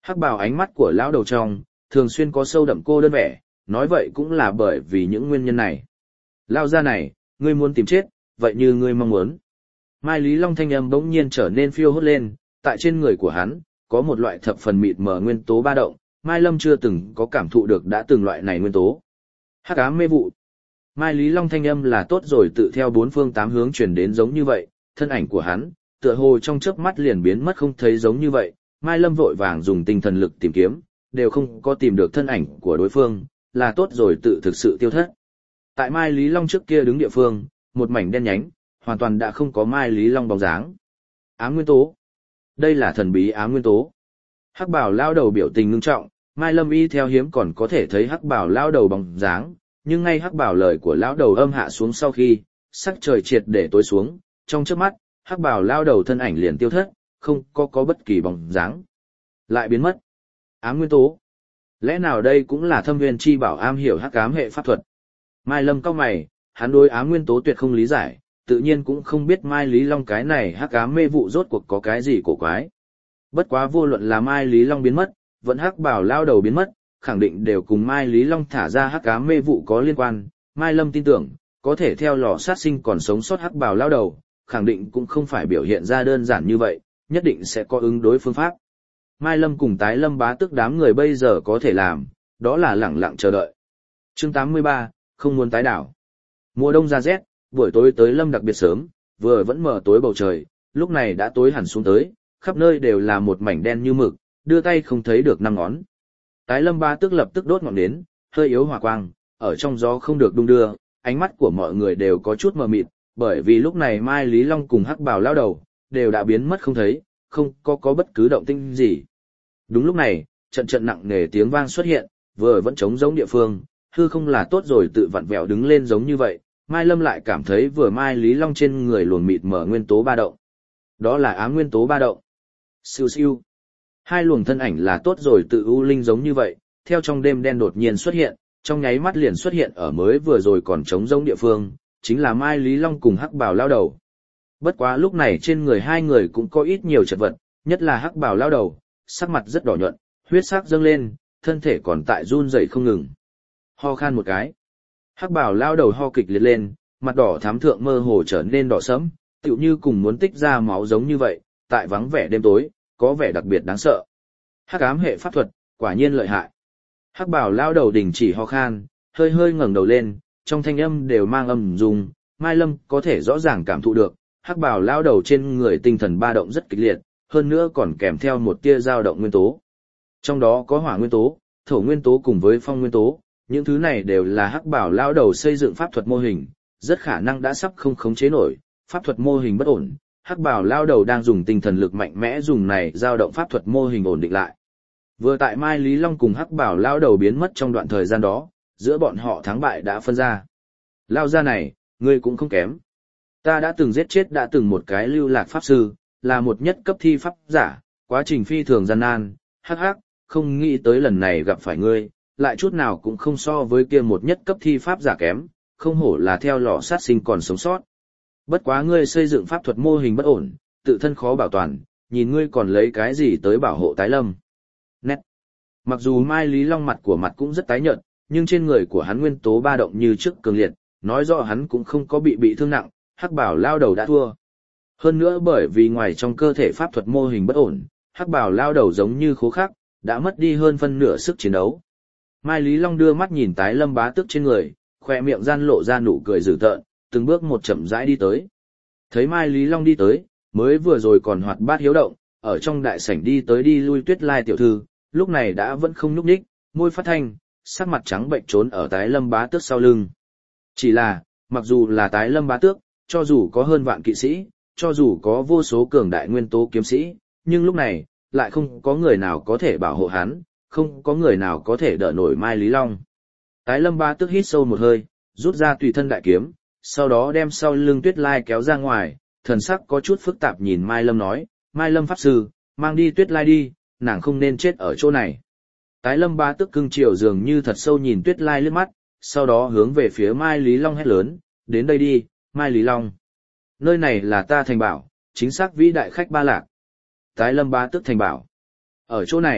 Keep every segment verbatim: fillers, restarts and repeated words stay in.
Hắc bào ánh mắt của lão đầu trong, thường xuyên có sâu đậm cô đơn vẻ, nói vậy cũng là bởi vì những nguyên nhân này. Lao ra này, ngươi muốn tìm chết, vậy như ngươi mong muốn. Mai Lý Long thanh âm bỗng nhiên trở nên phiêu hốt lên, tại trên người của hắn, có một loại thập phần mịt mờ nguyên tố ba động, Mai Lâm chưa từng có cảm thụ được đã từng loại này nguyên tố. Hắc ám mê vụ. Mai Lý Long thanh âm là tốt rồi tự theo bốn phương tám hướng truyền đến giống như vậy, thân ảnh của hắn, tựa hồ trong chớp mắt liền biến mất không thấy giống như vậy, Mai Lâm vội vàng dùng tinh thần lực tìm kiếm, đều không có tìm được thân ảnh của đối phương, là tốt rồi tự thực sự tiêu thất. Tại Mai Lý Long trước kia đứng địa phương, một mảnh đen nhánh, hoàn toàn đã không có Mai Lý Long bóng dáng. Ám nguyên tố. Đây là thần bí ám nguyên tố. Hắc Bảo lao đầu biểu tình ngưng trọng, Mai Lâm y theo hiếm còn có thể thấy Hắc Bảo lao đầu bóng dáng, nhưng ngay Hắc Bảo lời của lão đầu âm hạ xuống sau khi, sắc trời triệt để tối xuống, trong chớp mắt, Hắc Bảo lao đầu thân ảnh liền tiêu thất, không có có bất kỳ bóng dáng. Lại biến mất. Ám nguyên tố. Lẽ nào đây cũng là Thâm Nguyên chi bảo am hiểu hắc ám hệ pháp thuật? Mai Lâm cau mày, hắn đối ám nguyên tố tuyệt không lý giải, tự nhiên cũng không biết Mai Lý Long cái này hắc ám mê vụ rốt cuộc có cái gì cổ quái. Bất quá vô luận là Mai Lý Long biến mất, vẫn Hắc Bảo lao đầu biến mất, khẳng định đều cùng Mai Lý Long thả ra hắc ám mê vụ có liên quan. Mai Lâm tin tưởng, có thể theo lò sát sinh còn sống sót Hắc Bảo lao đầu, khẳng định cũng không phải biểu hiện ra đơn giản như vậy, nhất định sẽ có ứng đối phương pháp. Mai Lâm cùng Tái Lâm bá tức đám người bây giờ có thể làm, đó là lẳng lặng chờ đợi. Chương tám mươi ba, không muốn tái đảo. Mùa đông ra rét, buổi tối tới Lâm đặc biệt sớm, vừa vẫn mờ tối bầu trời, lúc này đã tối hẳn xuống tới, khắp nơi đều là một mảnh đen như mực, đưa tay không thấy được năm ngón. Tái Lâm bá tức lập tức đốt ngọn nến, hơi yếu hỏa quang, ở trong gió không được đung đưa, ánh mắt của mọi người đều có chút mờ mịt, bởi vì lúc này Mai Lý Long cùng Hắc Bảo lao đầu đều đã biến mất không thấy, không có có bất cứ động tĩnh gì. Đúng lúc này, trận trận nặng nề tiếng vang xuất hiện, vừa vẫn trống giống địa phương, hư không là tốt rồi tự vặn vẹo đứng lên giống như vậy, Mai Lâm lại cảm thấy vừa Mai Lý Long trên người luồn mịt mở nguyên tố ba động. Đó là ám nguyên tố ba động. Siêu siêu. Hai luồng thân ảnh là tốt rồi tự u linh giống như vậy, theo trong đêm đen đột nhiên xuất hiện, trong nháy mắt liền xuất hiện ở mới vừa rồi còn trống giống địa phương, chính là Mai Lý Long cùng Hắc Bảo lao đầu. Bất quá lúc này trên người hai người cũng có ít nhiều chật vật, nhất là Hắc Bảo lao đầu, sắc mặt rất đỏ nhuận, huyết sắc dâng lên, thân thể còn tại run rẩy không ngừng. Ho khan một cái. Hắc Bảo lao đầu ho kịch liệt lên, mặt đỏ thắm thượng mơ hồ trở nên đỏ sẫm, tựu như cùng muốn tích ra máu giống như vậy, tại vắng vẻ đêm tối, có vẻ đặc biệt đáng sợ. Hắc ám hệ pháp thuật, quả nhiên lợi hại. Hắc Bảo lao đầu đình chỉ ho khan, hơi hơi ngẩng đầu lên, trong thanh âm đều mang âm dùng, Mai Lâm có thể rõ ràng cảm thụ được, Hắc Bảo lao đầu trên người tinh thần ba động rất kịch liệt, hơn nữa còn kèm theo một tia dao động nguyên tố. Trong đó có hỏa nguyên tố, thổ nguyên tố cùng với phong nguyên tố, những thứ này đều là Hắc Bảo lao đầu xây dựng pháp thuật mô hình, rất khả năng đã sắp không khống chế nổi, pháp thuật mô hình bất ổn, Hắc Bảo lao đầu đang dùng tinh thần lực mạnh mẽ dùng này dao động pháp thuật mô hình ổn định lại. Vừa tại Mai Lý Long cùng Hắc Bảo lao đầu biến mất trong đoạn thời gian đó, giữa bọn họ thắng bại đã phân ra. Lao ra này, ngươi cũng không kém. Ta đã từng giết chết đã từng một cái lưu lạc pháp sư, là một nhất cấp thi pháp giả, quá trình phi thường gian nan, hắc hắc, không nghĩ tới lần này gặp phải ngươi, lại chút nào cũng không so với kia một nhất cấp thi pháp giả kém, không hổ là theo lò sát sinh còn sống sót. Bất quá ngươi xây dựng pháp thuật mô hình bất ổn, tự thân khó bảo toàn, nhìn ngươi còn lấy cái gì tới bảo hộ Tái Lâm. Nét. Mặc dù Mai Lý Long mặt của mặt cũng rất tái nhợt, nhưng trên người của hắn nguyên tố ba động như trước cường liệt, nói rõ hắn cũng không có bị bị thương nặng, Hắc Bảo lao đầu đã thua. Hơn nữa bởi vì ngoài trong cơ thể pháp thuật mô hình bất ổn, Hắc Bảo lao đầu giống như khố khắc, đã mất đi hơn phân nửa sức chiến đấu. Mai Lý Long đưa mắt nhìn Tái Lâm bá tức trên người, khoe miệng gian lộ ra nụ cười dữ tợn, từng bước một chậm rãi đi tới. Thấy Mai Lý Long đi tới, mới vừa rồi còn hoạt bát hiếu động, ở trong đại sảnh đi tới đi lui Tuyết Lai tiểu thư, lúc này đã vẫn không nhúc nhích, môi phát thanh, sắc mặt trắng bệnh trốn ở Tái Lâm bá tước sau lưng. Chỉ là, mặc dù là Tái Lâm bá tước, cho dù có hơn vạn kỵ sĩ, cho dù có vô số cường đại nguyên tố kiếm sĩ, nhưng lúc này, lại không có người nào có thể bảo hộ hắn, không có người nào có thể đỡ nổi Mai Lý Long. Tái Lâm bá tước hít sâu một hơi, rút ra tùy thân đại kiếm, sau đó đem sau lưng Tuyết Lai kéo ra ngoài, thần sắc có chút phức tạp nhìn Mai Lâm nói, Mai Lâm pháp sư, mang đi Tuyết Lai đi, nàng không nên chết ở chỗ này. Tái Lâm bá tước cưng chiều dường như thật sâu nhìn Tuyết Lai liếc mắt, sau đó hướng về phía Mai Lý Long hét lớn, đến đây đi, Mai Lý Long. Nơi này là ta thành bảo, chính xác vĩ đại khách Ba Lạc. Tái Lâm bá tước thành bảo. Ở chỗ này,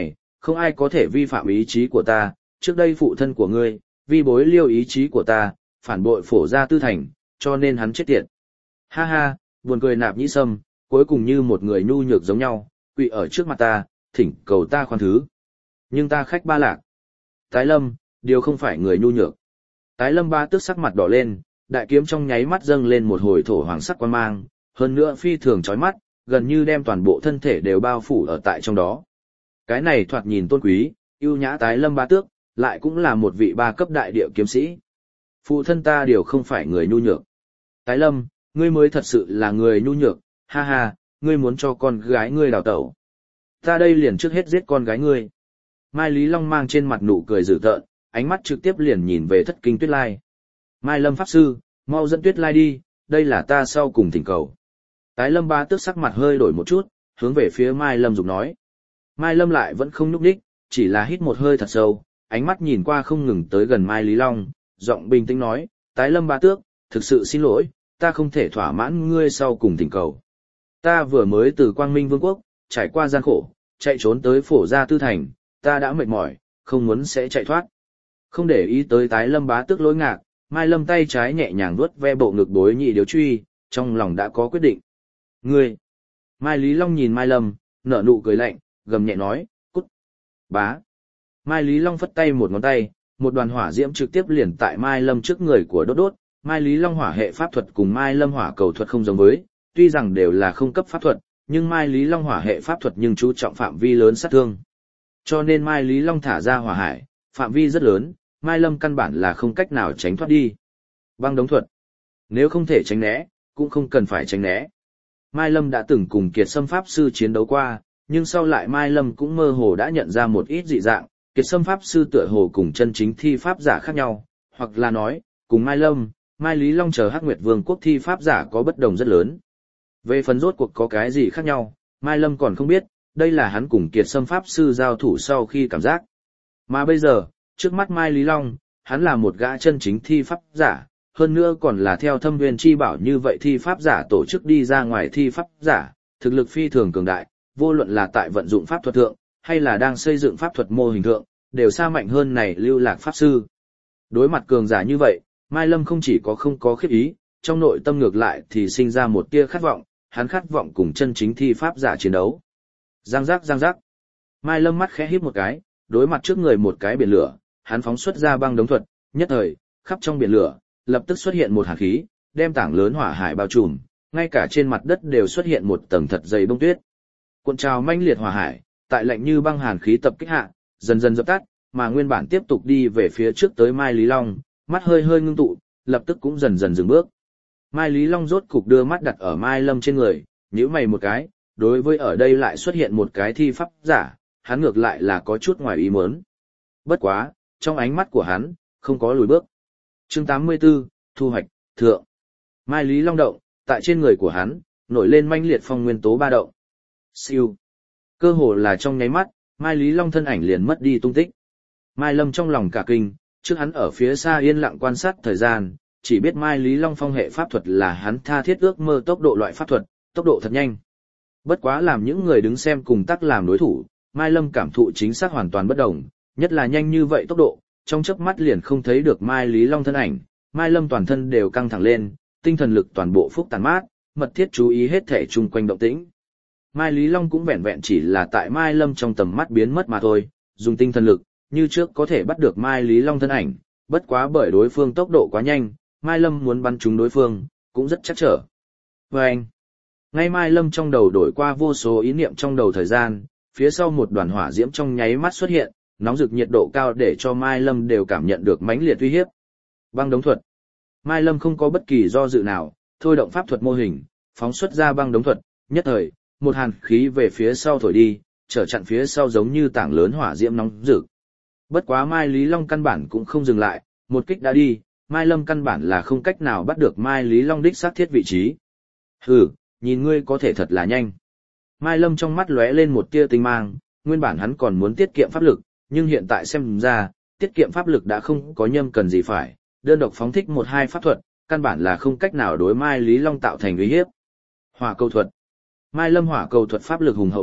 không ai có thể vi phạm ý chí của ta, trước đây phụ thân của ngươi, vi bối liêu ý chí của ta, phản bội phổ gia tư thành, cho nên hắn chết tiệt. Ha ha, buồn cười Nạp Nhĩ Sâm, cuối cùng như một người nhu nhược giống nhau, quỳ ở trước mặt ta, thỉnh cầu ta khoan thứ. Nhưng ta khách ba lạc. Tái Lâm, điều không phải người nhu nhược. Tái Lâm Ba Tước sắc mặt đỏ lên, đại kiếm trong nháy mắt dâng lên một hồi thổ hoàng sắc quang mang, hơn nữa phi thường chói mắt, gần như đem toàn bộ thân thể đều bao phủ ở tại trong đó. Cái này thoạt nhìn tôn quý, ưu nhã Tái Lâm Ba Tước, lại cũng là một vị ba cấp đại địa kiếm sĩ. Phụ thân ta điều không phải người nhu nhược. Tái Lâm, ngươi mới thật sự là người nhu nhược, ha ha, ngươi muốn cho con gái ngươi đào tẩu. Ta đây liền trước hết giết con gái ngươi. Mai Lý Long mang trên mặt nụ cười dữ tợn, ánh mắt trực tiếp liền nhìn về Thất Kinh Tuyết Lai. Mai Lâm Pháp Sư, mau dẫn Tuyết Lai đi, đây là ta sau cùng thỉnh cầu. Tái Lâm Ba Tước sắc mặt hơi đổi một chút, hướng về phía Mai Lâm dục nói. Mai Lâm lại vẫn không nhúc nhích, chỉ là hít một hơi thật sâu, ánh mắt nhìn qua không ngừng tới gần Mai Lý Long, giọng bình tĩnh nói, Tái Lâm Ba Tước, thực sự xin lỗi, ta không thể thỏa mãn ngươi sau cùng thỉnh cầu. Ta vừa mới từ Quang Minh Vương quốc, trải qua gian khổ, chạy trốn tới phổ gia tư thành, ta đã mệt mỏi, không muốn sẽ chạy thoát. Không để ý tới Tái Lâm Bá Tước lối ngạc, Mai Lâm tay trái nhẹ nhàng vuốt ve bộ ngực bối nhị điếu truy, trong lòng đã có quyết định. Ngươi! Mai Lý Long nhìn Mai Lâm, nở nụ cười lạnh, gầm nhẹ nói, cút! Bá! Mai Lý Long phất tay một ngón tay, một đoàn hỏa diễm trực tiếp liền tại Mai Lâm trước người của đốt đốt. Mai Lý Long hỏa hệ pháp thuật cùng Mai Lâm hỏa cầu thuật không giống với, tuy rằng đều là không cấp pháp thuật, nhưng Mai Lý Long hỏa hệ pháp thuật nhưng chú trọng phạm vi lớn sát thương. Cho nên Mai Lý Long thả ra hỏa hải, phạm vi rất lớn, Mai Lâm căn bản là không cách nào tránh thoát đi. Băng đống thuật. Nếu không thể tránh né, cũng không cần phải tránh né. Mai Lâm đã từng cùng Kiệt Sâm Pháp Sư chiến đấu qua, nhưng sau lại Mai Lâm cũng mơ hồ đã nhận ra một ít dị dạng, Kiệt Sâm Pháp Sư tựa hồ cùng chân chính thi pháp giả khác nhau, hoặc là nói, cùng Mai Lâm, Mai Lý Long chờ Hắc Nguyệt Vương quốc thi pháp giả có bất đồng rất lớn. Về phần rốt cuộc có cái gì khác nhau, Mai Lâm còn không biết, đây là hắn cùng Kiệt Sâm Pháp Sư giao thủ sau khi cảm giác. Mà bây giờ, trước mắt Mai Lý Long, hắn là một gã chân chính thi pháp giả, hơn nữa còn là theo Thâm Viên chi bảo như vậy thi pháp giả tổ chức đi ra ngoài thi pháp giả, thực lực phi thường cường đại, vô luận là tại vận dụng pháp thuật thượng, hay là đang xây dựng pháp thuật mô hình thượng, đều xa mạnh hơn này Lưu Lạc Pháp Sư. Đối mặt cường giả như vậy, Mai Lâm không chỉ có không có khiếp ý, trong nội tâm ngược lại thì sinh ra một tia khát vọng, hắn khát vọng cùng chân chính thi pháp giả chiến đấu. Giang giác giang giác. Mai Lâm mắt khẽ híp một cái, đối mặt trước người một cái biển lửa, hắn phóng xuất ra băng đống thuật, nhất thời, khắp trong biển lửa, lập tức xuất hiện một hàn khí, đem tảng lớn hỏa hải bao trùm, ngay cả trên mặt đất đều xuất hiện một tầng thật dày bông tuyết. Cuộn trào manh liệt hỏa hải, tại lạnh như băng hàn khí tập kích hạ, dần dần dập tắt, mà nguyên bản tiếp tục đi về phía trước tới Mai Lý Long, mắt hơi hơi ngưng tụ, lập tức cũng dần dần dừng bước. Mai Lý Long rốt cục đưa mắt đặt ở Mai Lâm trên người, nhíu mày một cái, đối với ở đây lại xuất hiện một cái thi pháp giả, hắn ngược lại là có chút ngoài ý muốn. Bất quá, trong ánh mắt của hắn, không có lùi bước. Chương tám mươi tư, thu hoạch, thượng. Mai Lý Long động, tại trên người của hắn, nổi lên manh liệt phong nguyên tố ba động. Siêu. Cơ hồ là trong nháy mắt, Mai Lý Long thân ảnh liền mất đi tung tích. Mai Lâm trong lòng cả kinh, trước hắn ở phía xa yên lặng quan sát thời gian, chỉ biết Mai Lý Long phong hệ pháp thuật là hắn tha thiết ước mơ tốc độ loại pháp thuật, tốc độ thật nhanh. Bất quá làm những người đứng xem cùng tác làm đối thủ, Mai Lâm cảm thụ chính xác hoàn toàn bất đồng, nhất là nhanh như vậy tốc độ, trong chớp mắt liền không thấy được Mai Lý Long thân ảnh, Mai Lâm toàn thân đều căng thẳng lên, tinh thần lực toàn bộ phúc tàn mát, mật thiết chú ý hết thể chung quanh động tĩnh. Mai Lý Long cũng vẹn vẹn chỉ là tại Mai Lâm trong tầm mắt biến mất mà thôi, dùng tinh thần lực, như trước có thể bắt được Mai Lý Long thân ảnh, bất quá bởi đối phương tốc độ quá nhanh, Mai Lâm muốn bắn trúng đối phương, cũng rất chắc trở. Và anh, ngay Mai Lâm trong đầu đổi qua vô số ý niệm trong đầu thời gian, phía sau một đoàn hỏa diễm trong nháy mắt xuất hiện, nóng rực nhiệt độ cao để cho Mai Lâm đều cảm nhận được mãnh liệt uy hiếp. Băng đống thuật. Mai Lâm không có bất kỳ do dự nào, thôi động pháp thuật mô hình, phóng xuất ra băng đống thuật, nhất thời, một hàn khí về phía sau thổi đi, trở chặn phía sau giống như tảng lớn hỏa diễm nóng rực. Bất quá Mai Lý Long căn bản cũng không dừng lại, một kích đã đi, Mai Lâm căn bản là không cách nào bắt được Mai Lý Long đích xác thiết vị trí. Hừ, nhìn ngươi có thể thật là nhanh. Mai Lâm trong mắt lóe lên một tia tinh mang, nguyên bản hắn còn muốn tiết kiệm pháp lực, nhưng hiện tại xem ra, tiết kiệm pháp lực đã không có nhâm cần gì phải, đơn độc phóng thích một hai pháp thuật, căn bản là không cách nào đối Mai Lý Long tạo thành uy hiếp. Hỏa cầu thuật. Mai Lâm hỏa cầu thuật pháp lực hùng hậu nhất,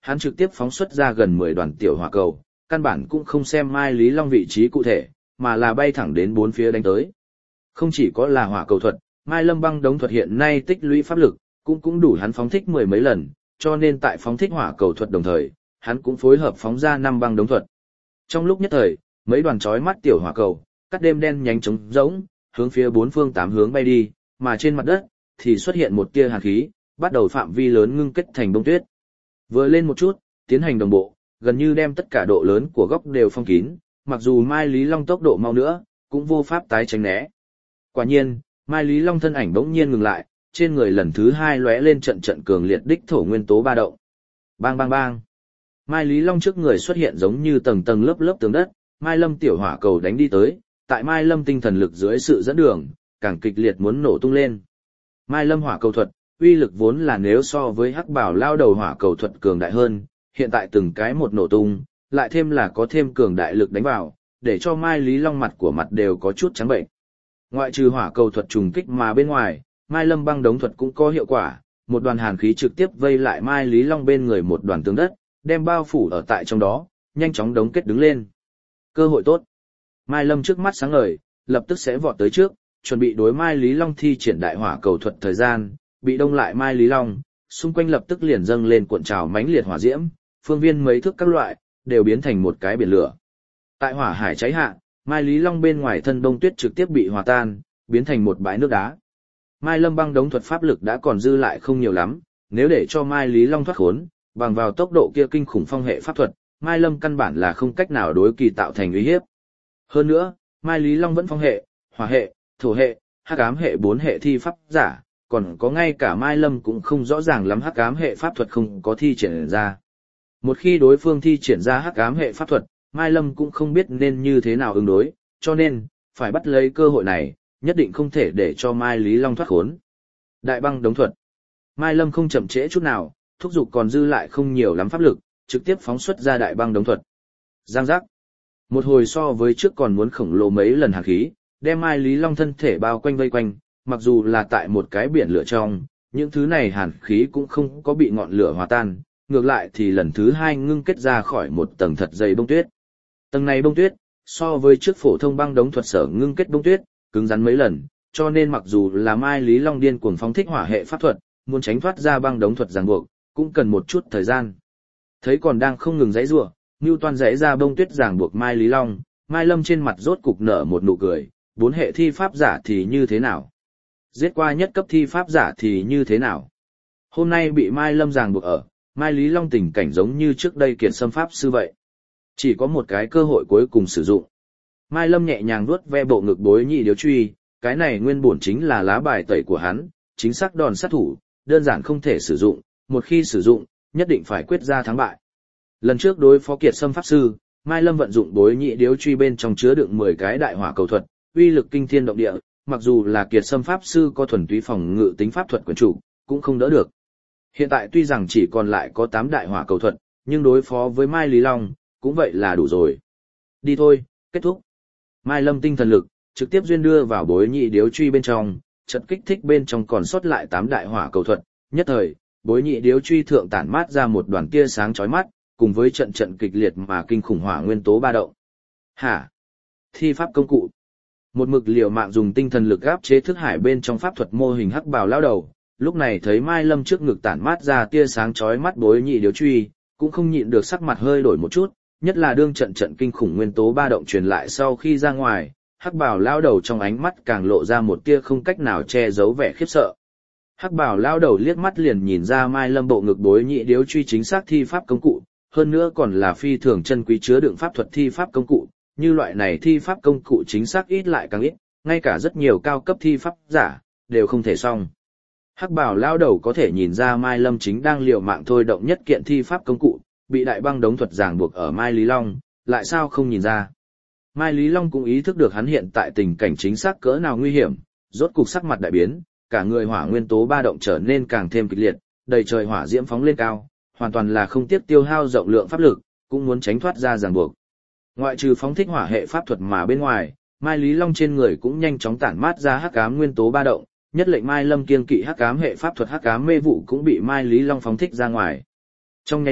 hắn trực tiếp phóng xuất ra gần mười đoàn tiểu hỏa cầu, căn bản cũng không xem Mai Lý Long vị trí cụ thể, mà là bay thẳng đến bốn phía đánh tới. Không chỉ có là hỏa cầu thuật, Mai Lâm băng đống thuật hiện nay tích lũy pháp lực, cũng cũng đủ hắn phóng thích mười mấy lần, cho nên tại phóng thích hỏa cầu thuật đồng thời, hắn cũng phối hợp phóng ra năm băng đống thuật. Trong lúc nhất thời, mấy đoàn chói mắt tiểu hỏa cầu, cắt đêm đen nhánh trống rỗng, hướng phía bốn phương tám hướng bay đi, mà trên mặt đất thì xuất hiện một tia hàn khí, bắt đầu phạm vi lớn ngưng kết thành bông tuyết. Vừa lên một chút, tiến hành đồng bộ, gần như đem tất cả độ lớn của góc đều phong kín, mặc dù Mai Lý Long tốc độ mau nữa, cũng vô pháp tái tránh né. Quả nhiên, Mai Lý Long thân ảnh bỗng nhiên ngừng lại, trên người lần thứ hai lóe lên trận trận cường liệt đích thổ nguyên tố ba động. Bang bang bang. Mai Lý Long trước người xuất hiện giống như tầng tầng lớp lớp tường đất, Mai Lâm tiểu hỏa cầu đánh đi tới, tại Mai Lâm tinh thần lực dưới sự dẫn đường, càng kịch liệt muốn nổ tung lên. Mai Lâm hỏa cầu thuật, uy lực vốn là nếu so với Hắc Bảo lao đầu hỏa cầu thuật cường đại hơn, hiện tại từng cái một nổ tung, lại thêm là có thêm cường đại lực đánh vào, để cho Mai Lý Long mặt của mặt đều có chút trắng bệnh. Ngoại trừ hỏa cầu thuật trùng kích mà bên ngoài, Mai Lâm băng đống thuật cũng có hiệu quả, một đoàn hàn khí trực tiếp vây lại Mai Lý Long bên người một đoàn tường đất, đem bao phủ ở tại trong đó, nhanh chóng đống kết đứng lên. Cơ hội tốt. Mai Lâm trước mắt sáng ngời, lập tức sẽ vọt tới trước, chuẩn bị đối Mai Lý Long thi triển đại hỏa cầu thuật thời gian, bị đông lại Mai Lý Long, xung quanh lập tức liền dâng lên cuộn trào mãnh liệt hỏa diễm, phương viên mấy thước các loại, đều biến thành một cái biển lửa. Tại hỏa hải cháy hạ, Mai Lý Long bên ngoài thân bông tuyết trực tiếp bị hòa tan, biến thành một bãi nước đá. Mai Lâm băng đống thuật pháp lực đã còn dư lại không nhiều lắm, nếu để cho Mai Lý Long thoát khốn, bằng vào tốc độ kia kinh khủng phong hệ pháp thuật, Mai Lâm căn bản là không cách nào đối kỳ tạo thành uy hiếp. Hơn nữa, Mai Lý Long vẫn phong hệ, hỏa hệ, thổ hệ, hắc ám hệ bốn hệ thi pháp giả, còn có ngay cả Mai Lâm cũng không rõ ràng lắm hắc ám hệ pháp thuật không có thi triển ra. Một khi đối phương thi triển ra hắc ám hệ pháp thuật, Mai Lâm cũng không biết nên như thế nào ứng đối, cho nên, phải bắt lấy cơ hội này, nhất định không thể để cho Mai Lý Long thoát khốn. Đại băng đống thuật. Mai Lâm không chậm trễ chút nào, thúc giục còn dư lại không nhiều lắm pháp lực, trực tiếp phóng xuất ra đại băng đống thuật. Giang giác. Một hồi so với trước còn muốn khổng lồ mấy lần hàn khí, đem Mai Lý Long thân thể bao quanh vây quanh, mặc dù là tại một cái biển lửa trong, những thứ này hàn khí cũng không có bị ngọn lửa hòa tan, ngược lại thì lần thứ hai ngưng kết ra khỏi một tầng thật dày bông tuyết. Tầng này bông tuyết, so với trước phổ thông băng đống thuật sở ngưng kết bông tuyết, cứng rắn mấy lần, cho nên mặc dù là Mai Lý Long điên cuồng phóng thích hỏa hệ pháp thuật, muốn tránh thoát ra băng đống thuật ràng buộc, cũng cần một chút thời gian. Thấy còn đang không ngừng giãy giụa, Newton giãy ra bông tuyết ràng buộc Mai Lý Long, Mai Lâm trên mặt rốt cục nở một nụ cười, bốn hệ thi pháp giả thì như thế nào? Giết qua nhất cấp thi pháp giả thì như thế nào? Hôm nay bị Mai Lâm ràng buộc ở, Mai Lý Long tình cảnh giống như trước đây kiệt xâm pháp sư vậy. Chỉ có một cái cơ hội cuối cùng sử dụng. Mai Lâm nhẹ nhàng vuốt ve bộ ngực bối nhị điếu truy, cái này nguyên bổn chính là lá bài tẩy của hắn, chính xác đòn sát thủ, đơn giản không thể sử dụng, một khi sử dụng, nhất định phải quyết ra thắng bại. Lần trước đối phó kiệt xâm pháp sư, Mai Lâm vận dụng bối nhị điếu truy bên trong chứa đựng mười cái đại hỏa cầu thuật, uy lực kinh thiên động địa, mặc dù là kiệt xâm pháp sư có thuần túy phòng ngự tính pháp thuật quyền chủ, cũng không đỡ được. Hiện tại tuy rằng chỉ còn lại có tám đại hỏa cầu thuật, nhưng đối phó với Mai Lý Long, cũng vậy là đủ rồi. Đi thôi, kết thúc. Mai Lâm tinh thần lực, trực tiếp duyên đưa vào bối nhị điếu truy bên trong, chợt kích thích bên trong còn sót lại tám đại hỏa cầu thuật, nhất thời, bối nhị điếu truy thượng tản mát ra một đoàn tia sáng chói mắt, cùng với trận trận kịch liệt mà kinh khủng hỏa nguyên tố ba động. Hả? Thi pháp công cụ. Một mực liều mạng dùng tinh thần lực áp chế thức hải bên trong pháp thuật mô hình hắc bào lao đầu, lúc này thấy Mai Lâm trước ngực tản mát ra tia sáng chói mắt bối nhị điếu truy, cũng không nhịn được sắc mặt hơi đổi một chút, nhất là đương trận trận kinh khủng nguyên tố ba động truyền lại sau khi ra ngoài, hắc bào lao đầu trong ánh mắt càng lộ ra một tia không cách nào che giấu vẻ khiếp sợ. Hắc bào lao đầu liếc mắt liền nhìn ra Mai Lâm bộ ngực bối nhị điếu truy chính xác thi pháp công cụ, hơn nữa còn là phi thường chân quý chứa đựng pháp thuật thi pháp công cụ, như loại này thi pháp công cụ chính xác ít lại càng ít, ngay cả rất nhiều cao cấp thi pháp giả đều không thể xong. Hắc bào lao đầu có thể nhìn ra Mai Lâm chính đang liều mạng thôi động nhất kiện thi pháp công cụ, bị đại băng đống thuật ràng buộc ở Mai Lý Long, lại sao không nhìn ra. Mai Lý Long cũng ý thức được hắn hiện tại tình cảnh chính xác cỡ nào nguy hiểm, rốt cục sắc mặt đại biến, cả người hỏa nguyên tố ba động trở nên càng thêm kịch liệt, đầy trời hỏa diễm phóng lên cao, hoàn toàn là không tiếc tiêu hao rộng lượng pháp lực, cũng muốn tránh thoát ra ràng buộc. Ngoại trừ phóng thích hỏa hệ pháp thuật mà bên ngoài, Mai Lý Long trên người cũng nhanh chóng tản mát ra hắc ám nguyên tố ba động, nhất lệnh Mai Lâm kiêng kỵ hắc ám hệ pháp thuật hắc ám mê vụ cũng bị Mai Lý Long phóng thích ra ngoài. Trong nháy mắt,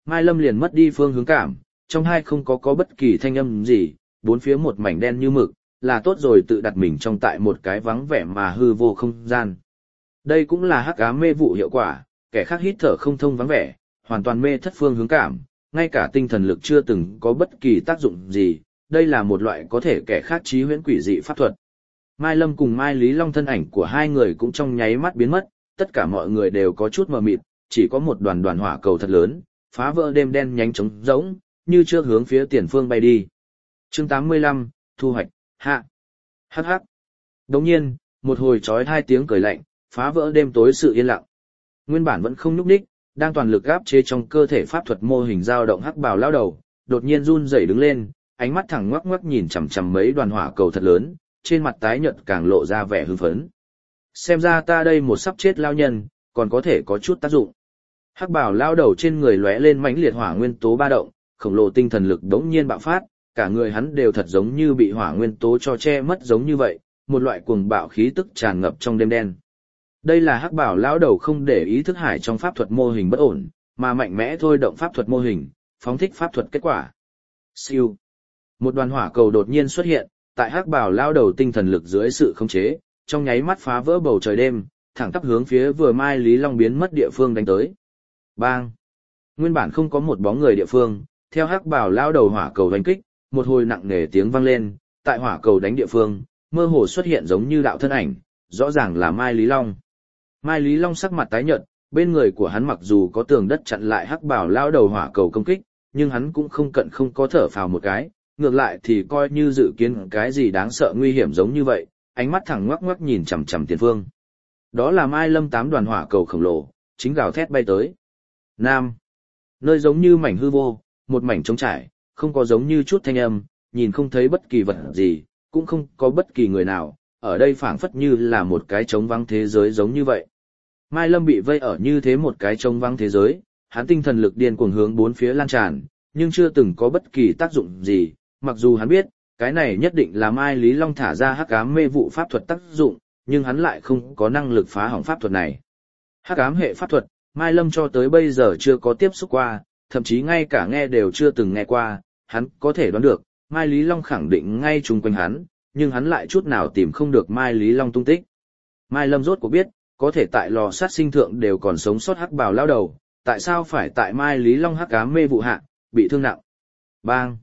Mai Lâm liền mất đi phương hướng cảm, trong hai không có có bất kỳ thanh âm gì, bốn phía một mảnh đen như mực, là tốt rồi tự đặt mình trong tại một cái vắng vẻ mà hư vô không gian. Đây cũng là hắc ám mê vụ hiệu quả, kẻ khác hít thở không thông vắng vẻ, hoàn toàn mê thất phương hướng cảm, ngay cả tinh thần lực chưa từng có bất kỳ tác dụng gì, đây là một loại có thể kẻ khác trí huyễn quỷ dị pháp thuật. Mai Lâm cùng Mai Lý Long thân ảnh của hai người cũng trong nháy mắt biến mất, tất cả mọi người đều có chút mờ mịt, chỉ có một đoàn đoàn hỏa cầu thật lớn, phá vỡ đêm đen nhánh trống rỗng, như trước hướng phía tiền phương bay đi. Chương tám mươi lăm, thu hoạch, hạ. Hắc hắc. Đồng nhiên, một hồi chói hai tiếng cười lạnh, phá vỡ đêm tối sự yên lặng. Nguyên bản vẫn không nhúc nhích, đang toàn lực áp chế trong cơ thể pháp thuật mô hình dao động hắc bào lao đầu, đột nhiên run rẩy đứng lên, ánh mắt thẳng ngoắc ngoắc nhìn chằm chằm mấy đoàn hỏa cầu thật lớn, trên mặt tái nhợt càng lộ ra vẻ hưng phấn. Xem ra ta đây một sắp chết lao nhân, còn có thể có chút tác dụng. Hắc bào lao đầu trên người lóe lên mãnh liệt hỏa nguyên tố ba động, khổng lồ tinh thần lực đống nhiên bạo phát, cả người hắn đều thật giống như bị hỏa nguyên tố cho che mất giống như vậy, một loại cuồng bạo khí tức tràn ngập trong đêm đen. Đây là hắc bảo lão đầu không để ý thức hải trong pháp thuật mô hình bất ổn, mà mạnh mẽ thôi động pháp thuật mô hình, phóng thích pháp thuật kết quả. Siêu. Một đoàn hỏa cầu đột nhiên xuất hiện, tại hắc bảo lão đầu tinh thần lực dưới sự khống chế, trong nháy mắt phá vỡ bầu trời đêm, thẳng tắp hướng phía vừa Mai Lý Long biến mất địa phương đánh tới. Bang. Nguyên bản không có một bóng người địa phương, theo hắc bảo lão đầu hỏa cầu đánh kích, một hồi nặng nề tiếng vang lên, tại hỏa cầu đánh địa phương, mơ hồ xuất hiện giống như đạo thân ảnh, rõ ràng là Mai Lý Long. Mai Lý Long sắc mặt tái nhợt, bên người của hắn mặc dù có tường đất chặn lại hắc bảo lao đầu hỏa cầu công kích, nhưng hắn cũng không cận không có thở phào một cái, ngược lại thì coi như dự kiến cái gì đáng sợ nguy hiểm giống như vậy, ánh mắt thẳng ngoắc ngoắc nhìn chằm chằm tiền phương. Đó là Mai Lâm tám đoàn hỏa cầu khổng lồ, chính gào thét bay tới. Nam. Nơi giống như mảnh hư vô, một mảnh trống trải, không có giống như chút thanh âm, nhìn không thấy bất kỳ vật gì, cũng không có bất kỳ người nào, ở đây phảng phất như là một cái trống vắng thế giới giống như vậy. Mai Lâm bị vây ở như thế một cái trống vắng thế giới, hắn tinh thần lực điên cuồng hướng bốn phía lan tràn, nhưng chưa từng có bất kỳ tác dụng gì, mặc dù hắn biết, cái này nhất định là Mai Lý Long thả ra hắc ám mê vụ pháp thuật tác dụng, nhưng hắn lại không có năng lực phá hỏng pháp thuật này. Hắc ám hệ pháp thuật, Mai Lâm cho tới bây giờ chưa có tiếp xúc qua, thậm chí ngay cả nghe đều chưa từng nghe qua, hắn có thể đoán được, Mai Lý Long khẳng định ngay chung quanh hắn, nhưng hắn lại chút nào tìm không được Mai Lý Long tung tích. Mai Lâm rốt cuộc biết, có thể tại lò sát sinh thượng đều còn sống sót hắc bào lao đầu, tại sao phải tại Mai Lý Long hắc ám mê vụ hạ, bị thương nặng. Bang!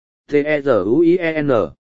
T-E-Z-U-I-E-N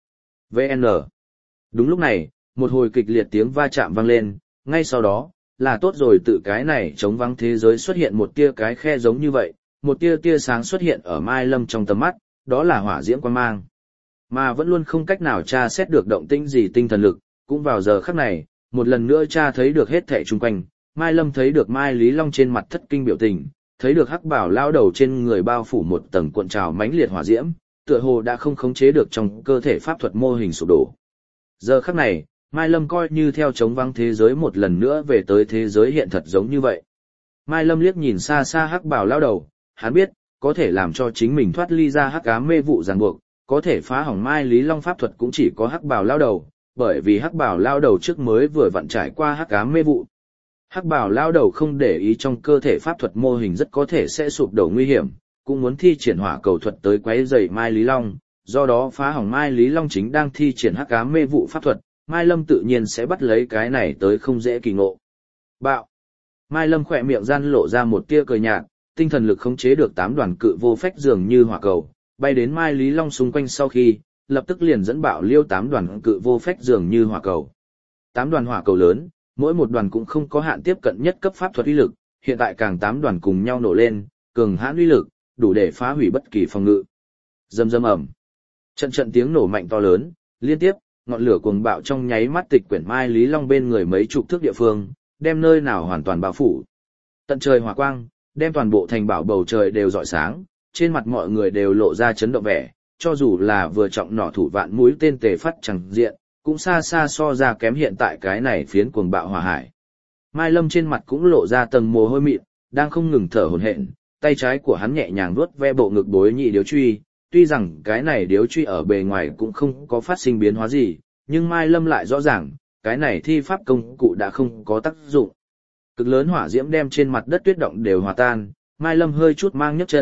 vê en Đúng lúc này, một hồi kịch liệt tiếng va chạm vang lên, ngay sau đó, là tốt rồi tự cái này chống vắng thế giới xuất hiện một tia cái khe giống như vậy, một tia tia sáng xuất hiện ở Mai Lâm trong tầm mắt, đó là hỏa diễm quang mang. Mà vẫn luôn không cách nào tra xét được động tĩnh gì tinh thần lực, cũng vào giờ khắc này, một lần nữa tra thấy được hết thảy chung quanh, Mai Lâm thấy được Mai Lý Long trên mặt thất kinh biểu tình, thấy được hắc bảo lao đầu trên người bao phủ một tầng cuộn trào mãnh liệt hỏa diễm, tựa hồ đã không khống chế được trong cơ thể pháp thuật mô hình sụp đổ. Giờ khắc này, Mai Lâm coi như theo chống vắng thế giới một lần nữa về tới thế giới hiện thật giống như vậy. Mai Lâm liếc nhìn xa xa hắc bảo lao đầu, hắn biết, có thể làm cho chính mình thoát ly ra hắc ám mê vụ ràng buộc, có thể phá hỏng Mai Lý Long pháp thuật cũng chỉ có hắc bảo lao đầu, bởi vì hắc bảo lao đầu trước mới vừa vặn trải qua hắc ám mê vụ. Hắc bảo lao đầu không để ý trong cơ thể pháp thuật mô hình rất có thể sẽ sụp đổ nguy hiểm, cũng muốn thi triển hỏa cầu thuật tới quấy rầy Mai Lý Long, do đó phá hỏng Mai Lý Long chính đang thi triển hắc ám mê vụ pháp thuật, Mai Lâm tự nhiên sẽ bắt lấy cái này tới không dễ kỳ ngộ. Bạo. Mai Lâm khỏe miệng gian lộ ra một tia cười nhạt, tinh thần lực khống chế được tám đoàn cự vô phách dường như hỏa cầu, bay đến Mai Lý Long xung quanh sau khi, lập tức liền dẫn bạo liêu tám đoàn cự vô phách dường như hỏa cầu. Tám đoàn hỏa cầu lớn, mỗi một đoàn cũng không có hạn tiếp cận nhất cấp pháp thuật uy lực, hiện tại càng tám đoàn cùng nhau nổ lên, cường hãn uy lực, đủ để phá hủy bất kỳ phòng ngự. Rầm rầm ầm. Trận trận tiếng nổ mạnh to lớn, liên tiếp, ngọn lửa cuồng bạo trong nháy mắt tịch quyển Mai Lý Long bên người mấy chục thước địa phương, đem nơi nào hoàn toàn bao phủ. Tận trời hỏa quang, đem toàn bộ thành bảo bầu trời đều rọi sáng, trên mặt mọi người đều lộ ra chấn động vẻ, cho dù là vừa trọng nỏ thủ vạn mũi tên tề phát chẳng diện, cũng xa xa so ra kém hiện tại cái này phiến cuồng bạo hỏa hải. Mai Lâm trên mặt cũng lộ ra tầng mồ hôi mịn, đang không ngừng thở hổn hển, tay trái của hắn nhẹ nhàng vuốt ve bộ ngực bối nhị điếu truy, tuy rằng cái này điếu truy ở bề ngoài cũng không có phát sinh biến hóa gì, nhưng Mai Lâm lại rõ ràng, cái này thi pháp công cụ đã không có tác dụng. Cực lớn hỏa diễm đem trên mặt đất tuyết động đều hòa tan, Mai Lâm hơi chút mang nhấc chân,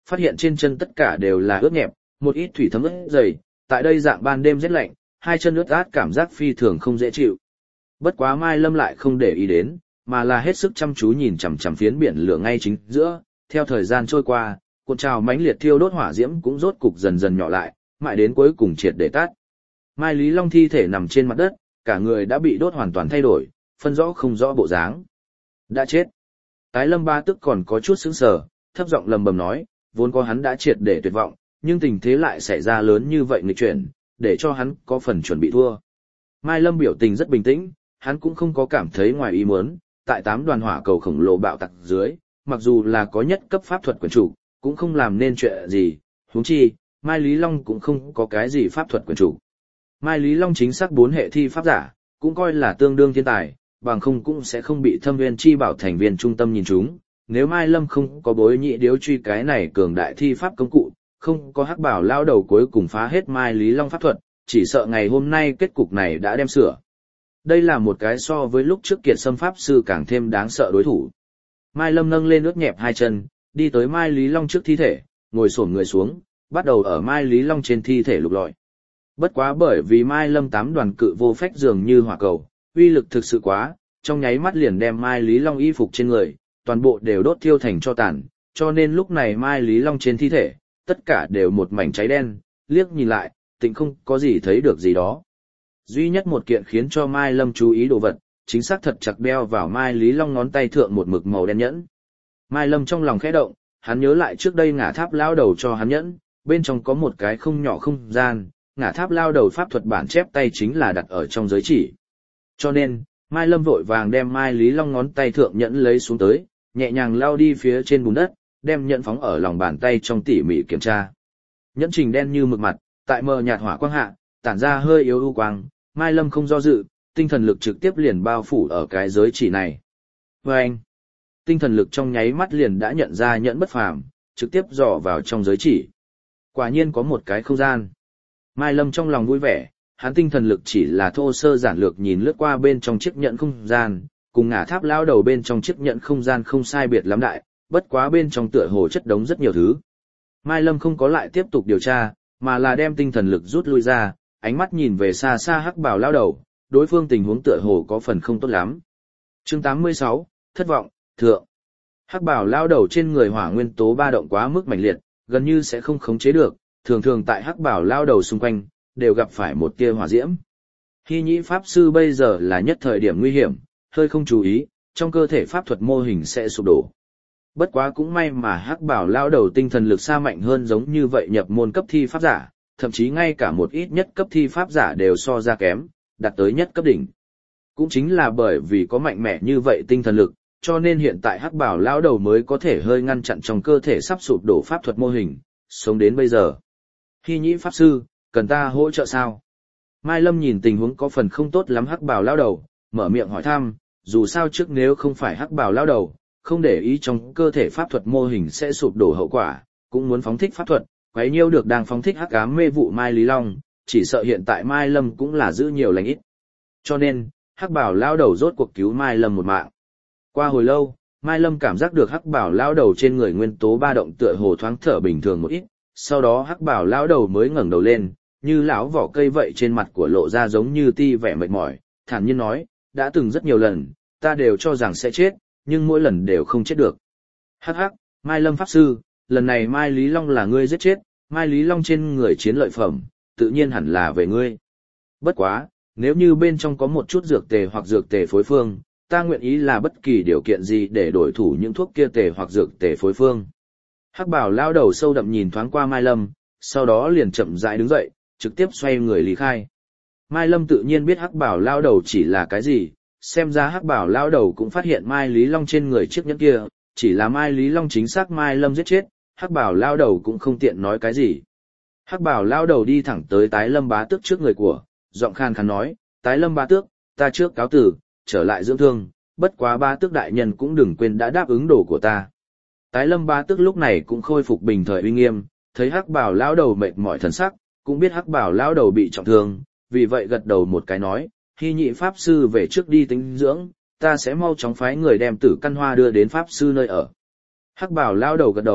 phát hiện trên chân tất cả đều là ướt nhẹp, một ít thủy thấm ướt dày, tại đây dạng ban đêm rét lạnh, hai chân ướt át cảm giác phi thường không dễ chịu. Bất quá Mai Lâm lại không để ý đến, mà là hết sức chăm chú nhìn chằm chằm phiến biển lửa ngay chính giữa, theo thời gian trôi qua, cuộn trào mãnh liệt thiêu đốt hỏa diễm cũng rốt cục dần dần nhỏ lại, mãi đến cuối cùng triệt để tắt. Mai Lý Long thi thể nằm trên mặt đất, cả người đã bị đốt hoàn toàn thay đổi, phân rõ không rõ bộ dáng. Đã chết. Tái Lâm Ba Tức còn có chút sững sờ, thấp giọng lầm bầm nói, vốn có hắn đã triệt để tuyệt vọng, nhưng tình thế lại xảy ra lớn như vậy nghịch chuyển, để cho hắn có phần chuẩn bị thua. Mai Lâm biểu tình rất bình tĩnh, hắn cũng không có cảm thấy ngoài ý muốn, tại tám đoàn hỏa cầu khổng lồ bạo tạc dưới, mặc dù là có nhất cấp pháp thuật quyền chủ, cũng không làm nên chuyện gì, huống chi, Mai Lý Long cũng không có cái gì pháp thuật quyền chủ. Mai Lý Long chính xác bốn hệ thi pháp giả, cũng coi là tương đương thiên tài, bằng không cũng sẽ không bị Thâm Nguyên Chi Bảo thành viên trung tâm nhìn trúng. Nếu Mai Lâm không có bối nhị điếu truy cái này cường đại thi pháp công cụ, không có hắc bảo lao đầu cuối cùng phá hết Mai Lý Long pháp thuật, chỉ sợ ngày hôm nay kết cục này đã đem sửa. Đây là một cái so với lúc trước Kiệt Sâm pháp sư càng thêm đáng sợ đối thủ. Mai Lâm nâng lên ướt nhẹp hai chân, đi tới Mai Lý Long trước thi thể, ngồi xổm người xuống, bắt đầu ở Mai Lý Long trên thi thể lục lọi. Bất quá bởi vì Mai Lâm tám đoàn cự vô phách dường như hỏa cầu, uy lực thực sự quá, trong nháy mắt liền đem Mai Lý Long y phục trên người, toàn bộ đều đốt thiêu thành cho tàn, cho nên lúc này Mai Lý Long trên thi thể, tất cả đều một mảnh cháy đen, liếc nhìn lại, tịnh không có gì thấy được gì đó. Duy nhất một kiện khiến cho Mai Lâm chú ý đồ vật, chính xác thật chặt đeo vào Mai Lý Long ngón tay thượng một mực màu đen nhẫn. Mai Lâm trong lòng khẽ động, hắn nhớ lại trước đây ngả tháp lao đầu cho hắn nhẫn, bên trong có một cái không nhỏ không gian, ngả tháp lao đầu pháp thuật bản chép tay chính là đặt ở trong giới chỉ. Cho nên, Mai Lâm vội vàng đem Mai Lý Long ngón tay thượng nhẫn lấy xuống tới, nhẹ nhàng lao đi phía trên bùn đất, đem nhẫn phóng ở lòng bàn tay trong tỉ mỉ kiểm tra. Nhẫn trình đen như mực mặt, tại mờ nhạt hỏa quang hạ, tản ra hơi yếu ưu quang, Mai Lâm không do dự, tinh thần lực trực tiếp liền bao phủ ở cái giới chỉ này. Và anh, tinh thần lực trong nháy mắt liền đã nhận ra nhẫn bất phàm, trực tiếp dò vào trong giới chỉ. Quả nhiên có một cái không gian. Mai Lâm trong lòng vui vẻ, hắn tinh thần lực chỉ là thô sơ giản lược nhìn lướt qua bên trong chiếc nhẫn không gian, cùng ngả tháp lao đầu bên trong chiếc nhẫn không gian không sai biệt lắm đại, bất quá bên trong tựa hồ chất đống rất nhiều thứ. Mai Lâm không có lại tiếp tục điều tra, mà là đem tinh thần lực rút lui ra, ánh mắt nhìn về xa xa hắc bảo lao đầu, đối phương tình huống tựa hồ có phần không tốt lắm. Chương tám mươi sáu, thất vọng, thượng. Hắc bảo lao đầu trên người hỏa nguyên tố ba động quá mức mạnh liệt, gần như sẽ không khống chế được, thường thường tại hắc bảo lao đầu xung quanh, đều gặp phải một tia hỏa diễm. Hy nhĩ pháp sư bây giờ là nhất thời điểm nguy hiểm, hơi không chú ý, trong cơ thể pháp thuật mô hình sẽ sụp đổ. Bất quá cũng may mà hắc bảo lao đầu tinh thần lực xa mạnh hơn giống như vậy nhập môn cấp thi pháp giả, thậm chí ngay cả một ít nhất cấp thi pháp giả đều so ra kém, đạt tới nhất cấp đỉnh. Cũng chính là bởi vì có mạnh mẽ như vậy tinh thần lực, cho nên hiện tại hắc bảo lao đầu mới có thể hơi ngăn chặn trong cơ thể sắp sụp đổ pháp thuật mô hình, sống đến bây giờ. Hy nhĩ pháp sư, cần ta hỗ trợ sao? Mai Lâm nhìn tình huống có phần không tốt lắm hắc bảo lao đầu, mở miệng hỏi thăm, dù sao trước nếu không phải hắc bảo lao đầu, không để ý trong cơ thể pháp thuật mô hình sẽ sụp đổ hậu quả, cũng muốn phóng thích pháp thuật, quấy nhiêu được đang phóng thích hắc ám mê vụ Mai Lý Long, chỉ sợ hiện tại Mai Lâm cũng là giữ nhiều lành ít. Cho nên, hắc bảo lao đầu rốt cuộc cứu Mai Lâm một mạng. Qua hồi lâu, Mai Lâm cảm giác được hắc bảo lao đầu trên người nguyên tố ba động tựa hồ thoáng thở bình thường một ít, sau đó hắc bảo lao đầu mới ngẩng đầu lên, như lão vỏ cây vậy trên mặt của lộ ra giống như ti vẻ mệt mỏi, thản nhiên nói, đã từng rất nhiều lần, ta đều cho rằng sẽ chết, nhưng mỗi lần đều không chết được. Hắc hắc, Mai Lâm pháp sư, lần này Mai Lý Long là ngươi giết chết, Mai Lý Long trên người chiến lợi phẩm, tự nhiên hẳn là về ngươi. Bất quá, nếu như bên trong có một chút dược tề hoặc dược tề phối phương, ta nguyện ý là bất kỳ điều kiện gì để đổi thủ những thuốc kia tề hoặc dược tề phối phương. Hắc bảo lao đầu sâu đậm nhìn thoáng qua Mai Lâm, sau đó liền chậm rãi đứng dậy, trực tiếp xoay người lý khai. Mai Lâm tự nhiên biết hắc bảo lao đầu chỉ là cái gì, xem ra hắc bảo lao đầu cũng phát hiện Mai Lý Long trên người chiếc nhẫn kia, chỉ là Mai Lý Long chính xác Mai Lâm giết chết, hắc bảo lao đầu cũng không tiện nói cái gì. Hắc bảo lao đầu đi thẳng tới Tái Lâm bá tước trước người của, giọng khan khàn nói, Tái Lâm bá tước, ta trước cáo tử, trở lại dưỡng thương, bất quá bá tước đại nhân cũng đừng quên đã đáp ứng đồ của ta. Tái Lâm bá tước lúc này cũng khôi phục bình thời uy nghiêm, thấy hắc bảo lao đầu mệt mỏi thần sắc, cũng biết hắc bảo lao đầu bị trọng thương, vì vậy gật đầu một cái nói, Hy nhị pháp sư về trước đi tính dưỡng, ta sẽ mau chóng phái người đem tử căn hoa đưa đến pháp sư nơi ở. Hắc bảo lao đầu gật đầu,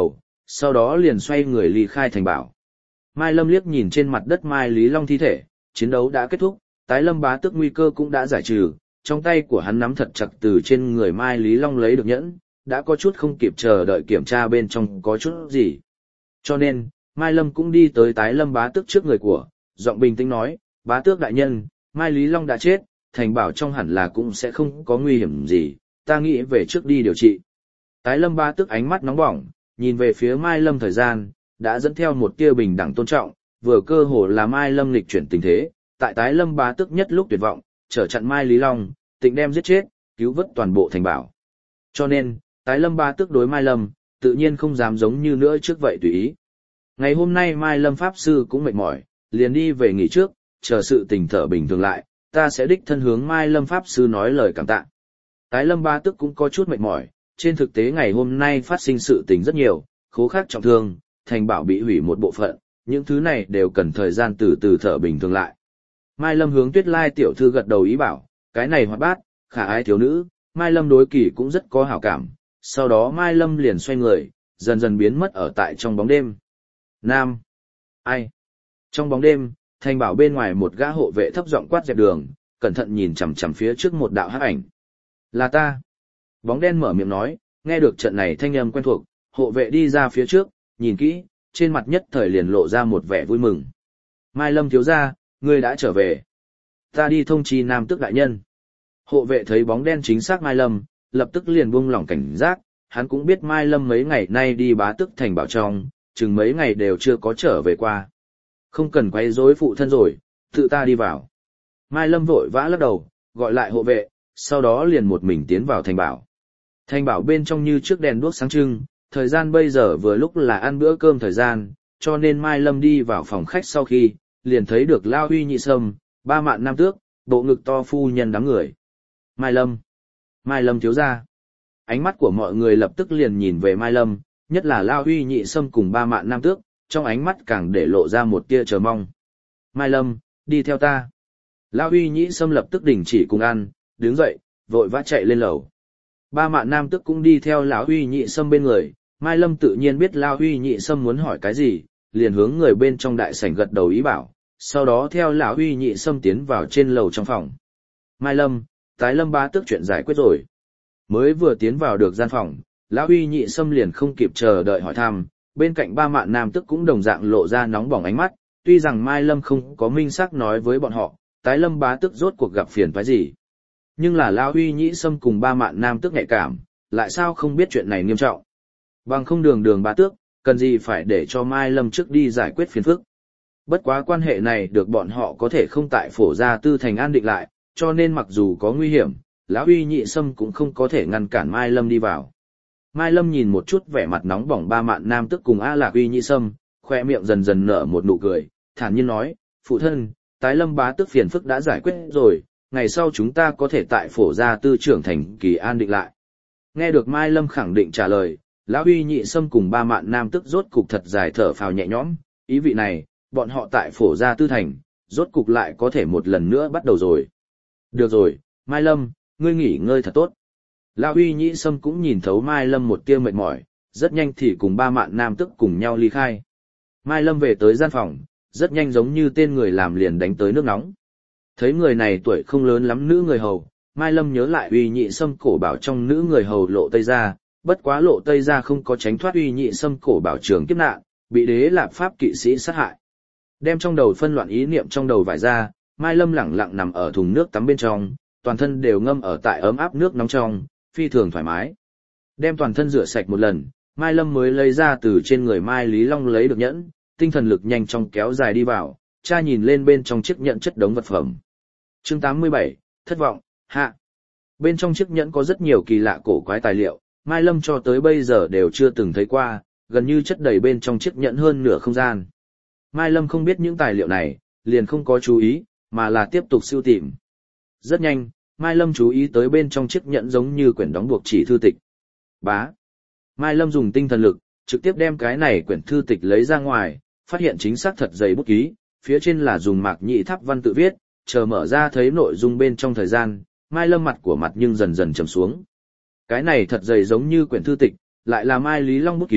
sau đó liền xoay người ly khai thành bảo. Mai Lâm liếc nhìn trên mặt đất Mai Lý Long thi thể, chiến đấu đã kết thúc, tái Lâm bá tước nguy cơ cũng đã giải trừ, trong tay của hắn nắm thật chặt từ trên người Mai Lý Long lấy được nhẫn, đã có chút không kịp chờ đợi kiểm tra bên trong có chút gì. Cho nên, Mai Lâm cũng đi tới tái Lâm bá tước trước người của, giọng bình tĩnh nói, bá tước đại nhân, Mai Lý Long đã chết, thành bảo trong hẳn là cũng sẽ không có nguy hiểm gì, ta nghĩ về trước đi điều trị. Tái Lâm bá tước ánh mắt nóng bỏng, nhìn về phía Mai Lâm thời gian, đã dẫn theo một tia bình đẳng tôn trọng, vừa cơ hồ là Mai Lâm nghịch chuyển tình thế, tại tái Lâm bá tước nhất lúc tuyệt vọng, trở chặn Mai Lý Long, tịnh đem giết chết, cứu vớt toàn bộ thành bảo. Cho nên, tái Lâm bá tước đối Mai Lâm, tự nhiên không dám giống như nữa trước vậy tùy ý. Ngày hôm nay Mai Lâm Pháp Sư cũng mệt mỏi, liền đi về nghỉ trước, chờ sự tỉnh thở bình thường lại, ta sẽ đích thân hướng Mai Lâm Pháp Sư nói lời cảm tạ. Tái Lâm bá tước cũng có chút mệt mỏi, trên thực tế ngày hôm nay phát sinh sự tình rất nhiều, khố khắc trọng thương, thành bảo bị hủy một bộ phận, những thứ này đều cần thời gian từ từ thở bình thường lại. Mai Lâm hướng Tuyết Lai tiểu thư gật đầu ý bảo, cái này hoạt bát, khả ái thiếu nữ, Mai Lâm đối kỳ cũng rất có hảo cảm, sau đó Mai Lâm liền xoay người, dần dần biến mất ở tại trong bóng đêm. Nam. Ai? Trong bóng đêm, thành bảo bên ngoài một gã hộ vệ thấp giọng quát dẹp đường, cẩn thận nhìn chằm chằm phía trước một đạo hắc ảnh. Là ta. Bóng đen mở miệng nói, nghe được trận này thanh âm quen thuộc, hộ vệ đi ra phía trước, nhìn kỹ, trên mặt nhất thời liền lộ ra một vẻ vui mừng. Mai Lâm thiếu gia, ngươi đã trở về. Ta đi thông chi Nam Tước đại nhân. Hộ vệ thấy bóng đen chính xác Mai Lâm, lập tức liền buông lỏng cảnh giác, hắn cũng biết Mai Lâm mấy ngày nay đi bá tước thành bảo trong, chừng mấy ngày đều chưa có trở về qua. Không cần quấy rối phụ thân rồi, tự ta đi vào. Mai Lâm vội vã lắc đầu, gọi lại hộ vệ, sau đó liền một mình tiến vào thành bảo. Thành bảo bên trong như trước đèn đuốc sáng trưng, thời gian bây giờ vừa lúc là ăn bữa cơm thời gian, cho nên Mai Lâm đi vào phòng khách sau khi, liền thấy được Lao Huy Nhị Sâm, ba mạn nam tước, bộ ngực to phu nhân đám người. Mai Lâm! Mai Lâm thiếu gia! Ánh mắt của mọi người lập tức liền nhìn về Mai Lâm, nhất là Lao Huy Nhị Sâm cùng ba mạn nam tước, trong ánh mắt càng để lộ ra một tia chờ mong. Mai Lâm, đi theo ta! Lao Huy Nhị Sâm lập tức đình chỉ cùng ăn, đứng dậy, vội vã chạy lên lầu. Ba mạn nam tước cũng đi theo Lão Huy Nhị Sâm bên người, Mai Lâm tự nhiên biết Lao Huy Nhị Sâm muốn hỏi cái gì, liền hướng người bên trong đại sảnh gật đầu ý bảo, sau đó theo Lão Huy Nhị Sâm tiến vào trên lầu trong phòng. Mai Lâm, tái Lâm bá tước chuyện giải quyết rồi. Mới vừa tiến vào được gian phòng, Lão Huy Nhị Sâm liền không kịp chờ đợi hỏi thăm, bên cạnh ba mạn nam tước cũng đồng dạng lộ ra nóng bỏng ánh mắt, tuy rằng Mai Lâm không có minh xác nói với bọn họ, tái Lâm bá tước rốt cuộc gặp phiền phức gì. Nhưng là Lão Huy Nhị Sâm cùng ba mạn nam tước nhạy cảm, lại sao không biết chuyện này nghiêm trọng. Bằng không đường đường bá tước, cần gì phải để cho Mai Lâm trước đi giải quyết phiền phức. Bất quá quan hệ này được bọn họ có thể không tại phổ gia tư thành an định lại, cho nên mặc dù có nguy hiểm, Lão Huy Nhị Sâm cũng không có thể ngăn cản Mai Lâm đi vào. Mai Lâm nhìn một chút vẻ mặt nóng bỏng ba mạn nam tước cùng A Lạc Huy Nhị Sâm, khoe miệng dần dần nở một nụ cười, thản nhiên nói, phụ thân, tái Lâm bá tước phiền phức đã giải quyết rồi, ngày sau chúng ta có thể tại phổ gia tư trưởng thành kỳ an định lại. Nghe được Mai Lâm khẳng định trả lời, Lão Huy Nhị Sâm cùng ba mạn nam tước rốt cục thật dài thở phào nhẹ nhõm, ý vị này, bọn họ tại phổ gia tư thành, rốt cục lại có thể một lần nữa bắt đầu rồi. Được rồi, Mai Lâm, ngươi nghỉ ngơi thật tốt. Lão Huy Nhị Sâm cũng nhìn thấu Mai Lâm một tia mệt mỏi, rất nhanh thì cùng ba mạn nam tước cùng nhau ly khai. Mai Lâm về tới gian phòng, rất nhanh giống như tên người làm liền đánh tới nước nóng. Thấy người này tuổi không lớn lắm nữ người hầu, Mai Lâm nhớ lại Huy Nhị Sâm cổ bảo trong nữ người hầu Lộ Tây Gia, bất quá Lộ Tây Gia không có tránh thoát Huy Nhị Sâm cổ bảo trường kiếp nạn, bị Đế Lạp Pháp kỵ sĩ sát hại. Đem trong đầu phân loạn ý niệm trong đầu vải ra, Mai Lâm lẳng lặng nằm ở thùng nước tắm bên trong, toàn thân đều ngâm ở tại ấm áp nước nóng trong, phi thường thoải mái. Đem toàn thân rửa sạch một lần, Mai Lâm mới lấy ra từ trên người Mai Lý Long lấy được nhẫn, tinh thần lực nhanh chóng kéo dài đi vào, cha nhìn lên bên trong chiếc nhẫn chất đống vật phẩm. Chương tám mươi bảy, thất vọng, hạ. Bên trong chiếc nhẫn có rất nhiều kỳ lạ cổ quái tài liệu, Mai Lâm cho tới bây giờ đều chưa từng thấy qua, gần như chất đầy bên trong chiếc nhẫn hơn nửa không gian. Mai Lâm không biết những tài liệu này, liền không có chú ý, mà là tiếp tục sưu tìm. Rất nhanh, Mai Lâm chú ý tới bên trong chiếc nhẫn giống như quyển đóng buộc chỉ thư tịch. Bá. Mai Lâm dùng tinh thần lực, trực tiếp đem cái này quyển thư tịch lấy ra ngoài, phát hiện chính xác thật dày bút ký, phía trên là dùng mạc nhị tháp văn tự viết, chờ mở ra thấy nội dung bên trong thời gian, Mai Lâm mặt của mặt nhưng dần dần trầm xuống. Cái này thật dày giống như quyển thư tịch, lại là Mai Lý Long bút ký,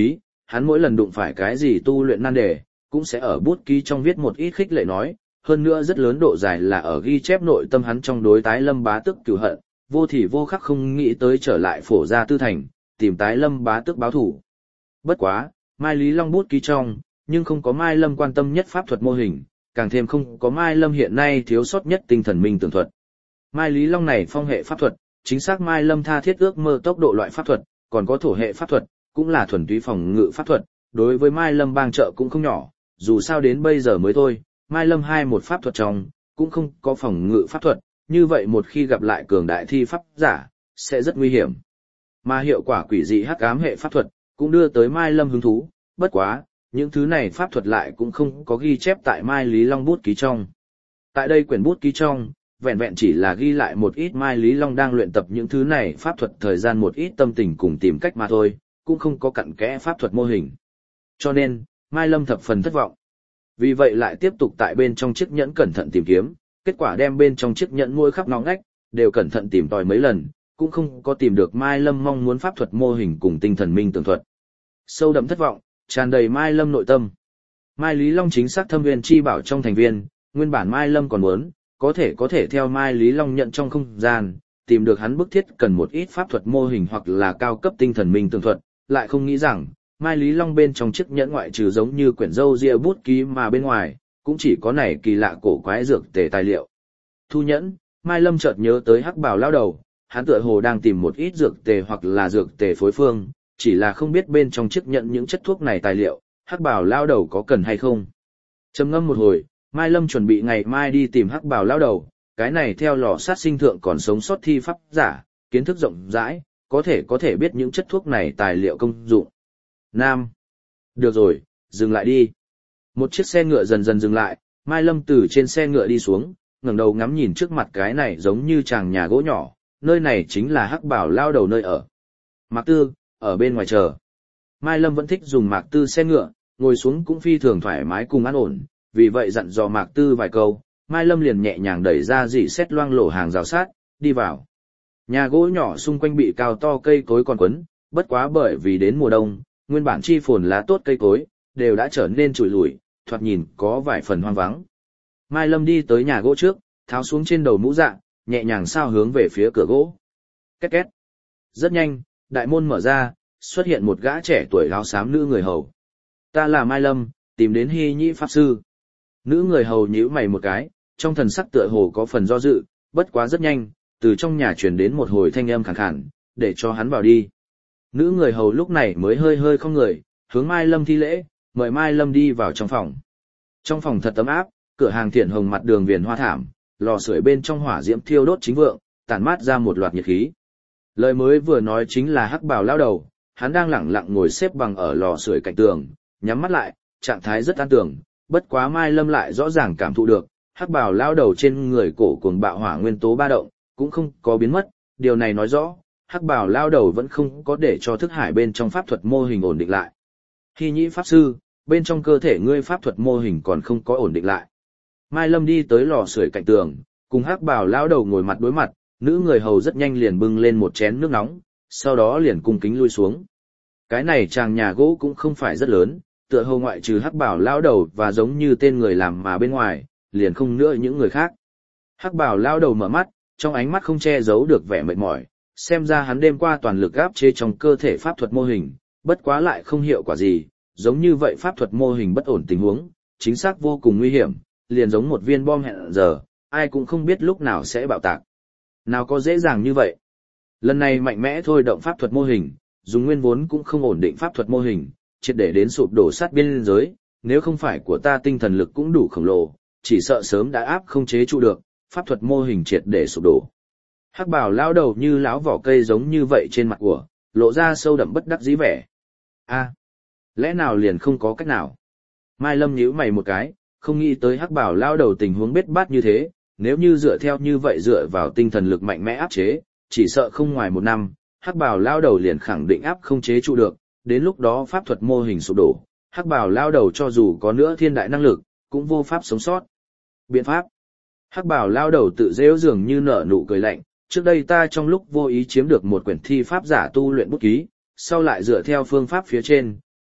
hắn mỗi lần đụng phải cái gì tu luyện nan đề, cũng sẽ ở bút ký trong viết một ít khích lệ nói, hơn nữa rất lớn độ dài là ở ghi chép nội tâm hắn trong đối tái lâm bá tước cửu hận, vô thì vô khắc không nghĩ tới trở lại phổ gia tư thành, tìm tái lâm bá tước báo thủ. Bất quá, Mai Lý Long bút ký trong, nhưng không có Mai Lâm quan tâm nhất pháp thuật mô hình, càng thêm không có Mai Lâm hiện nay thiếu sót nhất tinh thần minh tưởng thuật. Mai Lý Long này phong hệ pháp thuật, chính xác Mai Lâm tha thiết ước mơ tốc độ loại pháp thuật, còn có thổ hệ pháp thuật, cũng là thuần túy phòng ngự pháp thuật, đối với Mai Lâm bang trợ cũng không nhỏ, dù sao đến bây giờ mới thôi, Mai Lâm hai một pháp thuật trong, cũng không có phòng ngự pháp thuật, như vậy một khi gặp lại cường đại thi pháp giả, sẽ rất nguy hiểm. Mà hiệu quả quỷ dị hắc ám hệ pháp thuật, cũng đưa tới Mai Lâm hứng thú, bất quá, những thứ này pháp thuật lại cũng không có ghi chép tại Mai Lý Long bút ký trong. Tại đây quyển bút ký trong, vẹn vẹn chỉ là ghi lại một ít Mai Lý Long đang luyện tập những thứ này pháp thuật thời gian một ít tâm tình cùng tìm cách mà thôi, cũng không có cặn kẽ pháp thuật mô hình. Cho nên, Mai Lâm thập phần thất vọng. Vì vậy lại tiếp tục tại bên trong chiếc nhẫn cẩn thận tìm kiếm, kết quả đem bên trong chiếc nhẫn mỗi khắp ngõ ngách, đều cẩn thận tìm tòi mấy lần, cũng không có tìm được Mai Lâm mong muốn pháp thuật mô hình cùng tinh thần minh tưởng thuật. Sâu đậm thất vọng, tràn đầy Mai Lâm nội tâm. Mai Lý Long chính xác thâm viên chi bảo trong thành viên, nguyên bản Mai Lâm còn muốn, có thể có thể theo Mai Lý Long nhận trong không gian, tìm được hắn bức thiết cần một ít pháp thuật mô hình hoặc là cao cấp tinh thần minh tưởng thuật, lại không nghĩ rằng, Mai Lý Long bên trong chiếc nhẫn ngoại trừ giống như quyển dâu ria bút ký mà bên ngoài, cũng chỉ có này kỳ lạ cổ quái dược tề tài liệu. Thu nhẫn, Mai Lâm chợt nhớ tới hắc bào lao đầu, hắn tựa hồ đang tìm một ít dược tề hoặc là dược tề phối phương, chỉ là không biết bên trong chiếc nhẫn những chất thuốc này tài liệu, hắc bào lao đầu có cần hay không. Trầm ngâm một hồi, Mai Lâm chuẩn bị ngày mai đi tìm hắc bào lao đầu, cái này theo lò sát sinh thượng còn sống sót thi pháp giả, kiến thức rộng rãi, có thể có thể biết những chất thuốc này tài liệu công dụng. Nam. Được rồi, dừng lại đi. Một chiếc xe ngựa dần dần dừng lại, Mai Lâm từ trên xe ngựa đi xuống, ngẩng đầu ngắm nhìn trước mặt cái này giống như chàng nhà gỗ nhỏ, nơi này chính là hắc bảo lao đầu nơi ở. Mạc Tư, ở bên ngoài chờ. Mai Lâm vẫn thích dùng Mạc Tư xe ngựa, ngồi xuống cũng phi thường thoải mái cùng an ổn, vì vậy dặn dò Mạc Tư vài câu, Mai Lâm liền nhẹ nhàng đẩy ra dì xét loang lổ hàng rào sát, đi vào. Nhà gỗ nhỏ xung quanh bị cao to cây cối còn quấn, bất quá bởi vì đến mùa đông, nguyên bản chi phồn lá tốt cây cối, đều đã trở nên trụi lủi, thoạt nhìn có vài phần hoang vắng. Mai Lâm đi tới nhà gỗ trước, tháo xuống trên đầu mũ dạ, nhẹ nhàng sao hướng về phía cửa gỗ. Két két. Rất nhanh, đại môn mở ra, xuất hiện một gã trẻ tuổi áo xám nữ người hầu. Ta là Mai Lâm, tìm đến Hy Nhĩ Pháp Sư. Nữ người hầu nhíu mày một cái, trong thần sắc tựa hồ có phần do dự, bất quá rất nhanh, từ trong nhà truyền đến một hồi thanh âm khàn khàn, để cho hắn vào đi. Nữ người hầu lúc này mới hơi hơi không người, hướng Mai Lâm thi lễ, mời Mai Lâm đi vào trong phòng. Trong phòng thật ấm áp, cửa hàng thiện hồng mặt đường viền hoa thảm, lò sưởi bên trong hỏa diễm thiêu đốt chính vượng, tản mát ra một loạt nhiệt khí. Lời mới vừa nói chính là hắc bào lao đầu, hắn đang lẳng lặng ngồi xếp bằng ở lò sưởi cạnh tường, nhắm mắt lại, trạng thái rất an tưởng, bất quá Mai Lâm lại rõ ràng cảm thụ được, hắc bào lao đầu trên người cổ cuồng bạo hỏa nguyên tố ba động, cũng không có biến mất, điều này nói rõ, hắc bào lao đầu vẫn không có để cho thức hải bên trong pháp thuật mô hình ổn định lại. Hy Nhĩ Pháp Sư, bên trong cơ thể ngươi pháp thuật mô hình còn không có ổn định lại. Mai Lâm đi tới lò sưởi cạnh tường, cùng hắc bào lao đầu ngồi mặt đối mặt, nữ người hầu rất nhanh liền bưng lên một chén nước nóng, sau đó liền cung kính lui xuống. Cái này chàng nhà gỗ cũng không phải rất lớn, tựa hồ ngoại trừ hắc bào lao đầu và giống như tên người làm mà bên ngoài, liền không nữa những người khác. Hắc bào lao đầu mở mắt, trong ánh mắt không che giấu được vẻ mệt mỏi, xem ra hắn đêm qua toàn lực áp chế trong cơ thể pháp thuật mô hình, bất quá lại không hiệu quả gì, giống như vậy pháp thuật mô hình bất ổn tình huống, chính xác vô cùng nguy hiểm, liền giống một viên bom hẹn giờ, ai cũng không biết lúc nào sẽ bạo tạc. Nào có dễ dàng như vậy. Lần này mạnh mẽ thôi động pháp thuật mô hình, dùng nguyên vốn cũng không ổn định pháp thuật mô hình, triệt để đến sụp đổ sát biên giới, nếu không phải của ta tinh thần lực cũng đủ khổng lồ, chỉ sợ sớm đã áp không chế trụ được, pháp thuật mô hình triệt để sụp đổ. Hắc bào lao đầu như láo vỏ cây giống như vậy trên mặt của, lộ ra sâu đậm bất đắc dĩ vẻ. A, lẽ nào liền không có cách nào? Mai Lâm nhíu mày một cái, không nghĩ tới hắc bào lao đầu tình huống bết bát như thế, nếu như dựa theo như vậy dựa vào tinh thần lực mạnh mẽ áp chế, chỉ sợ không ngoài một năm, hắc bào lao đầu liền khẳng định áp không chế trụ được, đến lúc đó pháp thuật mô hình sụp đổ, hắc bào lao đầu cho dù có nữa thiên đại năng lực, cũng vô pháp sống sót. Biện pháp. Hắc bào lao đầu tự dễu dường như nở nụ cười lạnh, trước đây ta trong lúc vô ý chiếm được một quyển thi pháp giả tu luyện bút ký, sau lại dựa theo phương pháp phía trên,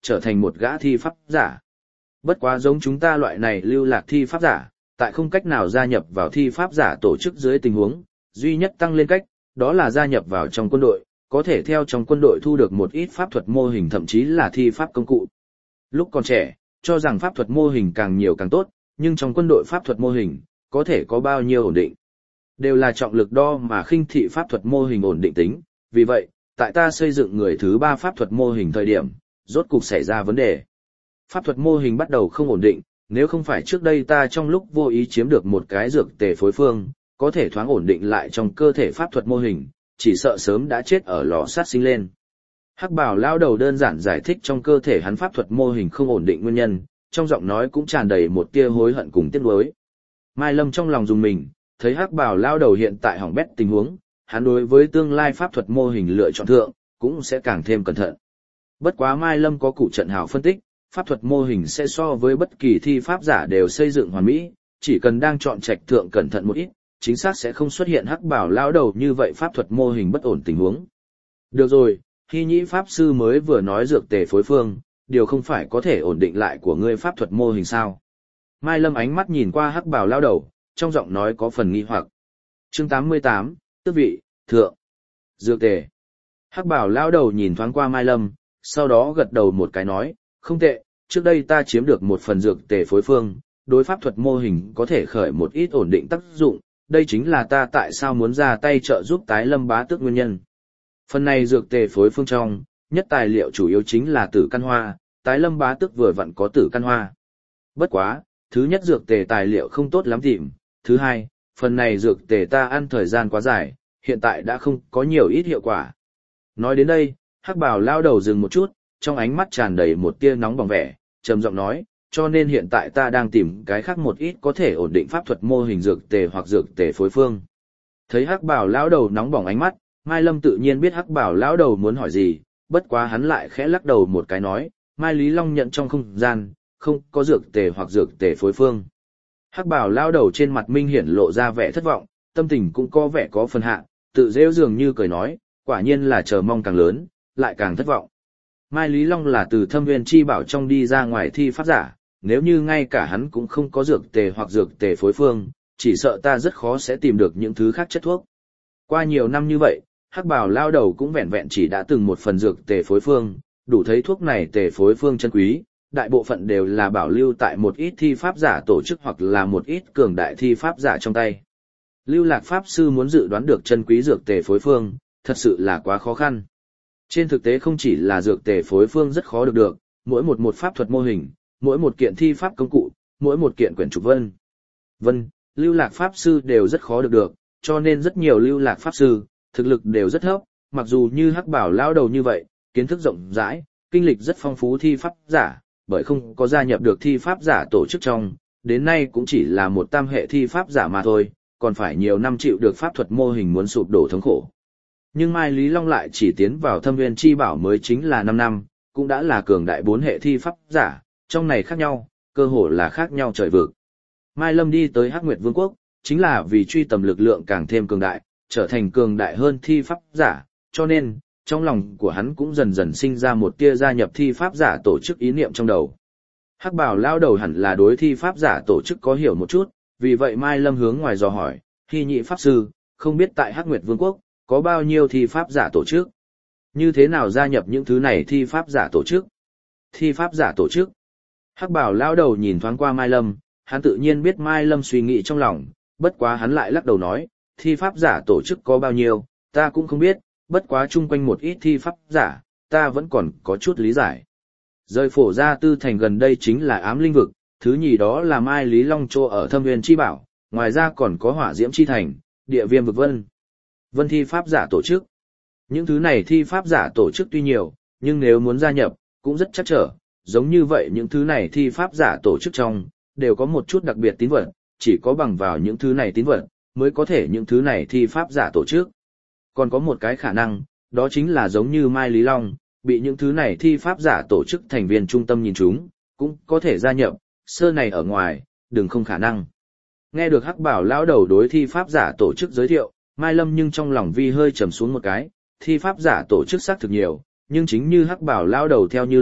trở thành một gã thi pháp giả. Bất quá giống chúng ta loại này lưu lạc thi pháp giả, tại không cách nào gia nhập vào thi pháp giả tổ chức dưới tình huống, duy nhất tăng lên cách, đó là gia nhập vào trong quân đội, có thể theo trong quân đội thu được một ít pháp thuật mô hình thậm chí là thi pháp công cụ. Lúc còn trẻ, cho rằng pháp thuật mô hình càng nhiều càng tốt, nhưng trong quân đội pháp thuật mô hình, có thể có bao nhiêu ổn định. Đều là trọng lực đo mà khinh thị pháp thuật mô hình ổn định tính, vì vậy, tại ta xây dựng người thứ ba pháp thuật mô hình thời điểm, rốt cục xảy ra vấn đề. Pháp thuật mô hình bắt đầu không ổn định, nếu không phải trước đây ta trong lúc vô ý chiếm được một cái dược tề phối phương, có thể thoáng ổn định lại trong cơ thể pháp thuật mô hình, chỉ sợ sớm đã chết ở lò sát sinh lên. Hắc Bảo lao đầu đơn giản giải thích trong cơ thể hắn pháp thuật mô hình không ổn định nguyên nhân, trong giọng nói cũng tràn đầy một tia hối hận cùng tiếc nuối. Mai Lâm trong lòng dùng mình, thấy Hắc Bảo lao đầu hiện tại hỏng bét tình huống, hắn đối với tương lai pháp thuật mô hình lựa chọn thượng, cũng sẽ càng thêm cẩn thận. Bất quá Mai Lâm có cụ trận hào phân tích, pháp thuật mô hình sẽ so với bất kỳ thi pháp giả đều xây dựng hoàn mỹ, chỉ cần đang chọn trạch thượng cẩn thận một ít, chính xác sẽ không xuất hiện Hắc Bảo lao đầu như vậy pháp thuật mô hình bất ổn tình huống. Được rồi, Hy Nhĩ pháp sư mới vừa nói dược tề phối phương, điều không phải có thể ổn định lại của ngươi pháp thuật mô hình sao? Mai Lâm ánh mắt nhìn qua Hắc Bảo lao đầu, trong giọng nói có phần nghi hoặc. Chương tám mươi tám, tước vị, thượng. Dược tề. Hắc Bảo lao đầu nhìn thoáng qua Mai Lâm, sau đó gật đầu một cái nói, không tệ, trước đây ta chiếm được một phần dược tề phối phương, đối pháp thuật mô hình có thể khởi một ít ổn định tác dụng, đây chính là ta tại sao muốn ra tay trợ giúp tái lâm bá tước nguyên nhân. Phần này dược tề phối phương trong, nhất tài liệu chủ yếu chính là tử căn hoa, tái lâm bá tước vừa vặn có tử căn hoa. Bất quá, thứ nhất dược tề tài liệu không tốt lắm tìm, thứ hai, phần này dược tề ta ăn thời gian quá dài, hiện tại đã không có nhiều ít hiệu quả. Nói đến đây, Hắc Bảo lao đầu dừng một chút, trong ánh mắt tràn đầy một tia nóng bỏng vẻ, trầm giọng nói, cho nên hiện tại ta đang tìm cái khác một ít có thể ổn định pháp thuật mô hình dược tề hoặc dược tề phối phương. Thấy Hắc Bảo lão đầu nóng bỏng ánh mắt, Mai Lâm tự nhiên biết Hắc Bảo lão đầu muốn hỏi gì, bất quá hắn lại khẽ lắc đầu một cái nói, Mai Lý Long nhận trong không gian, không có dược tề hoặc dược tề phối phương. Hắc Bảo lão đầu trên mặt minh hiển lộ ra vẻ thất vọng, tâm tình cũng có vẻ có phần hạ, tự rêu dường như cười nói, quả nhiên là chờ mong càng lớn, lại càng thất vọng. Mai Lý Long là từ Thâm Viên Chi Bảo trong đi ra ngoài thi pháp giả, nếu như ngay cả hắn cũng không có dược tề hoặc dược tề phối phương, chỉ sợ ta rất khó sẽ tìm được những thứ khác chất thuốc. Qua nhiều năm như vậy, Hắc Bảo lao đầu cũng vẹn vẹn chỉ đã từng một phần dược tề phối phương, đủ thấy thuốc này tề phối phương chân quý, đại bộ phận đều là bảo lưu tại một ít thi pháp giả tổ chức hoặc là một ít cường đại thi pháp giả trong tay. Lưu Lạc pháp sư muốn dự đoán được chân quý dược tề phối phương, thật sự là quá khó khăn. Trên thực tế không chỉ là dược tề phối phương rất khó được được, mỗi một một pháp thuật mô hình, mỗi một kiện thi pháp công cụ, mỗi một kiện quyển trục vân. Vân, Lưu Lạc pháp sư đều rất khó được được, cho nên rất nhiều Lưu Lạc pháp sư, thực lực đều rất thấp, mặc dù như Hắc Bảo lao đầu như vậy, kiến thức rộng rãi, kinh lịch rất phong phú thi pháp giả, bởi không có gia nhập được thi pháp giả tổ chức trong, đến nay cũng chỉ là một tam hệ thi pháp giả mà thôi, còn phải nhiều năm chịu được pháp thuật mô hình muốn sụp đổ thống khổ. Nhưng Mai Lý Long lại chỉ tiến vào Thâm Viên Chi Bảo mới chính là năm năm, cũng đã là cường đại bốn hệ thi pháp giả, trong này khác nhau, cơ hồ là khác nhau trời vực. Mai Lâm đi tới Hắc Nguyệt Vương quốc, chính là vì truy tầm lực lượng càng thêm cường đại, trở thành cường đại hơn thi pháp giả, cho nên, trong lòng của hắn cũng dần dần sinh ra một tia gia nhập thi pháp giả tổ chức ý niệm trong đầu. Hắc Bảo lao đầu hẳn là đối thi pháp giả tổ chức có hiểu một chút, vì vậy Mai Lâm hướng ngoài dò hỏi, Hy Nhĩ pháp sư, không biết tại Hắc Nguyệt Vương quốc, có bao nhiêu thi pháp giả tổ chức? Như thế nào gia nhập những thứ này thi pháp giả tổ chức? Thi pháp giả tổ chức? Hắc Bảo lao đầu nhìn thoáng qua Mai Lâm, hắn tự nhiên biết Mai Lâm suy nghĩ trong lòng, bất quá hắn lại lắc đầu nói, thi pháp giả tổ chức có bao nhiêu, ta cũng không biết, bất quá chung quanh một ít thi pháp giả, ta vẫn còn có chút lý giải. Rời Phổ Gia Tư thành gần đây chính là Ám Linh vực, thứ nhì đó là Mai Lý Long Trô ở Thâm Viên Chi Bảo, ngoài ra còn có Hỏa Diễm Chi Thành, Địa Viêm vực Vân. Vân thi pháp giả tổ chức. Những thứ này thi pháp giả tổ chức tuy nhiều, nhưng nếu muốn gia nhập, cũng rất chắc trở, giống như vậy những thứ này thi pháp giả tổ chức trong, đều có một chút đặc biệt tín vật, chỉ có bằng vào những thứ này tín vật, mới có thể những thứ này thi pháp giả tổ chức. Còn có một cái khả năng, đó chính là giống như Mai Lý Long, bị những thứ này thi pháp giả tổ chức thành viên trung tâm nhìn chúng, cũng có thể gia nhập, sơ này ở ngoài, đừng không khả năng. Nghe được Hắc Bảo lão đầu đối thi pháp giả tổ chức giới thiệu, Mai Lâm nhưng trong lòng vi hơi trầm xuống một cái, thi pháp giả tổ chức xác thực nhiều, nhưng chính như Hắc Bảo lão đầu theo như lời,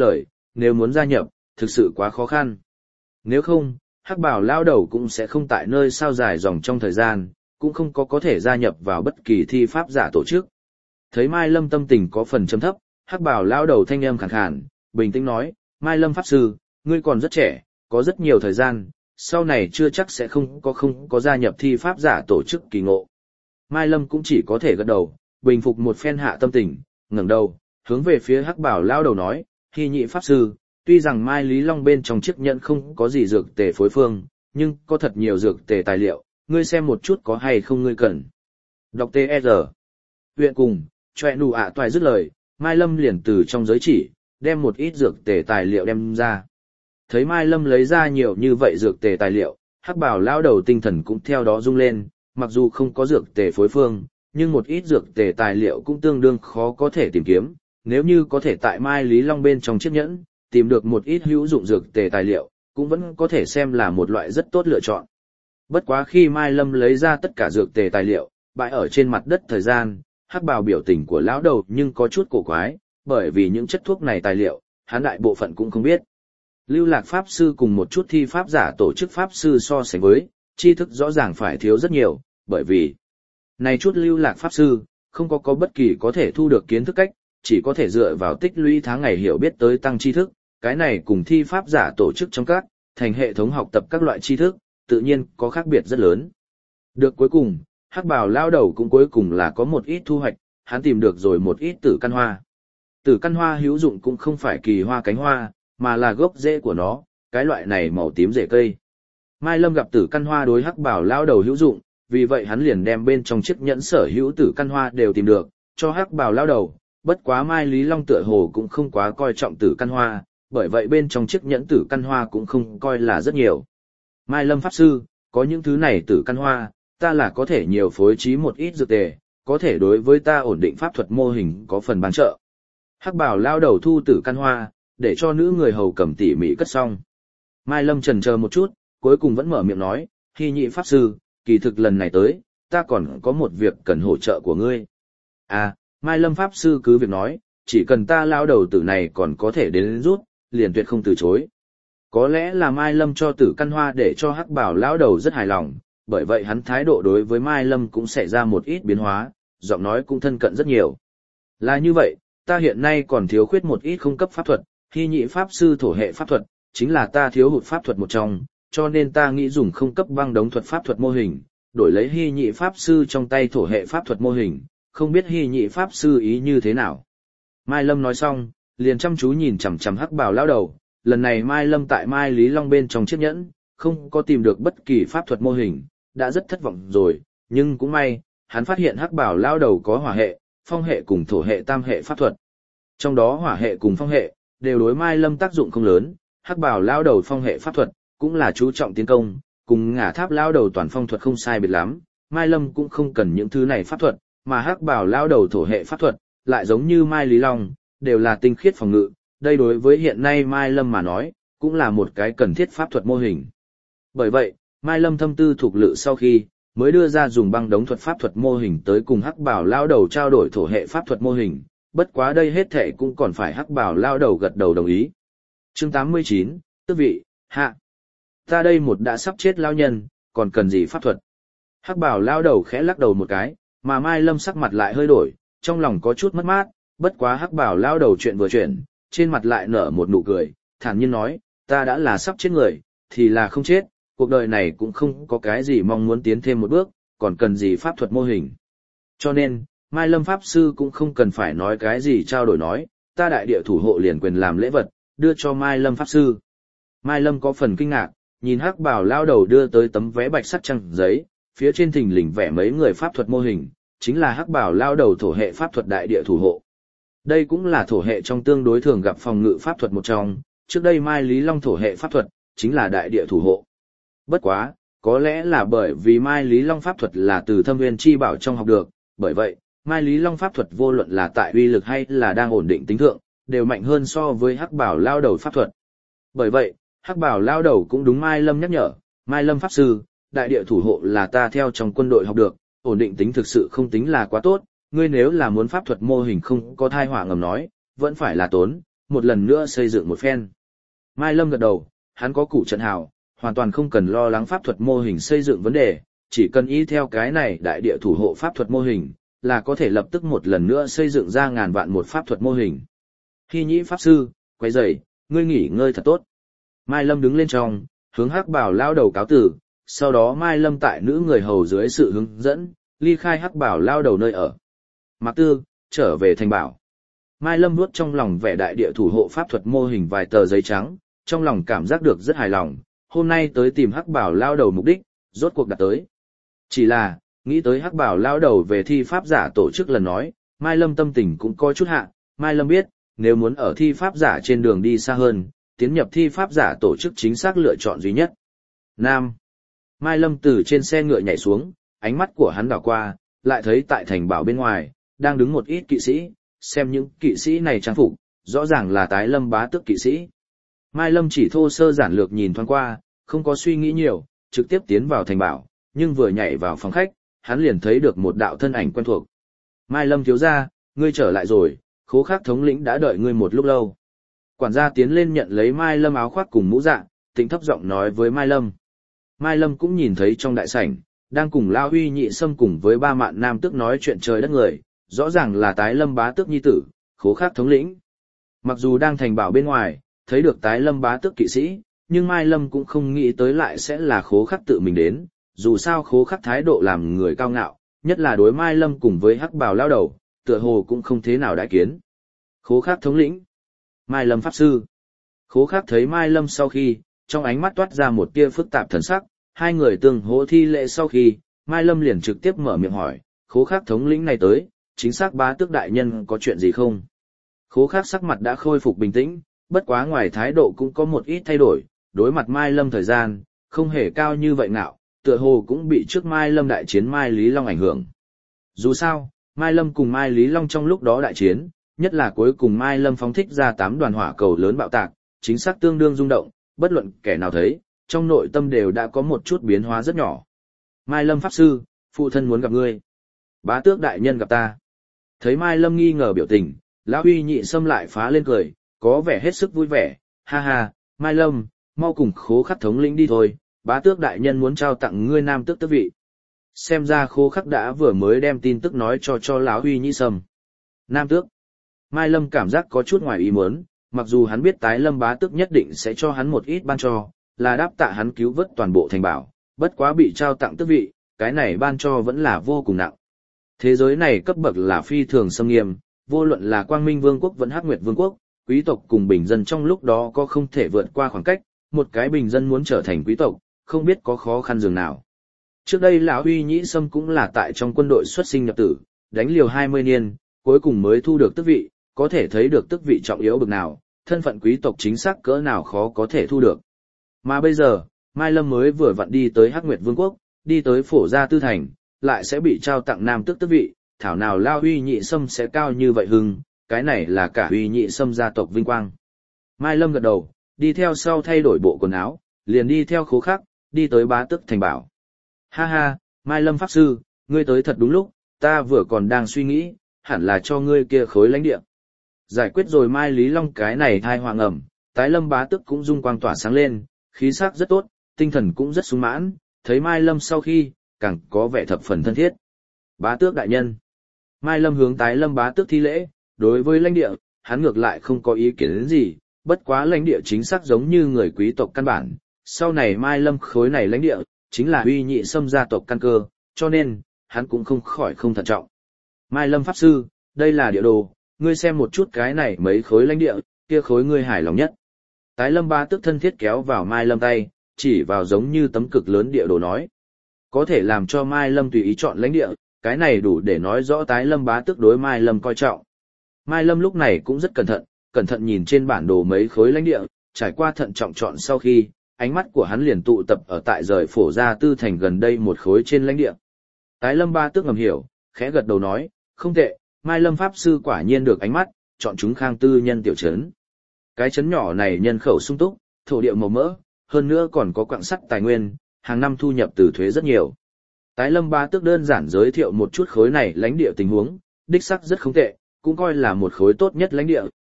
nếu muốn gia nhập, thực sự quá khó khăn. Nếu không, hắc bảo lao đầu cũng sẽ không tại nơi sao dài dòng trong thời gian, cũng không có có thể gia nhập vào bất kỳ thi pháp giả tổ chức. Thấy Mai Lâm tâm tình có phần trầm thấp, hắc bảo lao đầu thanh âm khàn khàn, bình tĩnh nói, Mai Lâm Pháp Sư, ngươi còn rất trẻ, có rất nhiều thời gian, sau này chưa chắc sẽ không có không có gia nhập thi pháp giả tổ chức kỳ ngộ. Mai Lâm cũng chỉ có thể gật đầu, bình phục một phen hạ tâm tình, ngẩng đầu, hướng về phía hắc bảo lao đầu nói, Hy Nhị Pháp Sư, tuy rằng Mai Lý Long bên trong chiếc nhẫn không có gì dược tề phối phương, nhưng có thật nhiều dược tề tài liệu, ngươi xem một chút có hay không ngươi cần. Đọc tê e rờ. Huyện cùng, choẹ nụ ạ toài dứt lời, Mai Lâm liền từ trong giới chỉ, đem một ít dược tề tài liệu đem ra. Thấy Mai Lâm lấy ra nhiều như vậy dược tề tài liệu, hắc bảo lao đầu tinh thần cũng theo đó rung lên, mặc dù không có dược tề phối phương, nhưng một ít dược tề tài liệu cũng tương đương khó có thể tìm kiếm, nếu như có thể tại Mai Lý Long bên trong chiếc nhẫn, tìm được một ít hữu dụng dược tề tài liệu, cũng vẫn có thể xem là một loại rất tốt lựa chọn. Bất quá khi Mai Lâm lấy ra tất cả dược tề tài liệu, bãi ở trên mặt đất thời gian, hắc bào biểu tình của lão đầu nhưng có chút cổ quái, bởi vì những chất thuốc này tài liệu, hắn đại bộ phận cũng không biết. Lưu Lạc Pháp Sư cùng một chút thi pháp giả tổ chức Pháp Sư so sánh với, tri thức rõ ràng phải thiếu rất nhiều, bởi vì này chút Lưu Lạc Pháp Sư, không có có bất kỳ có thể thu được kiến thức cách, chỉ có thể dựa vào tích lũy tháng ngày hiểu biết tới tăng tri thức, cái này cùng thi pháp giả tổ chức trong các, thành hệ thống học tập các loại tri thức, tự nhiên có khác biệt rất lớn. Được cuối cùng, hắc bào lao đầu cũng cuối cùng là có một ít thu hoạch, hắn tìm được rồi một ít tử căn hoa. Tử căn hoa hữu dụng cũng không phải kỳ hoa cánh hoa, mà là gốc rễ của nó, cái loại này màu tím rễ cây. Mai Lâm gặp tử căn hoa đối hắc bào lao đầu hữu dụng, vì vậy hắn liền đem bên trong chiếc nhẫn sở hữu tử căn hoa đều tìm được, cho hắc bào lao đầu, bất quá Mai Lý Long tựa hồ cũng không quá coi trọng tử căn hoa, bởi vậy bên trong chiếc nhẫn tử căn hoa cũng không coi là rất nhiều. Mai Lâm Pháp Sư, có những thứ này tử căn hoa, ta là có thể nhiều phối trí một ít dược tề, có thể đối với ta ổn định pháp thuật mô hình có phần bán trợ. Hắc bảo lao đầu thu tử căn hoa, để cho nữ người hầu cầm tỉ mỉ cất xong. Mai Lâm chần chờ một chút, cuối cùng vẫn mở miệng nói, Hy Nhị Pháp Sư, kỳ thực lần này tới, ta còn có một việc cần hỗ trợ của ngươi. À, Mai Lâm Pháp Sư cứ việc nói, chỉ cần ta lao đầu tử này còn có thể đến rút, liền tuyệt không từ chối. Có lẽ là Mai Lâm cho tử căn hoa để cho hắc bảo lao đầu rất hài lòng, bởi vậy hắn thái độ đối với Mai Lâm cũng xảy ra một ít biến hóa, giọng nói cũng thân cận rất nhiều. Là như vậy, ta hiện nay còn thiếu khuyết một ít không cấp pháp thuật, Hy Nhị Pháp Sư thổ hệ pháp thuật, chính là ta thiếu hụt pháp thuật một trong, cho nên ta nghĩ dùng không cấp băng đống thuật pháp thuật mô hình, đổi lấy Hy Nhị Pháp Sư trong tay thổ hệ pháp thuật mô hình, không biết Hy Nhị Pháp Sư ý như thế nào. Mai Lâm nói xong, liền chăm chú nhìn chằm chằm hắc bào lao đầu, lần này Mai Lâm tại Mai Lý Long bên trong chiếc nhẫn, không có tìm được bất kỳ pháp thuật mô hình, đã rất thất vọng rồi, nhưng cũng may, hắn phát hiện hắc bảo lao đầu có hỏa hệ, phong hệ cùng thổ hệ tam hệ pháp thuật. Trong đó hỏa hệ cùng phong hệ, đều đối Mai Lâm tác dụng không lớn, hắc bảo lao đầu phong hệ pháp thuật, cũng là chú trọng tiến công, cùng ngả tháp lao đầu toàn phong thuật không sai biệt lắm, Mai Lâm cũng không cần những thứ này pháp thuật, mà hắc bảo lao đầu thổ hệ pháp thuật, lại giống như Mai Lý Long, đều là tinh khiết phòng ngự, đây đối với hiện nay Mai Lâm mà nói, cũng là một cái cần thiết pháp thuật mô hình. Bởi vậy, Mai Lâm thâm tư thuộc lự sau khi, mới đưa ra dùng băng đống thuật pháp thuật mô hình tới cùng hắc bảo lao đầu trao đổi thổ hệ pháp thuật mô hình, bất quá đây hết thệ cũng còn phải hắc bảo lao đầu gật đầu đồng ý. Chương tám mươi chín, Tước vị, hạ. Ta đây một đã sắp chết lao nhân, còn cần gì pháp thuật? Hắc bảo lao đầu khẽ lắc đầu một cái, mà Mai Lâm sắc mặt lại hơi đổi, trong lòng có chút mất mát, bất quá hắc bảo lao đầu chuyện vừa chuyển, trên mặt lại nở một nụ cười, thản nhiên nói, ta đã là sắp chết người, thì là không chết, cuộc đời này cũng không có cái gì mong muốn tiến thêm một bước, còn cần gì pháp thuật mô hình. Cho nên, Mai Lâm Pháp Sư cũng không cần phải nói cái gì trao đổi nói, ta đại địa thủ hộ liền quyền làm lễ vật, đưa cho Mai Lâm Pháp Sư. Mai Lâm có phần kinh ngạc, nhìn hắc bảo lao đầu đưa tới tấm vé bạch sắt trăng giấy, phía trên thình lình vẽ mấy người pháp thuật mô hình, chính là hắc bảo lao đầu thổ hệ pháp thuật đại địa thủ hộ. Đây cũng là thổ hệ trong tương đối thường gặp phòng ngự pháp thuật một trong, trước đây Mai Lý Long thổ hệ pháp thuật, chính là đại địa thủ hộ. Bất quá, có lẽ là bởi vì Mai Lý Long pháp thuật là từ Thâm Nguyên Chi Bảo trong học được, bởi vậy, Mai Lý Long pháp thuật vô luận là tại uy lực hay là đang ổn định tính thượng, đều mạnh hơn so với hắc bảo lao đầu pháp thuật. Bởi vậy, hắc bảo lao đầu cũng đúng Mai Lâm nhắc nhở, Mai Lâm Pháp Sư, đại địa thủ hộ là ta theo trong quân đội học được, ổn định tính thực sự không tính là quá tốt, ngươi nếu là muốn pháp thuật mô hình không có thai họa ngầm nói, vẫn phải là tốn, một lần nữa xây dựng một phen. Mai Lâm gật đầu, hắn có củ trận hào, hoàn toàn không cần lo lắng pháp thuật mô hình xây dựng vấn đề, chỉ cần y theo cái này đại địa thủ hộ pháp thuật mô hình, là có thể lập tức một lần nữa xây dựng ra ngàn vạn một pháp thuật mô hình. Hy Nhĩ pháp sư, quay dậy, ngươi nghỉ ngơi thật tốt. Mai Lâm đứng lên trong, hướng Hắc Bảo lao đầu cáo tử, sau đó Mai Lâm tại nữ người hầu dưới sự hướng dẫn, ly khai Hắc Bảo lao đầu nơi ở. Mạc Tư, trở về thành bảo. Mai Lâm nuốt trong lòng vẻ đại địa thủ hộ pháp thuật mô hình vài tờ giấy trắng, trong lòng cảm giác được rất hài lòng, hôm nay tới tìm Hắc Bảo lao đầu mục đích, rốt cuộc đạt tới. Chỉ là, nghĩ tới Hắc Bảo lao đầu về thi pháp giả tổ chức lần nói, Mai Lâm tâm tình cũng có chút hạ, Mai Lâm biết, nếu muốn ở thi pháp giả trên đường đi xa hơn, tiến nhập thi pháp giả tổ chức chính xác lựa chọn duy nhất. Nam. Mai Lâm từ trên xe ngựa nhảy xuống, ánh mắt của hắn đảo qua, lại thấy tại thành bảo bên ngoài, đang đứng một ít kỵ sĩ, xem những kỵ sĩ này trang phục, rõ ràng là tái lâm bá tước kỵ sĩ. Mai Lâm chỉ thô sơ giản lược nhìn thoáng qua, không có suy nghĩ nhiều, trực tiếp tiến vào thành bảo, nhưng vừa nhảy vào phòng khách, hắn liền thấy được một đạo thân ảnh quen thuộc. Mai Lâm thiếu gia, ngươi trở lại rồi, Khố Khắc thống lĩnh đã đợi ngươi một lúc lâu. Quản gia tiến lên nhận lấy Mai Lâm áo khoác cùng mũ dạ, tĩnh thấp giọng nói với Mai Lâm. Mai Lâm cũng nhìn thấy trong đại sảnh, đang cùng Lao Huy Nhị Sâm cùng với ba mạn nam tước nói chuyện trời đất người, rõ ràng là tái lâm bá tước nhi tử, Khố Khắc thống lĩnh. Mặc dù đang thành bảo bên ngoài, thấy được tái lâm bá tước kỵ sĩ, nhưng Mai Lâm cũng không nghĩ tới lại sẽ là Khố Khắc tự mình đến, dù sao Khố Khắc thái độ làm người cao ngạo, nhất là đối Mai Lâm cùng với Hắc Bào lao đầu, tựa hồ cũng không thế nào đại kiến. Khố Khắc thống lĩnh, Mai Lâm pháp sư. Khố Khắc thấy Mai Lâm sau khi, trong ánh mắt toát ra một tia phức tạp thần sắc, hai người tương hỗ thi lễ sau khi, Mai Lâm liền trực tiếp mở miệng hỏi, Khố Khắc thống lĩnh này tới, chính xác bá tước đại nhân có chuyện gì không? Khố Khắc sắc mặt đã khôi phục bình tĩnh, bất quá ngoài thái độ cũng có một ít thay đổi, đối mặt Mai Lâm thời gian, không hề cao như vậy ngạo, tựa hồ cũng bị trước Mai Lâm đại chiến Mai Lý Long ảnh hưởng. Dù sao, Mai Lâm cùng Mai Lý Long trong lúc đó đại chiến, nhất là cuối cùng Mai Lâm phóng thích ra tám đoàn hỏa cầu lớn bạo tạc, chính xác tương đương rung động, bất luận kẻ nào thấy, trong nội tâm đều đã có một chút biến hóa rất nhỏ. Mai Lâm pháp sư, phụ thân muốn gặp ngươi. Bá tước đại nhân gặp ta. Thấy Mai Lâm nghi ngờ biểu tình, Lão Huy Nhị Sâm lại phá lên cười, có vẻ hết sức vui vẻ, ha ha, Mai Lâm, mau cùng Khố Khắc thống lĩnh đi thôi, bá tước đại nhân muốn trao tặng ngươi nam tước tước vị. Xem ra Khố Khắc đã vừa mới đem tin tức nói cho cho Lão Huy Nhị Sâm. Nam tước. Mai Lâm cảm giác có chút ngoài ý muốn, mặc dù hắn biết tái lâm bá tước nhất định sẽ cho hắn một ít ban cho, là đáp tạ hắn cứu vớt toàn bộ thành bảo, bất quá bị trao tặng tước vị, cái này ban cho vẫn là vô cùng nặng. Thế giới này cấp bậc là phi thường xâm nghiêm, vô luận là Quang Minh Vương quốc vẫn Hắc Nguyệt Vương quốc, quý tộc cùng bình dân trong lúc đó có không thể vượt qua khoảng cách, một cái bình dân muốn trở thành quý tộc, không biết có khó khăn dường nào. Trước đây Lão Huy Nhĩ Sâm cũng là tại trong quân đội xuất sinh nhập tử, đánh liều hai mươi niên, cuối cùng mới thu được tước vị, có thể thấy được tước vị trọng yếu bậc nào, thân phận quý tộc chính xác cỡ nào khó có thể thu được. Mà bây giờ, Mai Lâm mới vừa vặn đi tới Hắc Nguyệt Vương quốc, đi tới Phổ Gia Tư Thành, lại sẽ bị trao tặng nam tước tước vị, thảo nào Lao Huy Nhị Sâm sẽ cao như vậy hưng, cái này là cả Huy Nhị Sâm gia tộc vinh quang. Mai Lâm gật đầu, đi theo sau thay đổi bộ quần áo, liền đi theo Khố Khắc, đi tới bá tước thành bảo. Ha ha, Mai Lâm pháp sư, ngươi tới thật đúng lúc, ta vừa còn đang suy nghĩ, hẳn là cho ngươi kia khối lãnh địa. Giải quyết rồi Mai Lý Long cái này thai hoàng ẩm, tái Lâm bá tước cũng dung quang tỏa sáng lên, khí sắc rất tốt, tinh thần cũng rất sung mãn, thấy Mai Lâm sau khi, càng có vẻ thập phần thân thiết. Bá tước đại nhân. Mai Lâm hướng tái Lâm bá tước thi lễ, đối với lãnh địa, hắn ngược lại không có ý kiến gì, bất quá lãnh địa chính xác giống như người quý tộc căn bản, sau này Mai Lâm khối này lãnh địa, chính là Huy Nhị Sâm gia tộc căn cơ, cho nên, hắn cũng không khỏi không thận trọng. Mai Lâm pháp sư, đây là địa đồ, ngươi xem một chút cái này mấy khối lãnh địa, kia khối ngươi hài lòng nhất. Tái Lâm bá tước thân thiết kéo vào Mai Lâm tay, chỉ vào giống như tấm cực lớn địa đồ nói. Có thể làm cho Mai Lâm tùy ý chọn lãnh địa, cái này đủ để nói rõ tái Lâm bá tước đối Mai Lâm coi trọng. Mai Lâm lúc này cũng rất cẩn thận, cẩn thận nhìn trên bản đồ mấy khối lãnh địa, trải qua thận trọng chọn sau khi, ánh mắt của hắn liền tụ tập ở tại rời Phổ Gia Tư Thành gần đây một khối trên lãnh địa. Tái Lâm bá tước ngầm hiểu, khẽ gật đầu nói, không tệ, Mai Lâm pháp sư quả nhiên được ánh mắt, chọn chúng Khang Tư nhân tiểu trấn. Cái trấn nhỏ này nhân khẩu sung túc, thổ địa màu mỡ, hơn nữa còn có quặng sắt tài nguyên, hàng năm thu nhập từ thuế rất nhiều. Tái Lâm bá tước đơn giản giới thiệu một chút khối này lãnh địa tình huống, đích xác rất không tệ, cũng coi là một khối tốt nhất lãnh địa,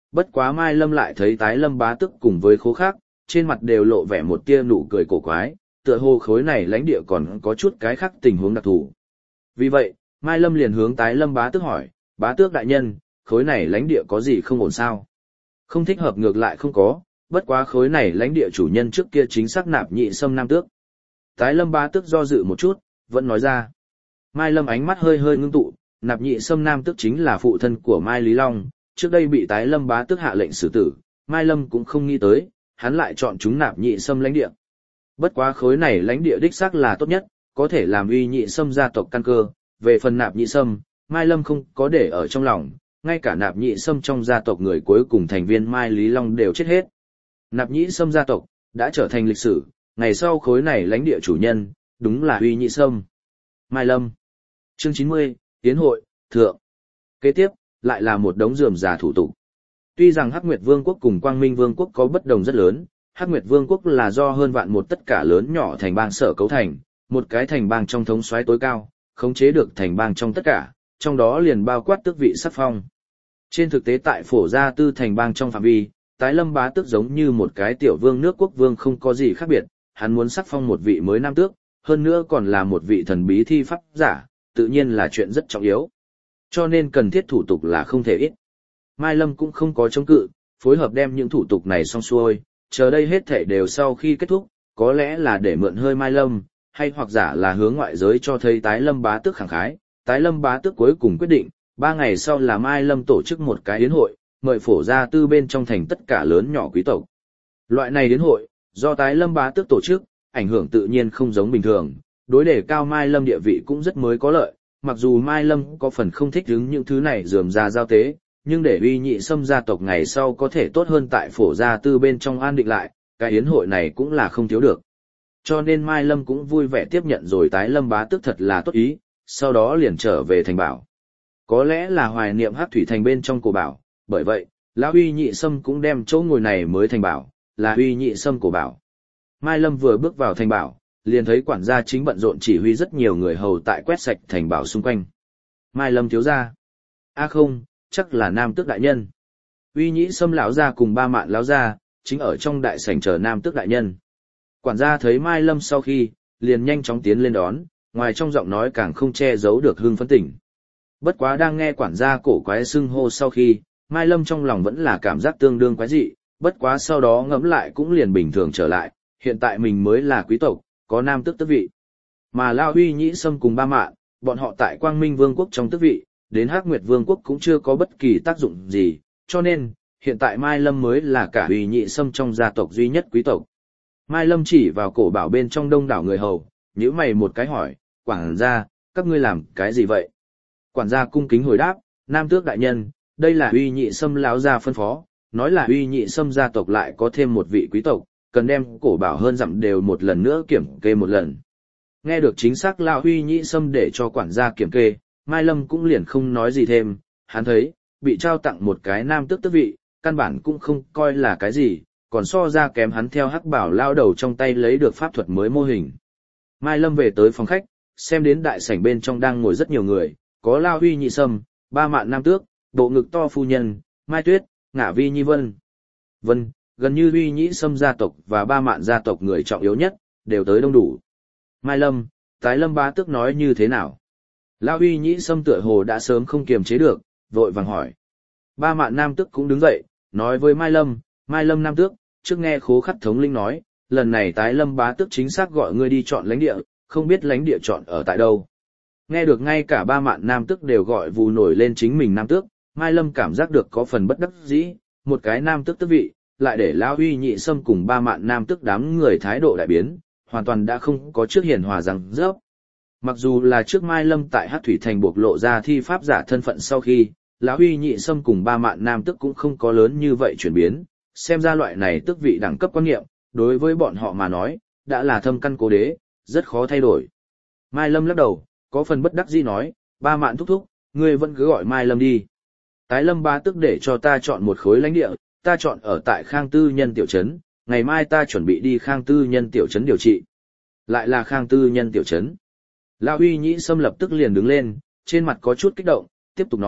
bất quá Mai Lâm lại thấy Tái Lâm Bá Tước cùng với Khố Khác, trên mặt đều lộ vẻ một tia nụ cười cổ quái, tựa hồ khối này lãnh địa còn có chút cái khác tình huống đặc thù. Vì vậy, Mai Lâm liền hướng Tái Lâm Bá Tước hỏi, Bá Tước đại nhân, khối này lãnh địa có gì không ổn sao? Không thích hợp ngược lại không có, bất quá khối này lãnh địa chủ nhân trước kia chính xác Nạp Nhị Sâm Nam Tước. Tái Lâm Bá Tước do dự một chút, vẫn nói ra. Mai Lâm ánh mắt hơi hơi ngưng tụ, Nạp Nhị Sâm Nam Tước chính là phụ thân của Mai Lý Long, trước đây bị Tái Lâm Bá Tước hạ lệnh xử tử, Mai Lâm cũng không nghĩ tới, hắn lại chọn chúng Nạp Nhị Sâm lãnh địa. Bất quá khối này lãnh địa đích xác là tốt nhất, có thể làm Uy Nhị Sâm gia tộc căn cơ, về phần Nạp Nhị Sâm, Mai Lâm không có để ở trong lòng, ngay cả Nạp Nhị Sâm trong gia tộc người cuối cùng thành viên Mai Lý Long đều chết hết. Nạp Nhị Sâm gia tộc đã trở thành lịch sử, ngày sau khối này lãnh địa chủ nhân, đúng là Uy Nhị Sâm. Mai Lâm. Chương chín mươi, Tiến hội, Thượng. Kế tiếp, lại là một đống rườm rà thủ tục. Tuy rằng Hắc Nguyệt Vương quốc cùng Quang Minh Vương quốc có bất đồng rất lớn, Hắc Nguyệt Vương quốc là do hơn vạn một tất cả lớn nhỏ thành bang sở cấu thành, một cái thành bang trong thống soái tối cao, khống chế được thành bang trong tất cả, trong đó liền bao quát tước vị sắc phong. Trên thực tế tại Phổ Gia Tư thành bang trong phạm vi, Tái Lâm Bá Tước giống như một cái tiểu vương nước quốc vương không có gì khác biệt, hắn muốn sắc phong một vị mới nam tước, hơn nữa còn là một vị thần bí thi pháp giả, tự nhiên là chuyện rất trọng yếu. Cho nên cần thiết thủ tục là không thể ít. Mai Lâm cũng không có chống cự, phối hợp đem những thủ tục này xong xuôi, chờ đây hết thảy đều sau khi kết thúc, có lẽ là để mượn hơi Mai Lâm, hay hoặc giả là hướng ngoại giới cho thấy Tái Lâm Bá Tước khẳng khái. Tái Lâm Bá Tước cuối cùng quyết định, ba ngày sau là Mai Lâm tổ chức một cái yến hội, mời Phổ Gia Tư bên trong thành tất cả lớn nhỏ quý tộc. Loại này yến hội, do Tái Lâm Bá Tước tổ chức, ảnh hưởng tự nhiên không giống bình thường, đối đề cao Mai Lâm địa vị cũng rất mới có lợi, mặc dù Mai Lâm có phần không thích hứng những thứ này rườm rà giao tế, nhưng để Uy Nhị Sâm gia tộc ngày sau có thể tốt hơn tại Phổ Gia Tư bên trong an định lại, cái yến hội này cũng là không thiếu được. Cho nên Mai Lâm cũng vui vẻ tiếp nhận rồi Tái Lâm Bá Tước thật là tốt ý, sau đó liền trở về thành bảo. Có lẽ là hoài niệm Hắc Thủy thành bên trong cổ bảo, bởi vậy, lão Uy Nhị Sâm cũng đem chỗ ngồi này mới thành bảo, là Uy Nhị Sâm cổ bảo. Mai Lâm vừa bước vào thành bảo, liền thấy quản gia chính bận rộn chỉ huy rất nhiều người hầu tại quét sạch thành bảo xung quanh. Mai Lâm thiếu gia. A không, chắc là Nam Tước đại nhân. Uy Nhị Sâm lão gia cùng ba mạn lão gia chính ở trong đại sảnh chờ Nam Tước đại nhân. Quản gia thấy Mai Lâm sau khi, liền nhanh chóng tiến lên đón, ngoài trong giọng nói càng không che giấu được hưng phấn tỉnh. Bất quá đang nghe quản gia cổ quái xưng hô sau khi, Mai Lâm trong lòng vẫn là cảm giác tương đương quái dị, bất quá sau đó ngẫm lại cũng liền bình thường trở lại, hiện tại mình mới là quý tộc, có nam tước tước vị. Mà Lao Huy Nhĩ Sâm cùng ba mạn, bọn họ tại Quang Minh Vương quốc trong tước vị, đến Hắc Nguyệt Vương quốc cũng chưa có bất kỳ tác dụng gì, cho nên, hiện tại Mai Lâm mới là cả Huy Nhĩ Sâm trong gia tộc duy nhất quý tộc. Mai Lâm chỉ vào cổ bảo bên trong đông đảo người hầu, nhíu mày một cái hỏi, quản gia, các ngươi làm cái gì vậy? Quản gia cung kính hồi đáp, Nam Tước đại nhân, đây là Huy Nhị Sâm lão gia phân phó, nói là Huy Nhị Sâm gia tộc lại có thêm một vị quý tộc, cần đem cổ bảo hơn dặm đều một lần nữa kiểm kê một lần. Nghe được chính xác lão Huy Nhị Sâm để cho quản gia kiểm kê, Mai Lâm cũng liền không nói gì thêm, hắn thấy, bị trao tặng một cái Nam Tước tước vị, căn bản cũng không coi là cái gì, còn so ra kém hắn theo hắc bảo lao đầu trong tay lấy được pháp thuật mới mô hình. Mai Lâm về tới phòng khách, xem đến đại sảnh bên trong đang ngồi rất nhiều người, có Lao Huy Nhị Sâm, ba mạn Nam Tước, bộ ngực to phu nhân, Mai Tuyết, Ngả Vi Nhi Vân. Vân, gần như Huy Nhị Sâm gia tộc và ba mạn gia tộc người trọng yếu nhất, đều tới đông đủ. Mai Lâm, Tái Lâm bá tước nói như thế nào? Lao Huy Nhị Sâm tựa hồ đã sớm không kiềm chế được, vội vàng hỏi. Ba mạn Nam Tước cũng đứng dậy, nói với Mai Lâm, Mai Lâm Nam Tước, trước nghe Khố Khắc thống linh nói, lần này Tái Lâm bá tước chính xác gọi ngươi đi chọn lãnh địa, không biết lãnh địa chọn ở tại đâu. Nghe được ngay cả ba mạn Nam Tước đều gọi vù nổi lên chính mình Nam Tước, Mai Lâm cảm giác được có phần bất đắc dĩ, một cái Nam Tước tước vị, lại để Lao Huy Nhị Sâm cùng ba mạn Nam Tước đám người thái độ đại biến, hoàn toàn đã không có trước hiền hòa rằng rớp. Mặc dù là trước Mai Lâm tại Hắc Thủy Thành bộc lộ ra thi pháp giả thân phận sau khi, Lão Huy Nhị Sâm cùng ba mạn Nam Tước cũng không có lớn như vậy chuyển biến, xem ra loại này tước vị đẳng cấp quan niệm, đối với bọn họ mà nói, đã là thâm căn cố đế, rất khó thay đổi. Mai Lâm lắc đầu, có phần bất đắc dĩ nói, ba mạn thúc thúc, ngươi vẫn cứ gọi Mai Lâm đi. Tái Lâm bá tước để cho ta chọn một khối lãnh địa, ta chọn ở tại Khang Tư Nhân tiểu trấn, ngày mai ta chuẩn bị đi Khang Tư Nhân tiểu trấn điều trị. Lại là Khang Tư Nhân tiểu trấn. Lão Huy Nhĩ Sâm lập tức liền đứng lên, trên mặt có chút kích động, tiếp tục nói,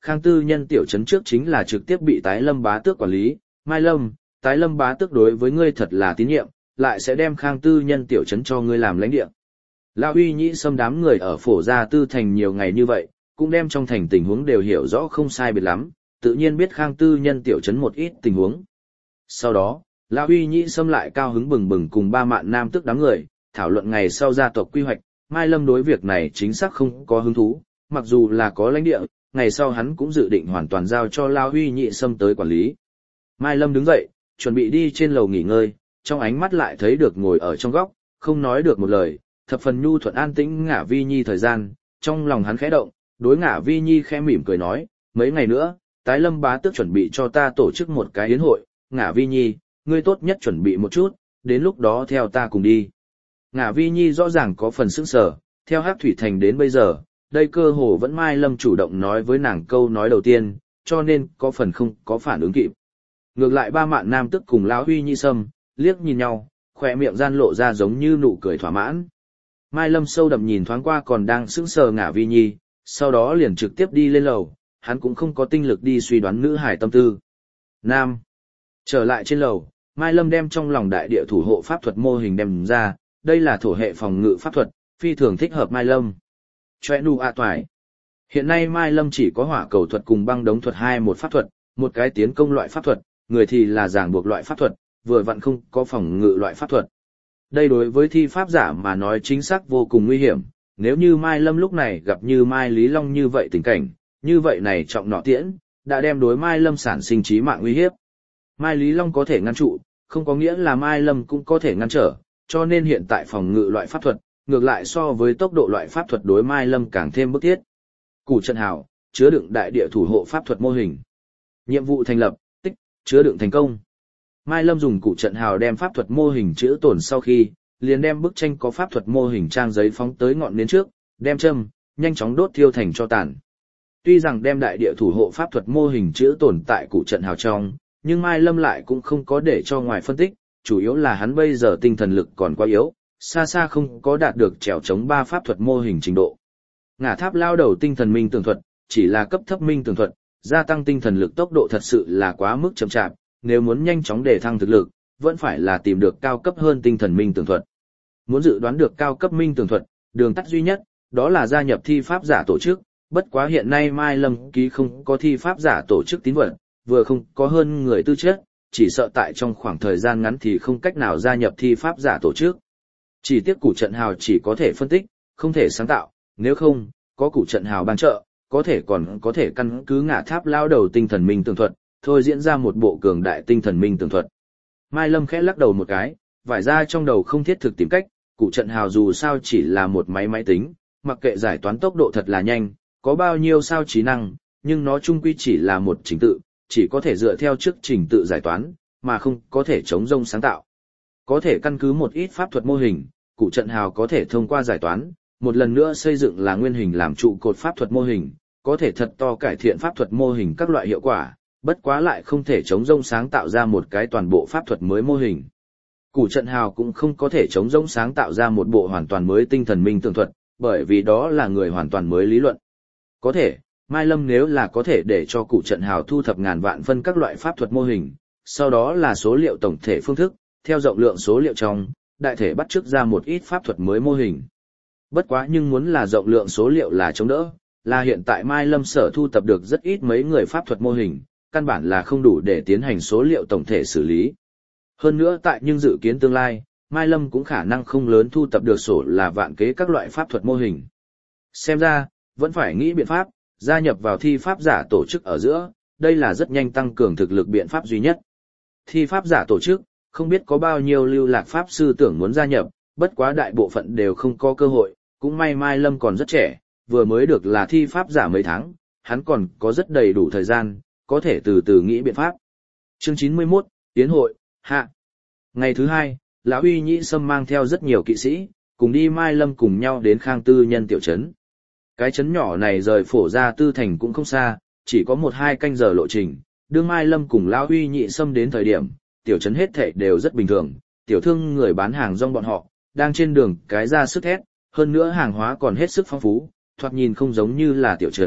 Khang Tư Nhân tiểu trấn trước chính là trực tiếp bị Tái Lâm bá tước quản lý, Mai Lâm, Tái Lâm bá tước đối với ngươi thật là tín nhiệm, lại sẽ đem Khang Tư Nhân tiểu trấn cho ngươi làm lãnh địa. Lão Uy Nhĩ Sâm đám người ở Phổ Gia Tư thành nhiều ngày như vậy, cũng đem trong thành tình huống đều hiểu rõ không sai biệt lắm, tự nhiên biết Khang Tư Nhân tiểu trấn một ít tình huống. Sau đó, Lão Uy Nhĩ Sâm lại cao hứng bừng bừng cùng ba mạn nam tước đám người, thảo luận ngày sau gia tộc quy hoạch, Mai Lâm đối việc này chính xác không có hứng thú, mặc dù là có lãnh địa, ngày sau hắn cũng dự định hoàn toàn giao cho Lão Uy Nhĩ Sâm tới quản lý. Mai Lâm đứng dậy, chuẩn bị đi trên lầu nghỉ ngơi, trong ánh mắt lại thấy được ngồi ở trong góc, không nói được một lời, thập phần nhu thuận an tĩnh Ngả Vi Nhi thời gian, trong lòng hắn khẽ động, đối Ngả Vi Nhi khẽ mỉm cười nói, mấy ngày nữa, Tái Lâm bá tước chuẩn bị cho ta tổ chức một cái yến hội, Ngả Vi Nhi, ngươi tốt nhất chuẩn bị một chút, đến lúc đó theo ta cùng đi. Ngả Vi Nhi rõ ràng có phần sững sờ, theo Hắc Thủy Thành đến bây giờ, đây cơ hồ vẫn Mai Lâm chủ động nói với nàng câu nói đầu tiên, cho nên có phần không có phản ứng kịp. Ngược lại ba mạn nam tức cùng Lão Huy Nhi Sâm, liếc nhìn nhau, khỏe miệng gian lộ ra giống như nụ cười thỏa mãn. Mai Lâm sâu đậm nhìn thoáng qua còn đang sững sờ Ngả Vi Nhi, sau đó liền trực tiếp đi lên lầu, hắn cũng không có tinh lực đi suy đoán nữ hải tâm tư. Nam. Trở lại trên lầu, Mai Lâm đem trong lòng đại địa thủ hộ pháp thuật mô hình đem ra, đây là thổ hệ phòng ngự pháp thuật, phi thường thích hợp Mai Lâm. Chòe nụ a toài. Hiện nay Mai Lâm chỉ có hỏa cầu thuật cùng băng đống thuật hai một pháp thuật, một cái tiến công loại pháp thuật, người thì là giảng buộc loại pháp thuật, vừa vặn không có phòng ngự loại pháp thuật. Đây đối với thi pháp giả mà nói chính xác vô cùng nguy hiểm, nếu như Mai Lâm lúc này gặp như Mai Lý Long như vậy tình cảnh, như vậy này trọng nọ tiễn, đã đem đối Mai Lâm sản sinh chí mạng nguy hiếp. Mai Lý Long có thể ngăn trụ, không có nghĩa là Mai Lâm cũng có thể ngăn trở, cho nên hiện tại phòng ngự loại pháp thuật, ngược lại so với tốc độ loại pháp thuật đối Mai Lâm càng thêm bức thiết. Củ trận hào, chứa đựng đại địa thủ hộ pháp thuật mô hình. Nhiệm vụ thành lập, tích, chứa đựng thành công. Mai Lâm dùng củ trận hào đem pháp thuật mô hình chữ tổn sau khi, liền đem bức tranh có pháp thuật mô hình trang giấy phóng tới ngọn nến trước, đem châm, nhanh chóng đốt thiêu thành cho tàn. Tuy rằng đem đại địa thủ hộ pháp thuật mô hình chữ tổn tại củ trận hào trong, nhưng Mai Lâm lại cũng không có để cho ngoài phân tích, chủ yếu là hắn bây giờ tinh thần lực còn quá yếu, xa xa không có đạt được trèo chống ba pháp thuật mô hình trình độ. Ngả tháp lao đầu tinh thần minh tường thuật, chỉ là cấp thấp minh tường thuật, gia tăng tinh thần lực tốc độ thật sự là quá mức chậm chạp, nếu muốn nhanh chóng để thăng thực lực, vẫn phải là tìm được cao cấp hơn tinh thần minh tường thuật. Muốn dự đoán được cao cấp minh tường thuật, đường tắt duy nhất, đó là gia nhập thi pháp giả tổ chức, bất quá hiện nay Mai Lâm ký không có thi pháp giả tổ chức tín vật, vừa không có hơn người tư chất, chỉ sợ tại trong khoảng thời gian ngắn thì không cách nào gia nhập thi pháp giả tổ chức. Chỉ tiếc củ trận hào chỉ có thể phân tích, không thể sáng tạo, nếu không, có củ trận hào ban trợ, có thể còn có thể căn cứ ngả tháp lao đầu tinh thần minh tường thuật, thôi diễn ra một bộ cường đại tinh thần minh tường thuật. Mai Lâm khẽ lắc đầu một cái, vải ra trong đầu không thiết thực tìm cách, củ trận hào dù sao chỉ là một máy máy tính, mặc kệ giải toán tốc độ thật là nhanh, có bao nhiêu sao trí năng, nhưng nó chung quy chỉ là một trình tự, chỉ có thể dựa theo trước trình tự giải toán, mà không có thể chống rông sáng tạo. Có thể căn cứ một ít pháp thuật mô hình, củ trận hào có thể thông qua giải toán, một lần nữa xây dựng là nguyên hình làm trụ cột pháp thuật mô hình, có thể thật to cải thiện pháp thuật mô hình các loại hiệu quả, bất quá lại không thể chống rông sáng tạo ra một cái toàn bộ pháp thuật mới mô hình. Củ trận hào cũng không có thể chống rông sáng tạo ra một bộ hoàn toàn mới tinh thần minh tường thuật, bởi vì đó là người hoàn toàn mới lý luận. Có thể, Mai Lâm nếu là có thể để cho củ trận hào thu thập ngàn vạn phân các loại pháp thuật mô hình, sau đó là số liệu tổng thể phương thức, theo rộng lượng số liệu trong, đại thể bắt chước ra một ít pháp thuật mới mô hình. Bất quá nhưng muốn là rộng lượng số liệu là chống đỡ, là hiện tại Mai Lâm sở thu thập được rất ít mấy người pháp thuật mô hình, căn bản là không đủ để tiến hành số liệu tổng thể xử lý. Hơn nữa tại nhưng dự kiến tương lai, Mai Lâm cũng khả năng không lớn thu thập được sổ là vạn kế các loại pháp thuật mô hình. Xem ra, vẫn phải nghĩ biện pháp, gia nhập vào thi pháp giả tổ chức ở giữa, đây là rất nhanh tăng cường thực lực biện pháp duy nhất. Thi pháp giả tổ chức, không biết có bao nhiêu lưu lạc pháp sư tưởng muốn gia nhập, bất quá đại bộ phận đều không có cơ hội, cũng may Mai Lâm còn rất trẻ, vừa mới được là thi pháp giả mấy tháng, hắn còn có rất đầy đủ thời gian, có thể từ từ nghĩ biện pháp. Chương chín mươi mốt, Tiến hội, hạ. Ngày thứ hai, Lão Uy Nhĩ Sâm mang theo rất nhiều kỵ sĩ, cùng đi Mai Lâm cùng nhau đến Khang Tư Nhân tiểu trấn. Cái trấn nhỏ này rời Phổ Gia Tư thành cũng không xa, chỉ có một hai canh giờ lộ trình, đương Mai Lâm cùng Lão Uy Nhĩ Sâm đến thời điểm, tiểu trấn hết thảy đều rất bình thường, tiểu thương người bán hàng rong bọn họ, đang trên đường cái ra sức thét, hơn nữa hàng hóa còn hết sức phong phú, thoạt nhìn không giống như là tiểu trấn,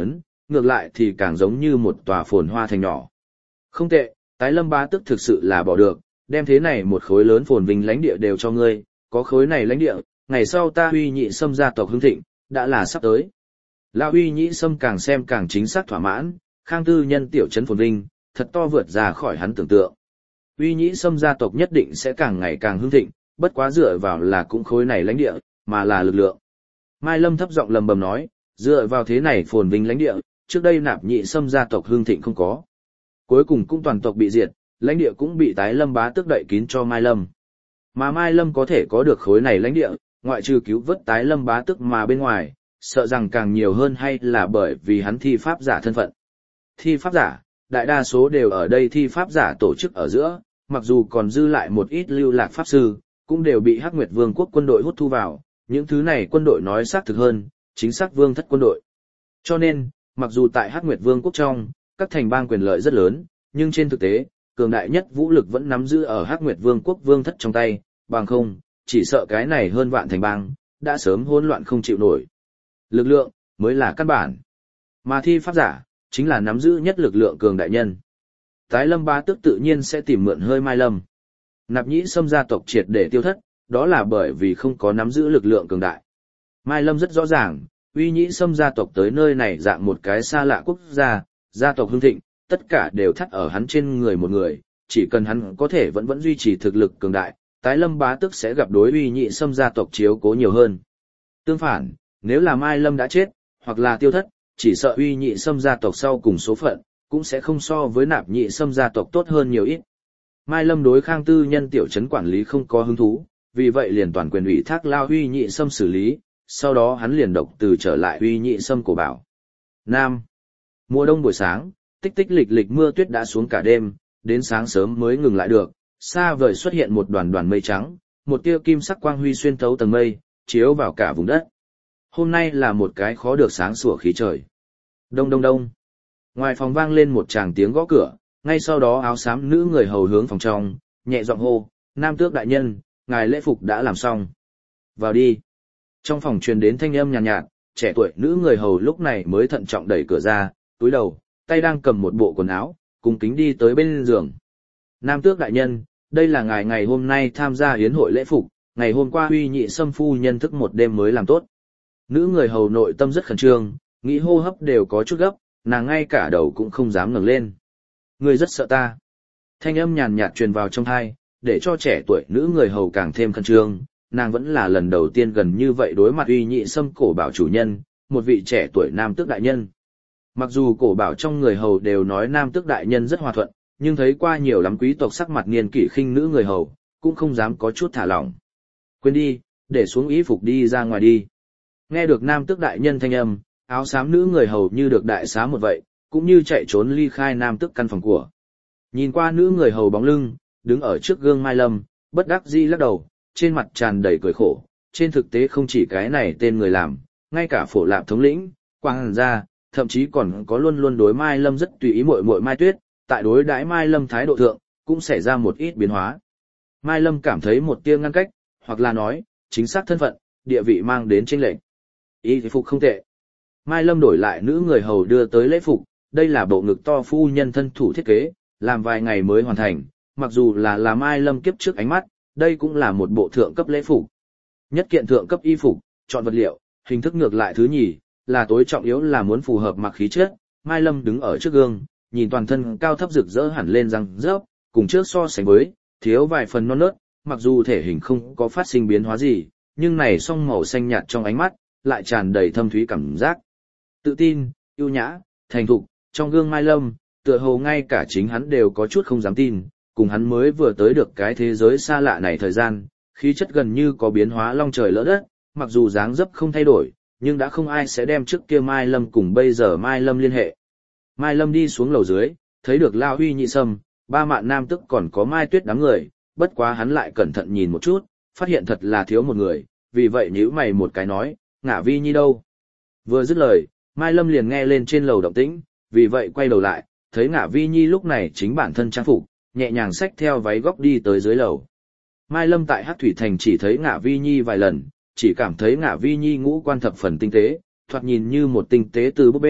ngược lại thì càng giống như một tòa phồn hoa thành nhỏ. Không tệ, tái lâm bá tước thực sự là bỏ được, đem thế này một khối lớn phồn vinh lãnh địa đều cho ngươi, có khối này lãnh địa, ngày sau ta Huy Nhị Sâm gia tộc hưng thịnh, đã là sắp tới. Lão Huy Nhị Sâm càng xem càng chính xác thỏa mãn, Khang Tư Nhân tiểu trấn phồn vinh, thật to vượt ra khỏi hắn tưởng tượng. Huy Nhị Sâm gia tộc nhất định sẽ càng ngày càng hưng thịnh, bất quá dựa vào là cũng khối này lãnh địa, mà là lực lượng. Mai Lâm thấp giọng lầm bầm nói, dựa vào thế này phồn vinh lãnh địa, trước đây Nạp Nhị Sâm gia tộc hưng thịnh không có. Cuối cùng cũng toàn tộc bị diệt, lãnh địa cũng bị tái lâm bá tước đậy kín cho Mai Lâm. Mà Mai Lâm có thể có được khối này lãnh địa, ngoại trừ cứu vớt tái lâm bá tước mà bên ngoài, sợ rằng càng nhiều hơn hay là bởi vì hắn thi pháp giả thân phận. Thi pháp giả, đại đa số đều ở đây thi pháp giả tổ chức ở giữa, mặc dù còn dư lại một ít lưu lạc pháp sư, cũng đều bị Hắc Nguyệt Vương quốc quân đội hút thu vào, những thứ này quân đội nói xác thực hơn, chính xác vương thất quân đội. Cho nên, mặc dù tại Hắc Nguyệt Vương quốc trong, các thành bang quyền lợi rất lớn, nhưng trên thực tế, cường đại nhất vũ lực vẫn nắm giữ ở Hắc Nguyệt Vương quốc vương thất trong tay, bằng không, chỉ sợ cái này hơn vạn thành bang, đã sớm hỗn loạn không chịu nổi. Lực lượng, mới là căn bản. Mà thi pháp giả, chính là nắm giữ nhất lực lượng cường đại nhân. Tái lâm bá tước tự nhiên sẽ tìm mượn hơi Mai Lâm. Nạp Nhĩ Sâm gia tộc triệt để tiêu thất, đó là bởi vì không có nắm giữ lực lượng cường đại. Mai Lâm rất rõ ràng, Uy Nhĩ Sâm gia tộc tới nơi này dạng một cái xa lạ quốc gia, gia tộc hưng thịnh, tất cả đều thắt ở hắn trên người một người, chỉ cần hắn có thể vẫn vẫn duy trì thực lực cường đại, tái lâm bá tước sẽ gặp đối Uy Nhĩ Sâm gia tộc chiếu cố nhiều hơn. Tương phản, nếu là Mai Lâm đã chết, hoặc là tiêu thất, chỉ sợ Uy Nhĩ Sâm gia tộc sau cùng số phận, cũng sẽ không so với Nạp Nhĩ Sâm gia tộc tốt hơn nhiều ít. Mai Lâm đối Khang Tư Nhân tiểu trấn quản lý không có hứng thú, vì vậy liền toàn quyền ủy thác lao Uy Nhĩ Sâm xử lý, sau đó hắn liền độc từ trở lại Uy Nhĩ Sâm cổ bảo. Nam. Mùa đông buổi sáng, tích tích lịch lịch mưa tuyết đã xuống cả đêm, đến sáng sớm mới ngừng lại được, xa vời xuất hiện một đoàn đoàn mây trắng, một tia kim sắc quang huy xuyên thấu tầng mây, chiếu vào cả vùng đất. Hôm nay là một cái khó được sáng sủa khí trời. Đông đông đông. Ngoài phòng vang lên một tràng tiếng gõ cửa, ngay sau đó áo xám nữ người hầu hướng phòng trong, nhẹ giọng hô, Nam Tước đại nhân, ngài lễ phục đã làm xong. Vào đi. Trong phòng truyền đến thanh âm nhàn nhạt, nhạt, trẻ tuổi nữ người hầu lúc này mới thận trọng đẩy cửa ra, túi đầu, tay đang cầm một bộ quần áo, cung kính đi tới bên giường. Nam Tước đại nhân, đây là ngài ngày hôm nay tham gia yến hội lễ phục, ngày hôm qua Uy Nhị Sâm phu nhân thức một đêm mới làm tốt. Nữ người hầu nội tâm rất khẩn trương, nghĩ hô hấp đều có chút gấp, nàng ngay cả đầu cũng không dám ngẩng lên. Ngươi rất sợ ta. Thanh âm nhàn nhạt truyền vào trong tai, để cho trẻ tuổi nữ người hầu càng thêm khẩn trương, nàng vẫn là lần đầu tiên gần như vậy đối mặt Uy Nhị Sâm cổ bảo chủ nhân, một vị trẻ tuổi nam tước đại nhân. Mặc dù cổ bảo trong người hầu đều nói nam tước đại nhân rất hòa thuận, nhưng thấy qua nhiều lắm quý tộc sắc mặt niên kỷ khinh nữ người hầu, cũng không dám có chút thả lỏng. Quên đi, để xuống y phục đi ra ngoài đi. Nghe được nam tước đại nhân thanh âm, áo xám nữ người hầu như được đại xá một vậy, cũng như chạy trốn ly khai nam tước căn phòng của. Nhìn qua nữ người hầu bóng lưng, đứng ở trước gương Mai Lâm, bất đắc dĩ lắc đầu, trên mặt tràn đầy cười khổ. Trên thực tế không chỉ cái này tên người làm, ngay cả phổ lạp thống lĩnh, quang hàn gia, thậm chí còn có luôn luôn đối Mai Lâm rất tùy ý muội muội Mai Tuyết, tại đối đãi Mai Lâm thái độ thượng, cũng xảy ra một ít biến hóa. Mai Lâm cảm thấy một tia ngăn cách, hoặc là nói, chính xác thân phận, địa vị mang đến chênh lệch. Y phục không tệ. Mai Lâm đổi lại nữ người hầu đưa tới lễ phục, đây là bộ ngực to phu nhân thân thủ thiết kế, làm vài ngày mới hoàn thành, mặc dù là là Mai Lâm kiếp trước ánh mắt, đây cũng là một bộ thượng cấp lễ phục. Nhất kiện thượng cấp y phục, chọn vật liệu, hình thức ngược lại thứ nhì, là tối trọng yếu là muốn phù hợp mặc khí chất. Mai Lâm đứng ở trước gương, nhìn toàn thân cao thấp rực rỡ hẳn lên răng rớp, cùng trước so sánh với, thiếu vài phần non nớt, mặc dù thể hình không có phát sinh biến hóa gì, nhưng này song màu xanh nhạt trong ánh mắt, lại tràn đầy thâm thúy cảm giác. Tự tin, yêu nhã, thành thục, trong gương Mai Lâm, tựa hồ ngay cả chính hắn đều có chút không dám tin, cùng hắn mới vừa tới được cái thế giới xa lạ này thời gian, khí chất gần như có biến hóa long trời lỡ đất, mặc dù dáng dấp không thay đổi, nhưng đã không ai sẽ đem trước kia Mai Lâm cùng bây giờ Mai Lâm liên hệ. Mai Lâm đi xuống lầu dưới, thấy được Lao Huy Nhị Sâm, ba mạn nam tức còn có Mai Tuyết đám người, bất quá hắn lại cẩn thận nhìn một chút, phát hiện thật là thiếu một người, vì vậy nhíu mày một cái nói, Ngả Vi Nhi đâu? Vừa dứt lời, Mai Lâm liền nghe lên trên lầu động tĩnh, vì vậy quay đầu lại, thấy Ngả Vi Nhi lúc này chính bản thân trang phục, nhẹ nhàng xách theo váy góc đi tới dưới lầu. Mai Lâm tại Hắc Thủy Thành chỉ thấy Ngả Vi Nhi vài lần, chỉ cảm thấy Ngả Vi Nhi ngũ quan thập phần tinh tế, thoạt nhìn như một tinh tế từ búp bê,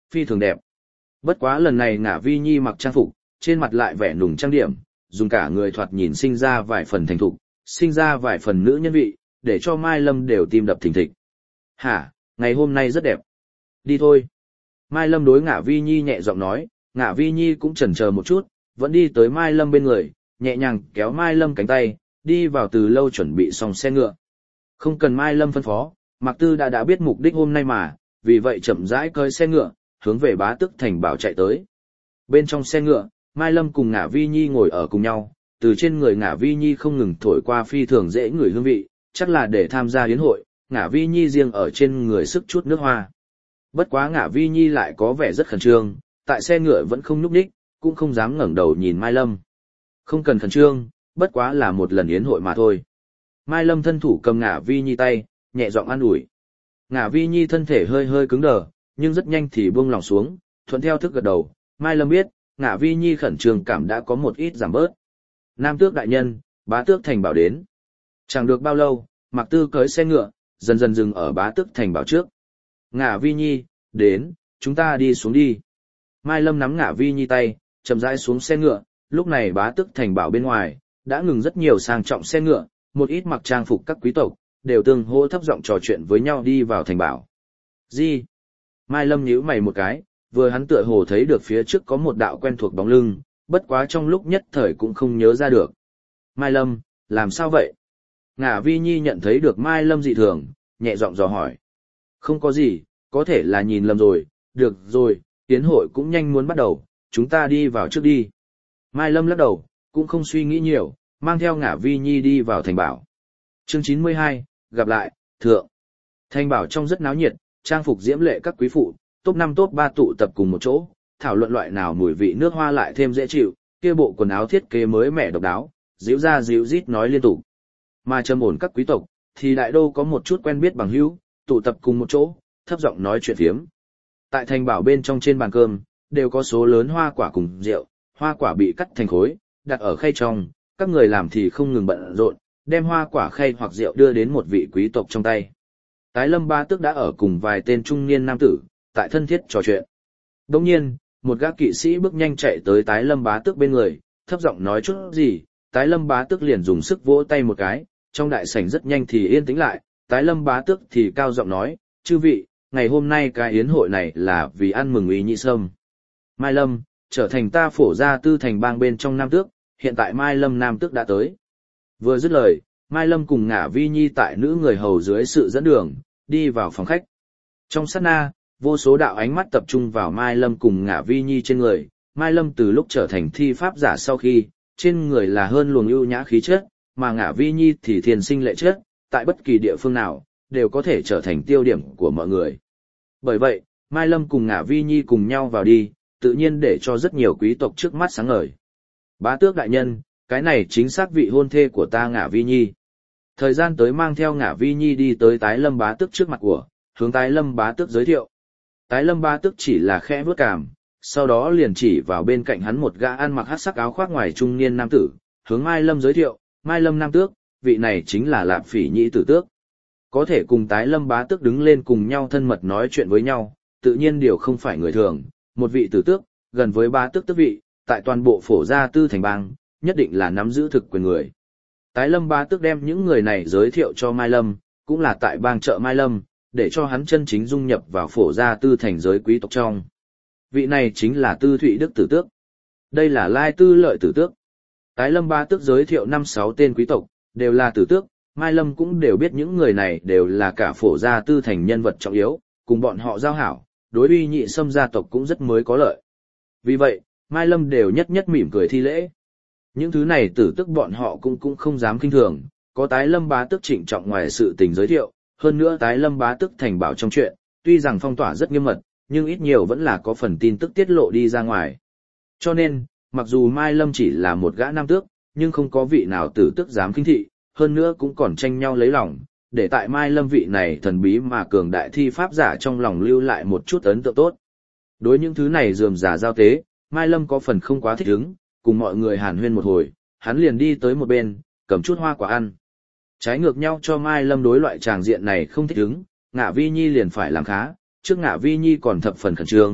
phi thường đẹp. Bất quá lần này Ngả Vi Nhi mặc trang phục, trên mặt lại vẻ nùng trang điểm, dùng cả người thoạt nhìn sinh ra vài phần thành thục, sinh ra vài phần nữ nhân vị, để cho Mai Lâm đều tim đập thình thịch. Hả, ngày hôm nay rất đẹp. Đi thôi. Mai Lâm đối Ngả Vi Nhi nhẹ giọng nói, Ngả Vi Nhi cũng chần chờ một chút, vẫn đi tới Mai Lâm bên người, nhẹ nhàng kéo Mai Lâm cánh tay, đi vào từ lâu chuẩn bị xong xe ngựa. Không cần Mai Lâm phân phó, Mạc Tư đã đã biết mục đích hôm nay mà, vì vậy chậm rãi cơi xe ngựa, hướng về Bá Tước Thành Bảo chạy tới. Bên trong xe ngựa, Mai Lâm cùng Ngả Vi Nhi ngồi ở cùng nhau, từ trên người Ngả Vi Nhi không ngừng thổi qua phi thường dễ ngửi hương vị, chắc là để tham gia yến hội, Ngả Vi Nhi riêng ở trên người sức chút nước hoa. Bất quá Ngả Vi Nhi lại có vẻ rất khẩn trương, tại xe ngựa vẫn không nhúc nhích, cũng không dám ngẩng đầu nhìn Mai Lâm. Không cần khẩn trương, bất quá là một lần yến hội mà thôi. Mai Lâm thân thủ cầm Ngả Vi Nhi tay, nhẹ giọng an ủi. Ngả Vi Nhi thân thể hơi hơi cứng đờ, nhưng rất nhanh thì buông lỏng xuống, thuận theo thức gật đầu. Mai Lâm biết, Ngả Vi Nhi khẩn trương cảm đã có một ít giảm bớt. Nam Tước đại nhân, Bá Tước Thành Bảo đến. Chẳng được bao lâu, Mạc Tư cưỡi xe ngựa, dần dần dừng ở Bá Tước Thành Bảo trước. Ngả Vi Nhi, đến, chúng ta đi xuống đi. Mai Lâm nắm Ngả Vi Nhi tay, chậm rãi xuống xe ngựa, lúc này Bá Tước Thành Bảo bên ngoài, đã ngừng rất nhiều sang trọng xe ngựa, một ít mặc trang phục các quý tộc, đều tương hô thấp giọng trò chuyện với nhau đi vào thành bảo. Gì? Mai Lâm nhíu mày một cái, vừa hắn tựa hồ thấy được phía trước có một đạo quen thuộc bóng lưng, bất quá trong lúc nhất thời cũng không nhớ ra được. Mai Lâm, làm sao vậy? Ngả Vi Nhi nhận thấy được Mai Lâm dị thường, nhẹ giọng dò hỏi. Không có gì, có thể là nhìn lầm rồi, được rồi, tiến hội cũng nhanh muốn bắt đầu, chúng ta đi vào trước đi. Mai Lâm lắc đầu, cũng không suy nghĩ nhiều, mang theo Ngả Vi Nhi đi vào thành bảo. Chương chín mươi hai, gặp lại, thượng. Thành bảo trong rất náo nhiệt, trang phục diễm lệ các quý phụ, top năm top ba tụ tập cùng một chỗ, thảo luận loại nào mùi vị nước hoa lại thêm dễ chịu, kia bộ quần áo thiết kế mới mẻ độc đáo, díu ra díu rít nói liên tục. Mà trầm ổn các quý tộc, thì đại đô có một chút quen biết bằng hữu, tụ tập cùng một chỗ, thấp giọng nói chuyện phiếm. Tại thành bảo bên trong trên bàn cơm, đều có số lớn hoa quả cùng rượu, hoa quả bị cắt thành khối, đặt ở khay trong, các người làm thì không ngừng bận rộn, đem hoa quả khay hoặc rượu đưa đến một vị quý tộc trong tay. Tái Lâm Bá Tước đã ở cùng vài tên trung niên nam tử, tại thân thiết trò chuyện. Đồng nhiên, một gã kỵ sĩ bước nhanh chạy tới Tái Lâm Bá Tước bên người, thấp giọng nói chút gì, Tái Lâm Bá Tước liền dùng sức vỗ tay một cái, trong đại sảnh rất nhanh thì yên tĩnh lại, Tái Lâm Bá Tước thì cao giọng nói, chư vị, ngày hôm nay cái yến hội này là vì ăn mừng Ý Nhị Sâm. Mai Lâm, trở thành ta phổ gia tư thành bang bên trong Nam Tước, hiện tại Mai Lâm Nam Tước đã tới. Vừa dứt lời, Mai Lâm cùng Ngả Vi Nhi tại nữ người hầu dưới sự dẫn đường, đi vào phòng khách. Trong sát na, vô số đạo ánh mắt tập trung vào Mai Lâm cùng Ngả Vi Nhi trên người. Mai Lâm từ lúc trở thành thi pháp giả sau khi, trên người là hơn luồng ưu nhã khí chất, mà Ngả Vi Nhi thì thiền sinh lệ chất, tại bất kỳ địa phương nào, đều có thể trở thành tiêu điểm của mọi người. Bởi vậy, Mai Lâm cùng Ngả Vi Nhi cùng nhau vào đi, tự nhiên để cho rất nhiều quý tộc trước mắt sáng ngời. Bá Tước đại nhân, cái này chính xác vị hôn thê của ta Ngả Vi Nhi. Thời gian tới mang theo Ngả Vi Nhi đi tới Tái Lâm Bá Tước trước mặt của, hướng Tái Lâm Bá Tước giới thiệu. Tái Lâm Bá Tước chỉ là khẽ vuốt cằm, sau đó liền chỉ vào bên cạnh hắn một gã ăn mặc hắc sắc áo khoác ngoài trung niên nam tử, hướng Mai Lâm giới thiệu, Mai Lâm Nam Tước, vị này chính là Lạp Phỉ Nhĩ Tử Tước. Có thể cùng Tái Lâm Bá Tước đứng lên cùng nhau thân mật nói chuyện với nhau, tự nhiên điều không phải người thường, một vị tử tước, gần với Bá Tước tước vị, tại toàn bộ phổ gia tư thành bang, nhất định là nắm giữ thực quyền người. Tái Lâm Bá Tước đem những người này giới thiệu cho Mai Lâm, cũng là tại bang chợ Mai Lâm, để cho hắn chân chính dung nhập vào phổ gia tư thành giới quý tộc trong. Vị này chính là Tư Thụy Đức Tử Tước. Đây là Lai Tư Lợi Tử Tước. Tái Lâm Bá Tước giới thiệu năm sáu tên quý tộc, đều là tử tước, Mai Lâm cũng đều biết những người này đều là cả phổ gia tư thành nhân vật trọng yếu, cùng bọn họ giao hảo, đối Uy Nhị Sâm gia tộc cũng rất mới có lợi. Vì vậy, Mai Lâm đều nhất nhất mỉm cười thi lễ. Những thứ này tử tước bọn họ cũng cũng không dám kinh thường, có Tái Lâm Bá Tước trịnh trọng ngoài sự tình giới thiệu, hơn nữa Tái Lâm Bá Tước thành bảo trong chuyện, tuy rằng phong tỏa rất nghiêm mật, nhưng ít nhiều vẫn là có phần tin tức tiết lộ đi ra ngoài. Cho nên, mặc dù Mai Lâm chỉ là một gã nam tước, nhưng không có vị nào tử tước dám khinh thị, hơn nữa cũng còn tranh nhau lấy lòng, để tại Mai Lâm vị này thần bí mà cường đại thi pháp giả trong lòng lưu lại một chút ấn tượng tốt. Đối những thứ này rườm rà giao tế, Mai Lâm có phần không quá thích ứng, cùng mọi người hàn huyên một hồi, hắn liền đi tới một bên, cầm chút hoa quả ăn. Trái ngược nhau cho Mai Lâm đối loại tràng diện này không thích ứng, Ngả Vi Nhi liền phải làm khá, trước Ngả Vi Nhi còn thập phần khẩn trương,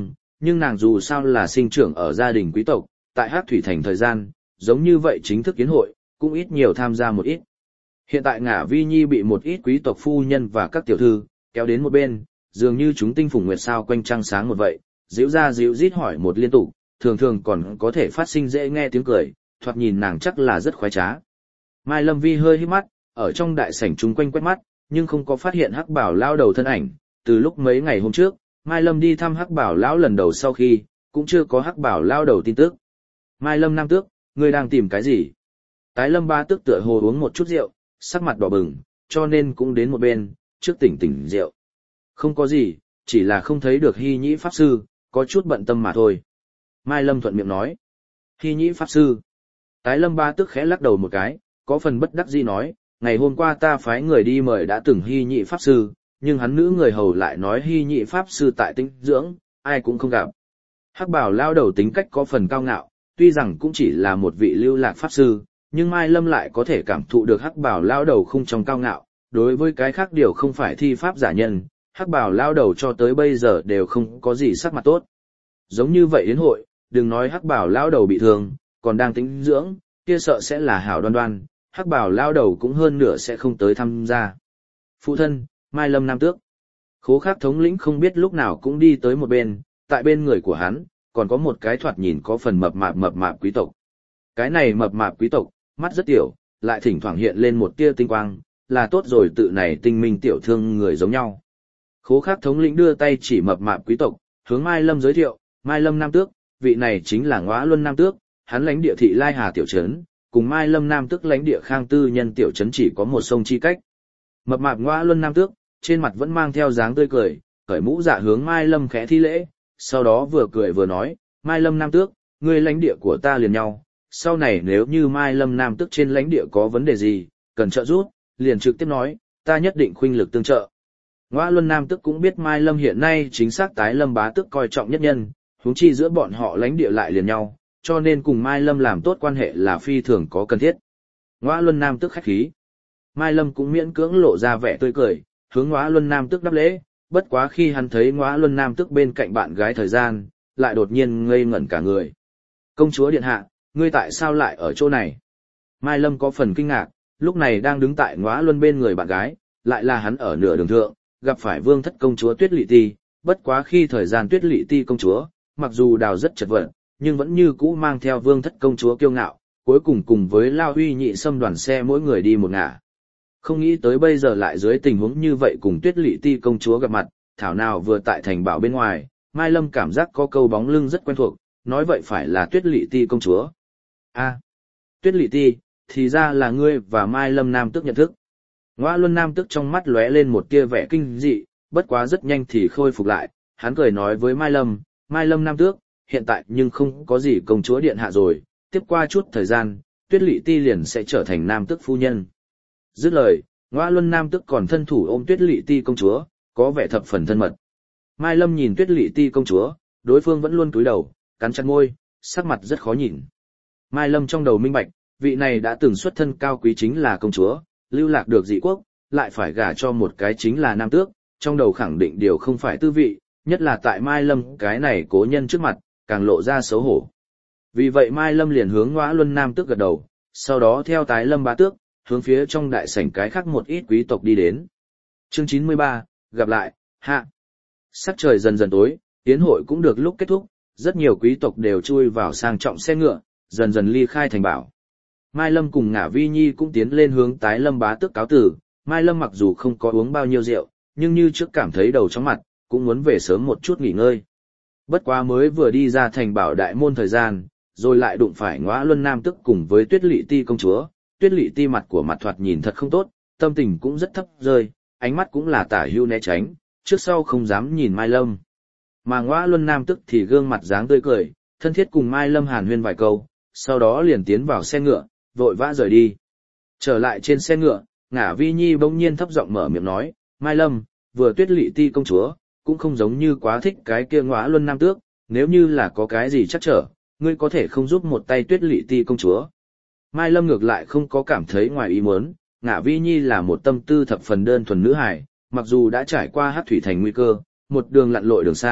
nhưng nàng dù sao là sinh trưởng ở gia đình quý tộc, tại Hắc Thủy Thành thời gian, giống như vậy chính thức yến hội, cũng ít nhiều tham gia một ít. Hiện tại Ngả Vi Nhi bị một ít quý tộc phu nhân và các tiểu thư kéo đến một bên, dường như chúng tinh phùng nguyệt sao quanh trăng sáng một vậy, díu ra díu rít hỏi một liên tục, thường thường còn có thể phát sinh dễ nghe tiếng cười, thoạt nhìn nàng chắc là rất khoái trá. Mai Lâm Vi hơi híp mắt, ở trong đại sảnh chung quanh quét mắt, nhưng không có phát hiện Hắc Bảo lão đầu thân ảnh, từ lúc mấy ngày hôm trước, Mai Lâm đi thăm Hắc Bảo lão lần đầu sau khi, cũng chưa có Hắc Bảo lão đầu tin tức. Mai Lâm Nam Tước, ngươi đang tìm cái gì? Tái Lâm Ba Tước tựa hồ uống một chút rượu, sắc mặt đỏ bừng, cho nên cũng đến một bên, trước tỉnh tỉnh rượu. Không có gì, chỉ là không thấy được Hy Nhĩ Pháp Sư, có chút bận tâm mà thôi. Mai Lâm thuận miệng nói. Hy Nhĩ Pháp Sư. Tái Lâm Ba Tước khẽ lắc đầu một cái, có phần bất đắc dĩ nói, ngày hôm qua ta phái người đi mời đã từng Hy Nhĩ Pháp Sư, nhưng hắn nữ người hầu lại nói Hy Nhĩ Pháp Sư tại Tinh Dưỡng, ai cũng không gặp. Hắc Bảo lao đầu tính cách có phần cao ngạo, tuy rằng cũng chỉ là một vị lưu lạc Pháp Sư, nhưng Mai Lâm lại có thể cảm thụ được Hắc Bảo lao đầu không trong cao ngạo, đối với cái khác điều không phải thi pháp giả nhân, Hắc Bảo lao đầu cho tới bây giờ đều không có gì sắc mặt tốt. Giống như vậy yến hội, đừng nói Hắc Bảo lao đầu bị thương, còn đang tĩnh dưỡng, kia sợ sẽ là hảo đoan đoan, Hắc Bảo lao đầu cũng hơn nửa sẽ không tới tham gia. Phụ thân, Mai Lâm Nam Tước. Khố Khắc thống lĩnh không biết lúc nào cũng đi tới một bên, tại bên người của hắn, còn có một cái thoạt nhìn có phần mập mạp mập mạp quý tộc. Cái này mập mạp quý tộc, mắt rất tiểu, lại thỉnh thoảng hiện lên một tia tinh quang, là tốt rồi tự này tinh minh tiểu thương người giống nhau. Khố Khắc thống lĩnh đưa tay chỉ mập mạp quý tộc, hướng Mai Lâm giới thiệu, Mai Lâm Nam Tước, vị này chính là Ngõa Luân Nam Tước, hắn lãnh địa thị Lai Hà tiểu trấn, cùng Mai Lâm Nam Tước lãnh địa Khang Tư nhân tiểu trấn chỉ có một sông chi cách. Mập mạp Ngõa Luân Nam Tước, trên mặt vẫn mang theo dáng tươi cười, cởi mũ dạ hướng Mai Lâm khẽ thi lễ, sau đó vừa cười vừa nói, Mai Lâm Nam Tước, ngươi lãnh địa của ta liền nhau, sau này nếu như Mai Lâm Nam Tước trên lãnh địa có vấn đề gì, cần trợ giúp, liền trực tiếp nói, ta nhất định khuynh lực tương trợ. Ngõa Luân Nam Tước cũng biết Mai Lâm hiện nay chính xác Tái Lâm Bá Tước coi trọng nhất nhân, huống chi giữa bọn họ lãnh địa lại liền nhau, cho nên cùng Mai Lâm làm tốt quan hệ là phi thường có cần thiết. Ngõa Luân Nam Tước khách khí. Mai Lâm cũng miễn cưỡng lộ ra vẻ tươi cười, hướng Ngõa Luân Nam Tước đáp lễ, bất quá khi hắn thấy Ngõa Luân Nam Tước bên cạnh bạn gái thời gian, lại đột nhiên ngây ngẩn cả người. Công chúa điện hạ, ngươi tại sao lại ở chỗ này? Mai Lâm có phần kinh ngạc, lúc này đang đứng tại Ngõa Luân bên người bạn gái, lại là hắn ở nửa đường thượng, gặp phải Vương thất công chúa Tuyết Lệ Ti, bất quá khi thời gian Tuyết Lệ Ti công chúa, mặc dù đào rất chật vật, nhưng vẫn như cũ mang theo Vương thất công chúa kiêu ngạo, cuối cùng cùng với Lao Huy Nhị Sâm đoàn xe mỗi người đi một ngả. Không nghĩ tới bây giờ lại dưới tình huống như vậy cùng Tuyết Lệ Ti công chúa gặp mặt, thảo nào vừa tại thành bảo bên ngoài, Mai Lâm cảm giác có câu bóng lưng rất quen thuộc, nói vậy phải là Tuyết Lệ Ti công chúa. A, Tuyết Lệ Ti, thì ra là ngươi và Mai Lâm Nam Tước nhận thức. Ngõa Luân Nam Tước trong mắt lóe lên một tia vẻ kinh dị, bất quá rất nhanh thì khôi phục lại, hắn cười nói với Mai Lâm, Mai Lâm Nam Tước, hiện tại nhưng không có gì công chúa điện hạ rồi, tiếp qua chút thời gian, Tuyết Lệ Ti liền sẽ trở thành Nam Tước phu nhân. Dứt lời, Ngõa Luân Nam Tước còn thân thủ ôm Tuyết Lệ Ti công chúa, có vẻ thập phần thân mật. Mai Lâm nhìn Tuyết Lệ Ti công chúa, đối phương vẫn luôn cúi đầu, cắn chặt môi, sắc mặt rất khó nhìn. Mai Lâm trong đầu minh bạch, vị này đã từng xuất thân cao quý chính là công chúa, lưu lạc được dị quốc, lại phải gả cho một cái chính là Nam Tước, trong đầu khẳng định điều không phải tư vị, nhất là tại Mai Lâm cái này cố nhân trước mặt, càng lộ ra xấu hổ. Vì vậy Mai Lâm liền hướng Ngõa Luân Nam Tước gật đầu, sau đó theo Tái Lâm Bá Tước, hướng phía trong đại sảnh cái khác một ít quý tộc đi đến. Chương chín mươi ba, gặp lại, hạ. Sắc trời dần dần tối, yến hội cũng được lúc kết thúc, rất nhiều quý tộc đều chui vào sang trọng xe ngựa, dần dần ly khai thành bảo. Mai Lâm cùng Ngả Vi Nhi cũng tiến lên hướng Tái Lâm Bá Tước cáo tử, Mai Lâm mặc dù không có uống bao nhiêu rượu, nhưng như trước cảm thấy đầu chóng mặt, cũng muốn về sớm một chút nghỉ ngơi. Bất quá mới vừa đi ra thành bảo đại môn thời gian, rồi lại đụng phải Ngõa Luân Nam Tước cùng với Tuyết Lệ Ti công chúa. Tuyết Lệ Ti mặt của mặt thoạt nhìn thật không tốt, tâm tình cũng rất thấp rơi, ánh mắt cũng là tả hưu né tránh, trước sau không dám nhìn Mai Lâm. Mà Ngõa Luân Nam Tước thì gương mặt dáng tươi cười, thân thiết cùng Mai Lâm hàn huyên vài câu, sau đó liền tiến vào xe ngựa, vội vã rời đi. Trở lại trên xe ngựa, Ngả Vi Nhi bỗng nhiên thấp giọng mở miệng nói, Mai Lâm, vừa Tuyết Lệ Ti công chúa, cũng không giống như quá thích cái kia Ngõa Luân Nam Tước, nếu như là có cái gì chắc trở, ngươi có thể không giúp một tay Tuyết Lệ Ti công chúa. Mai Lâm ngược lại không có cảm thấy ngoài ý muốn, Ngả Vi Nhi là một tâm tư thập phần đơn thuần nữ hài, mặc dù đã trải qua Hắc Thủy Thành nguy cơ, một đường lặn lội đường xa,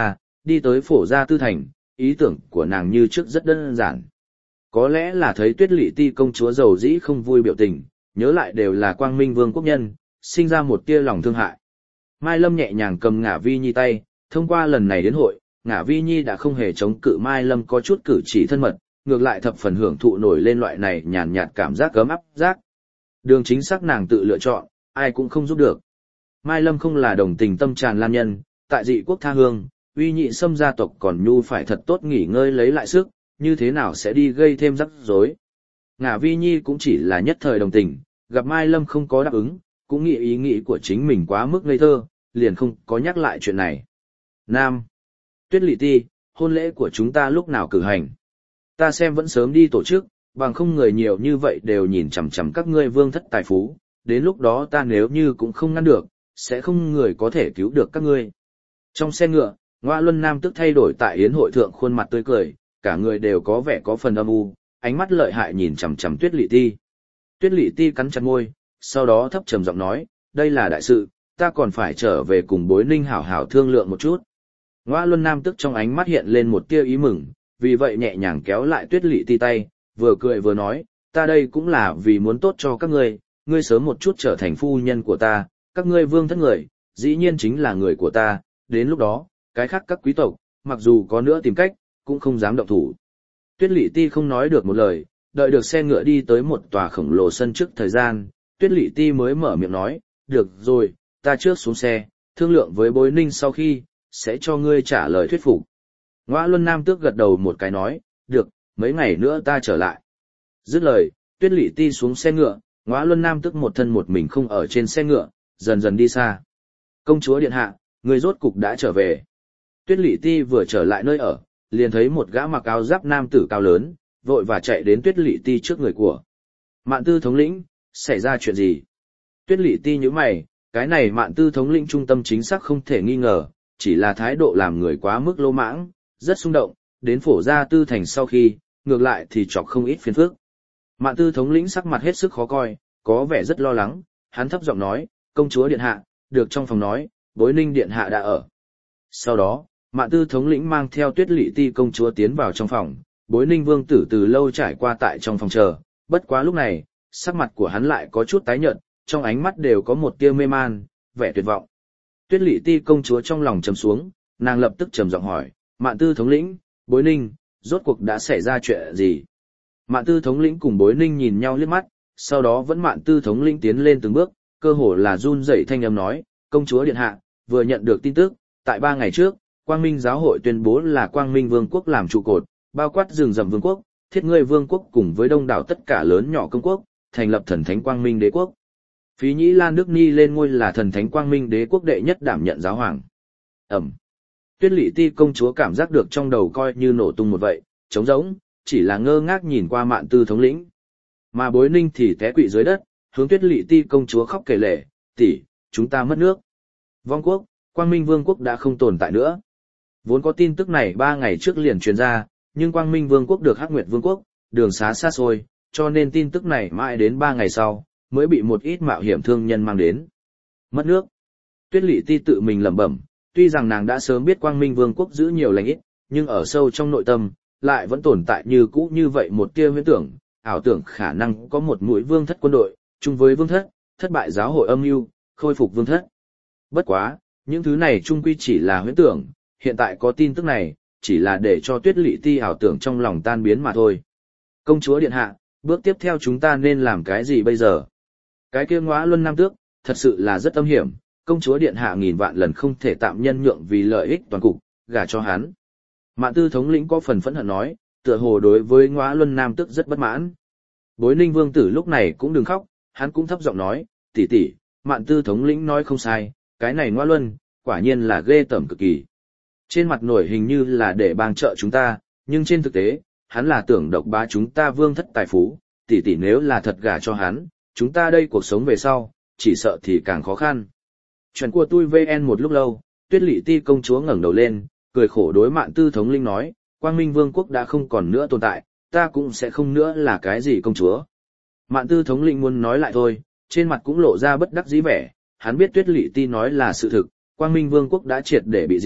đi tới phổ gia tư thành, ý tưởng của nàng như trước rất đơn giản. Có lẽ là thấy Tuyết Lỵ Ti công chúa giàu dĩ không vui biểu tình, nhớ lại đều là Quang Minh Vương quốc nhân, sinh ra một tia lòng thương hại. Mai Lâm nhẹ nhàng cầm Ngả Vi Nhi tay, thông qua lần này đến hội, Ngả Vi Nhi đã không hề chống cự Mai Lâm có chút cử chỉ thân mật, ngược lại thập phần hưởng thụ nổi lên loại này nhàn nhạt cảm giác ấm áp giác. Đường chính xác nàng tự lựa chọn, ai cũng không giúp được. Mai Lâm không là đồng tình tâm tràn lan nhân, tại dị quốc tha hương, uy nhị xâm gia tộc còn nhu phải thật tốt nghỉ ngơi lấy lại sức, như thế nào sẽ đi gây thêm rắc rối. Ngả Vi Nhi cũng chỉ là nhất thời đồng tình, gặp Mai Lâm không có đáp ứng, cũng nghĩ ý nghĩ của chính mình quá mức ngây thơ, liền không có nhắc lại chuyện này. Nam. Tuyết Lỵ Ti, hôn lễ của chúng ta lúc nào cử hành? Ta xem vẫn sớm đi tổ chức, bằng không người nhiều như vậy đều nhìn chằm chằm các ngươi vương thất tài phú, đến lúc đó ta nếu như cũng không ngăn được, sẽ không người có thể cứu được các ngươi. Trong xe ngựa, Ngoa Luân Nam tức thay đổi tại yến hội thượng khuôn mặt tươi cười, cả người đều có vẻ có phần âm u, ánh mắt lợi hại nhìn chằm chằm Tuyết Lỵ Ti. Tuyết Lỵ Ti cắn chặt môi, sau đó thấp trầm giọng nói, đây là đại sự, ta còn phải trở về cùng Bối Ninh hảo hảo thương lượng một chút. Ngoa Luân Nam tức trong ánh mắt hiện lên một tia ý mừng, vì vậy nhẹ nhàng kéo lại Tuyết Lỵ Ti tay, vừa cười vừa nói, ta đây cũng là vì muốn tốt cho các ngươi, ngươi sớm một chút trở thành phu nhân của ta, các ngươi vương thất người, dĩ nhiên chính là người của ta, đến lúc đó, cái khác các quý tộc, mặc dù có nữa tìm cách, cũng không dám động thủ. Tuyết Lỵ Ti không nói được một lời, đợi được xe ngựa đi tới một tòa khổng lồ sân trước thời gian, Tuyết Lỵ Ti mới mở miệng nói, được rồi, ta trước xuống xe, thương lượng với Bối Ninh sau khi, sẽ cho ngươi trả lời thuyết phục. Ngoa Luân Nam tước gật đầu một cái nói, được, mấy ngày nữa ta trở lại. Dứt lời, Tuyết Lỵ Ti xuống xe ngựa, Ngoa Luân Nam tước một thân một mình không ở trên xe ngựa, dần dần đi xa. Công chúa điện hạ, người rốt cục đã trở về. Tuyết Lỵ Ti vừa trở lại nơi ở, liền thấy một gã mặc áo giáp nam tử cao lớn, vội và chạy đến Tuyết Lỵ Ti trước người của. Mạn Tư thống lĩnh, xảy ra chuyện gì? Tuyết Lỵ Ti nhíu mày, cái này Mạn Tư thống lĩnh trung tâm chính xác không thể nghi ngờ, chỉ là thái độ làm người quá mức lỗ mãng, rất xung động, đến phổ gia tư thành sau khi, ngược lại thì chọc không ít phiền phức. Mạn Tư thống lĩnh sắc mặt hết sức khó coi, có vẻ rất lo lắng, hắn thấp giọng nói, công chúa điện hạ, được trong phòng nói, Bối Ninh điện hạ đã ở. Sau đó, Mạn Tư thống lĩnh mang theo Tuyết Lỵ Ti công chúa tiến vào trong phòng, Bối Ninh vương tử từ lâu trải qua tại trong phòng chờ, bất quá lúc này, sắc mặt của hắn lại có chút tái nhợt, trong ánh mắt đều có một tia mê man, vẻ tuyệt vọng. Tuyết Lỵ Ti công chúa trong lòng trầm xuống, nàng lập tức trầm giọng hỏi, Mạn Tư thống lĩnh, Bối Ninh, rốt cuộc đã xảy ra chuyện gì? Mạn Tư thống lĩnh cùng Bối Ninh nhìn nhau liếc mắt, sau đó vẫn Mạn Tư thống lĩnh tiến lên từng bước, cơ hồ là run rẩy thanh âm nói, công chúa điện hạ, vừa nhận được tin tức, tại ba ngày trước, Quang Minh giáo hội tuyên bố là Quang Minh vương quốc làm trụ cột, bao quát rừng rậm vương quốc, thiết ngươi vương quốc cùng với đông đảo tất cả lớn nhỏ công quốc, thành lập thần thánh Quang Minh đế quốc. Phí Nhĩ Lan Đức Ni lên ngôi là thần thánh Quang Minh đế quốc đệ nhất đảm nhận giáo hoàng. Ẩm. Tuyết Lỵ Ti công chúa cảm giác được trong đầu coi như nổ tung một vậy, trống rỗng, chỉ là ngơ ngác nhìn qua Mạn Tư thống lĩnh. Mà Bối Ninh thì té quỵ dưới đất, hướng Tuyết Lỵ Ti công chúa khóc kể lể, tỷ, chúng ta mất nước. Vong quốc, Quang Minh vương quốc đã không tồn tại nữa. Vốn có tin tức này ba ngày trước liền truyền ra, nhưng Quang Minh vương quốc được Hắc Nguyệt vương quốc, đường xá xa xôi, cho nên tin tức này mãi đến ba ngày sau, mới bị một ít mạo hiểm thương nhân mang đến. Mất nước. Tuyết Lỵ Ti tự mình lẩm bẩm, tuy rằng nàng đã sớm biết Quang Minh vương quốc giữ nhiều lành ít, nhưng ở sâu trong nội tâm, lại vẫn tồn tại như cũ như vậy một tia huyễn tưởng, ảo tưởng khả năng có một mũi vương thất quân đội, chung với vương thất, thất bại giáo hội âm mưu, khôi phục vương thất. Bất quá, những thứ này chung quy chỉ là huyễn tưởng, hiện tại có tin tức này, chỉ là để cho Tuyết Lỵ Ti ảo tưởng trong lòng tan biến mà thôi. Công chúa điện hạ, bước tiếp theo chúng ta nên làm cái gì bây giờ? Cái kia Ngõa Luân Nam tước, thật sự là rất âm hiểm, công chúa điện hạ nghìn vạn lần không thể tạm nhân nhượng vì lợi ích toàn cục, gả cho hắn. Mạn Tư thống lĩnh có phần phẫn hận nói, tựa hồ đối với Ngõa Luân Nam tước rất bất mãn. Bối Ninh vương tử lúc này cũng đừng khóc, hắn cũng thấp giọng nói, tỷ tỷ, Mạn Tư thống lĩnh nói không sai, cái này Ngõa Luân, quả nhiên là ghê tởm cực kỳ. Trên mặt nổi hình như là để bang trợ chúng ta, nhưng trên thực tế, hắn là tưởng độc bá chúng ta vương thất tài phú, tỷ tỷ nếu là thật gả cho hắn, chúng ta đây cuộc sống về sau, chỉ sợ thì càng khó khăn. Chuyện của tôi vê en một lúc lâu, Tuyết Lỵ Ti công chúa ngẩng đầu lên, cười khổ đối Mạn Tư thống lĩnh nói, Quang Minh vương quốc đã không còn nữa tồn tại, ta cũng sẽ không nữa là cái gì công chúa. Mạn Tư thống lĩnh muốn nói lại thôi, trên mặt cũng lộ ra bất đắc dĩ vẻ, hắn biết Tuyết Lỵ Ti nói là sự thực, Quang Minh vương quốc đã triệt để bị diệt,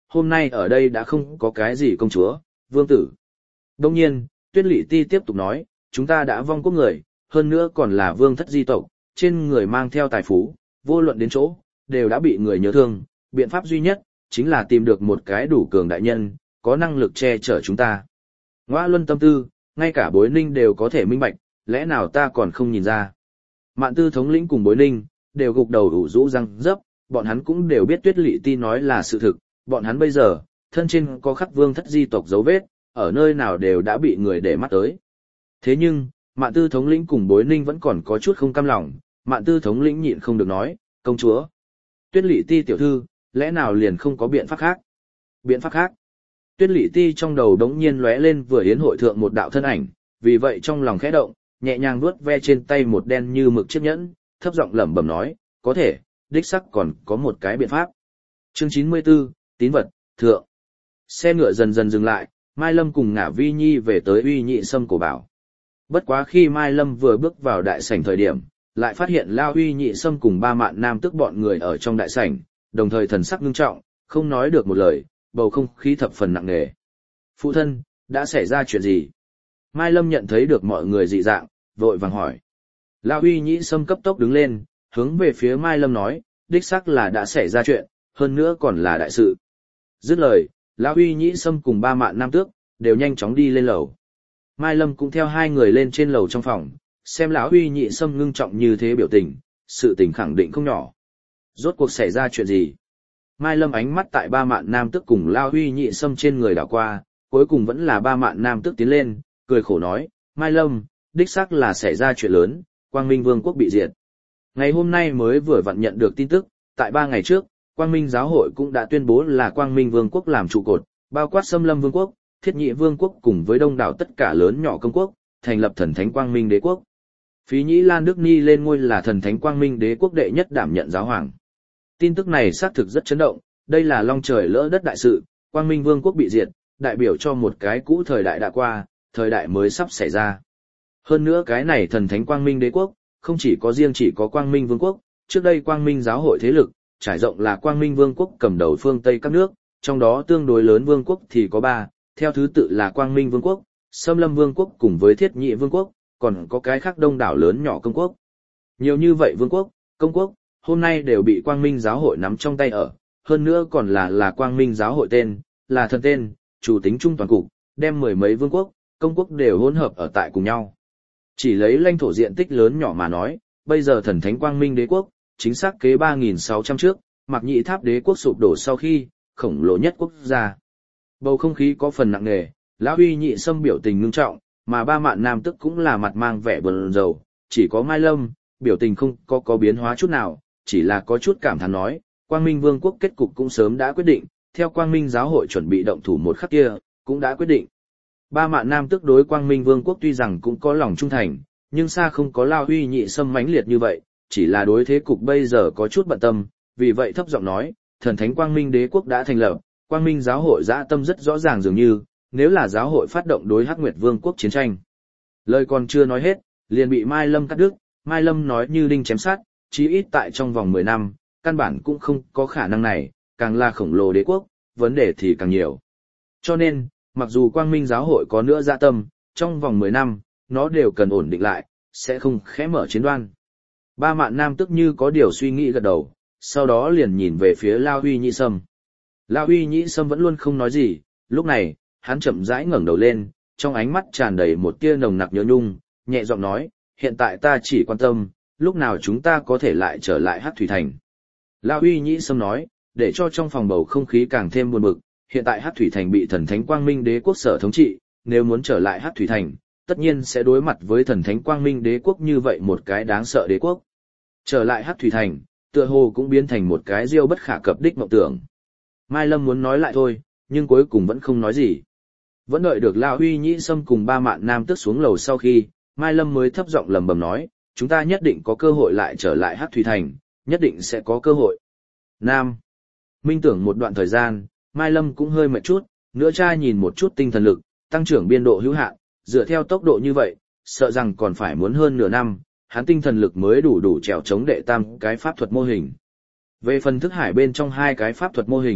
hôm nay ở đây đã không có cái gì công chúa, vương tử. Đông nhiên, Tuyết Lỵ Ti tiếp tục nói, chúng ta đã vong quốc người, hơn nữa còn là vương thất di tộc, trên người mang theo tài phú, vô luận đến chỗ, đều đã bị người nhớ thương, biện pháp duy nhất, chính là tìm được một cái đủ cường đại nhân, có năng lực che chở chúng ta. Ngoa Luân tâm tư, ngay cả Bối Ninh đều có thể minh bạch, lẽ nào ta còn không nhìn ra. Mạn Tư thống lĩnh cùng Bối Ninh, đều gục đầu ủ rũ răng dấp, bọn hắn cũng đều biết Tuyết Lỵ Ti nói là sự thực, bọn hắn bây giờ, thân trên có khắc vương thất di tộc dấu vết, ở nơi nào đều đã bị người để mắt tới. Thế nhưng, Mạn Tư thống lĩnh cùng Bối Ninh vẫn còn có chút không cam lòng, Mạn Tư thống lĩnh nhịn không được nói, công chúa. Tuyết Lỵ Ti tiểu thư, lẽ nào liền không có biện pháp khác? Biện pháp khác? Tuyết Lỵ Ti trong đầu đống nhiên lóe lên vừa yến hội thượng một đạo thân ảnh, vì vậy trong lòng khẽ động, nhẹ nhàng vuốt ve trên tay một đen như mực chiếc nhẫn, thấp giọng lẩm bẩm nói, có thể, đích sắc còn có một cái biện pháp. Chương chín mươi tư, tín vật, thượng. Xe ngựa dần dần dừng lại, Mai Lâm cùng Ngả Vi Nhi về tới Uy Nhị Sâm cổ bảo. Bất quá khi Mai Lâm vừa bước vào đại sảnh thời điểm, lại phát hiện Lao Uy Nhị Sâm cùng ba mạn nam tức bọn người ở trong đại sảnh, đồng thời thần sắc ngưng trọng, không nói được một lời, bầu không khí thập phần nặng nề. Phụ thân, đã xảy ra chuyện gì? Mai Lâm nhận thấy được mọi người dị dạng, vội vàng hỏi. Lao Uy Nhị Sâm cấp tốc đứng lên, hướng về phía Mai Lâm nói, đích xác là đã xảy ra chuyện, hơn nữa còn là đại sự. Dứt lời, Lão Uy Nhĩ Sâm cùng ba mạn nam tước, đều nhanh chóng đi lên lầu. Mai Lâm cũng theo hai người lên trên lầu trong phòng, xem Lão Uy Nhĩ Sâm ngưng trọng như thế biểu tình, sự tình khẳng định không nhỏ. Rốt cuộc xảy ra chuyện gì? Mai Lâm ánh mắt tại ba mạn nam tước cùng Lão Uy Nhĩ Sâm trên người đảo qua, cuối cùng vẫn là ba mạn nam tước tiến lên, cười khổ nói, Mai Lâm, đích xác là xảy ra chuyện lớn, Quang Minh Vương quốc bị diệt. Ngày hôm nay mới vừa vặn nhận được tin tức, tại ba ngày trước, Quang Minh giáo hội cũng đã tuyên bố là Quang Minh Vương quốc làm trụ cột, bao quát Xâm Lâm Vương quốc, Thiết Nhị Vương quốc cùng với đông đảo tất cả lớn nhỏ công quốc, thành lập thần thánh Quang Minh đế quốc. Phí Nhĩ Lan Đức Ni lên ngôi là thần thánh Quang Minh đế quốc đệ nhất đảm nhận giáo hoàng. Tin tức này xác thực rất chấn động, đây là long trời lỡ đất đại sự, Quang Minh Vương quốc bị diệt, đại biểu cho một cái cũ thời đại đã qua, thời đại mới sắp xảy ra. Hơn nữa cái này thần thánh Quang Minh đế quốc, không chỉ có riêng chỉ có Quang Minh Vương quốc, trước đây Quang Minh giáo hội thế lực, trải rộng là Quang Minh Vương quốc cầm đầu phương Tây các nước, trong đó tương đối lớn vương quốc thì có ba, theo thứ tự là Quang Minh Vương quốc, Xâm Lâm Vương quốc cùng với Thiết Nhị Vương quốc, còn có cái khác đông đảo lớn nhỏ công quốc. Nhiều như vậy vương quốc, công quốc, hôm nay đều bị Quang Minh giáo hội nắm trong tay ở, hơn nữa còn là là Quang Minh giáo hội tên, là thần tên, chủ tính trung toàn cục, đem mười mấy vương quốc, công quốc đều hỗn hợp ở tại cùng nhau. Chỉ lấy lãnh thổ diện tích lớn nhỏ mà nói, bây giờ thần thánh Quang Minh đế quốc, chính xác kế ba nghìn sáu trăm trước, Mạc Nhị Tháp đế quốc sụp đổ sau khi, khổng lồ nhất quốc gia. Bầu không khí có phần nặng nề, Lão Uy Nhị Sâm biểu tình ngưng trọng, mà ba mạn nam tức cũng là mặt mang vẻ buồn rầu, chỉ có Mai Lâm, biểu tình không có có biến hóa chút nào, chỉ là có chút cảm thán nói, Quang Minh Vương quốc kết cục cũng sớm đã quyết định, theo Quang Minh giáo hội chuẩn bị động thủ một khắc kia, cũng đã quyết định. Ba mạn nam tức đối Quang Minh Vương quốc tuy rằng cũng có lòng trung thành, nhưng xa không có Lao Uy Nhị Sâm mãnh liệt như vậy, chỉ là đối thế cục bây giờ có chút bận tâm, vì vậy thấp giọng nói, thần thánh Quang Minh đế quốc đã thành lập, Quang Minh giáo hội dã tâm rất rõ ràng dường như, nếu là giáo hội phát động đối Hắc Nguyệt Vương quốc chiến tranh. Lời còn chưa nói hết, liền bị Mai Lâm cắt đứt, Mai Lâm nói như đinh chém sát, chí ít tại trong vòng mười năm, căn bản cũng không có khả năng này, càng là khổng lồ đế quốc, vấn đề thì càng nhiều. Cho nên, mặc dù Quang Minh giáo hội có nữa dạ tâm, trong vòng mười năm, nó đều cần ổn định lại, sẽ không khẽ mở chiến đoan. Ba mạn nam tức như có điều suy nghĩ gật đầu, sau đó liền nhìn về phía Lao Uy Nhĩ Sâm. Lao Uy Nhĩ Sâm vẫn luôn không nói gì, lúc này, hắn chậm rãi ngẩng đầu lên, trong ánh mắt tràn đầy một tia nồng nặc nhớ nhung, nhẹ giọng nói, hiện tại ta chỉ quan tâm, lúc nào chúng ta có thể lại trở lại Hắc Thủy Thành. Lao Uy Nhĩ Sâm nói, để cho trong phòng bầu không khí càng thêm buồn bực, hiện tại Hắc Thủy Thành bị thần thánh Quang Minh đế quốc sở thống trị, nếu muốn trở lại Hắc Thủy Thành, tất nhiên sẽ đối mặt với thần thánh Quang Minh đế quốc như vậy một cái đáng sợ đế quốc. Trở lại Hắc Thủy Thành, tựa hồ cũng biến thành một cái diêu bất khả cập đích mộng tưởng. Mai Lâm muốn nói lại thôi, nhưng cuối cùng vẫn không nói gì. Vẫn đợi được Lão Uy Nhĩ Sâm cùng ba mạn nam tức xuống lầu sau khi, Mai Lâm mới thấp giọng lẩm bẩm nói, chúng ta nhất định có cơ hội lại trở lại Hắc Thủy Thành, nhất định sẽ có cơ hội. Nam. Minh tưởng một đoạn thời gian, Mai Lâm cũng hơi mệt chút, nữa cha nhìn một chút tinh thần lực, tăng trưởng biên độ hữu hạn, dựa theo tốc độ như vậy, sợ rằng còn phải muốn hơn nửa năm, hắn tinh thần lực mới đủ đủ trèo chống đệ tam cái pháp thuật mô hình. Về phần thức hải bên trong hai cái pháp thuật mô hình,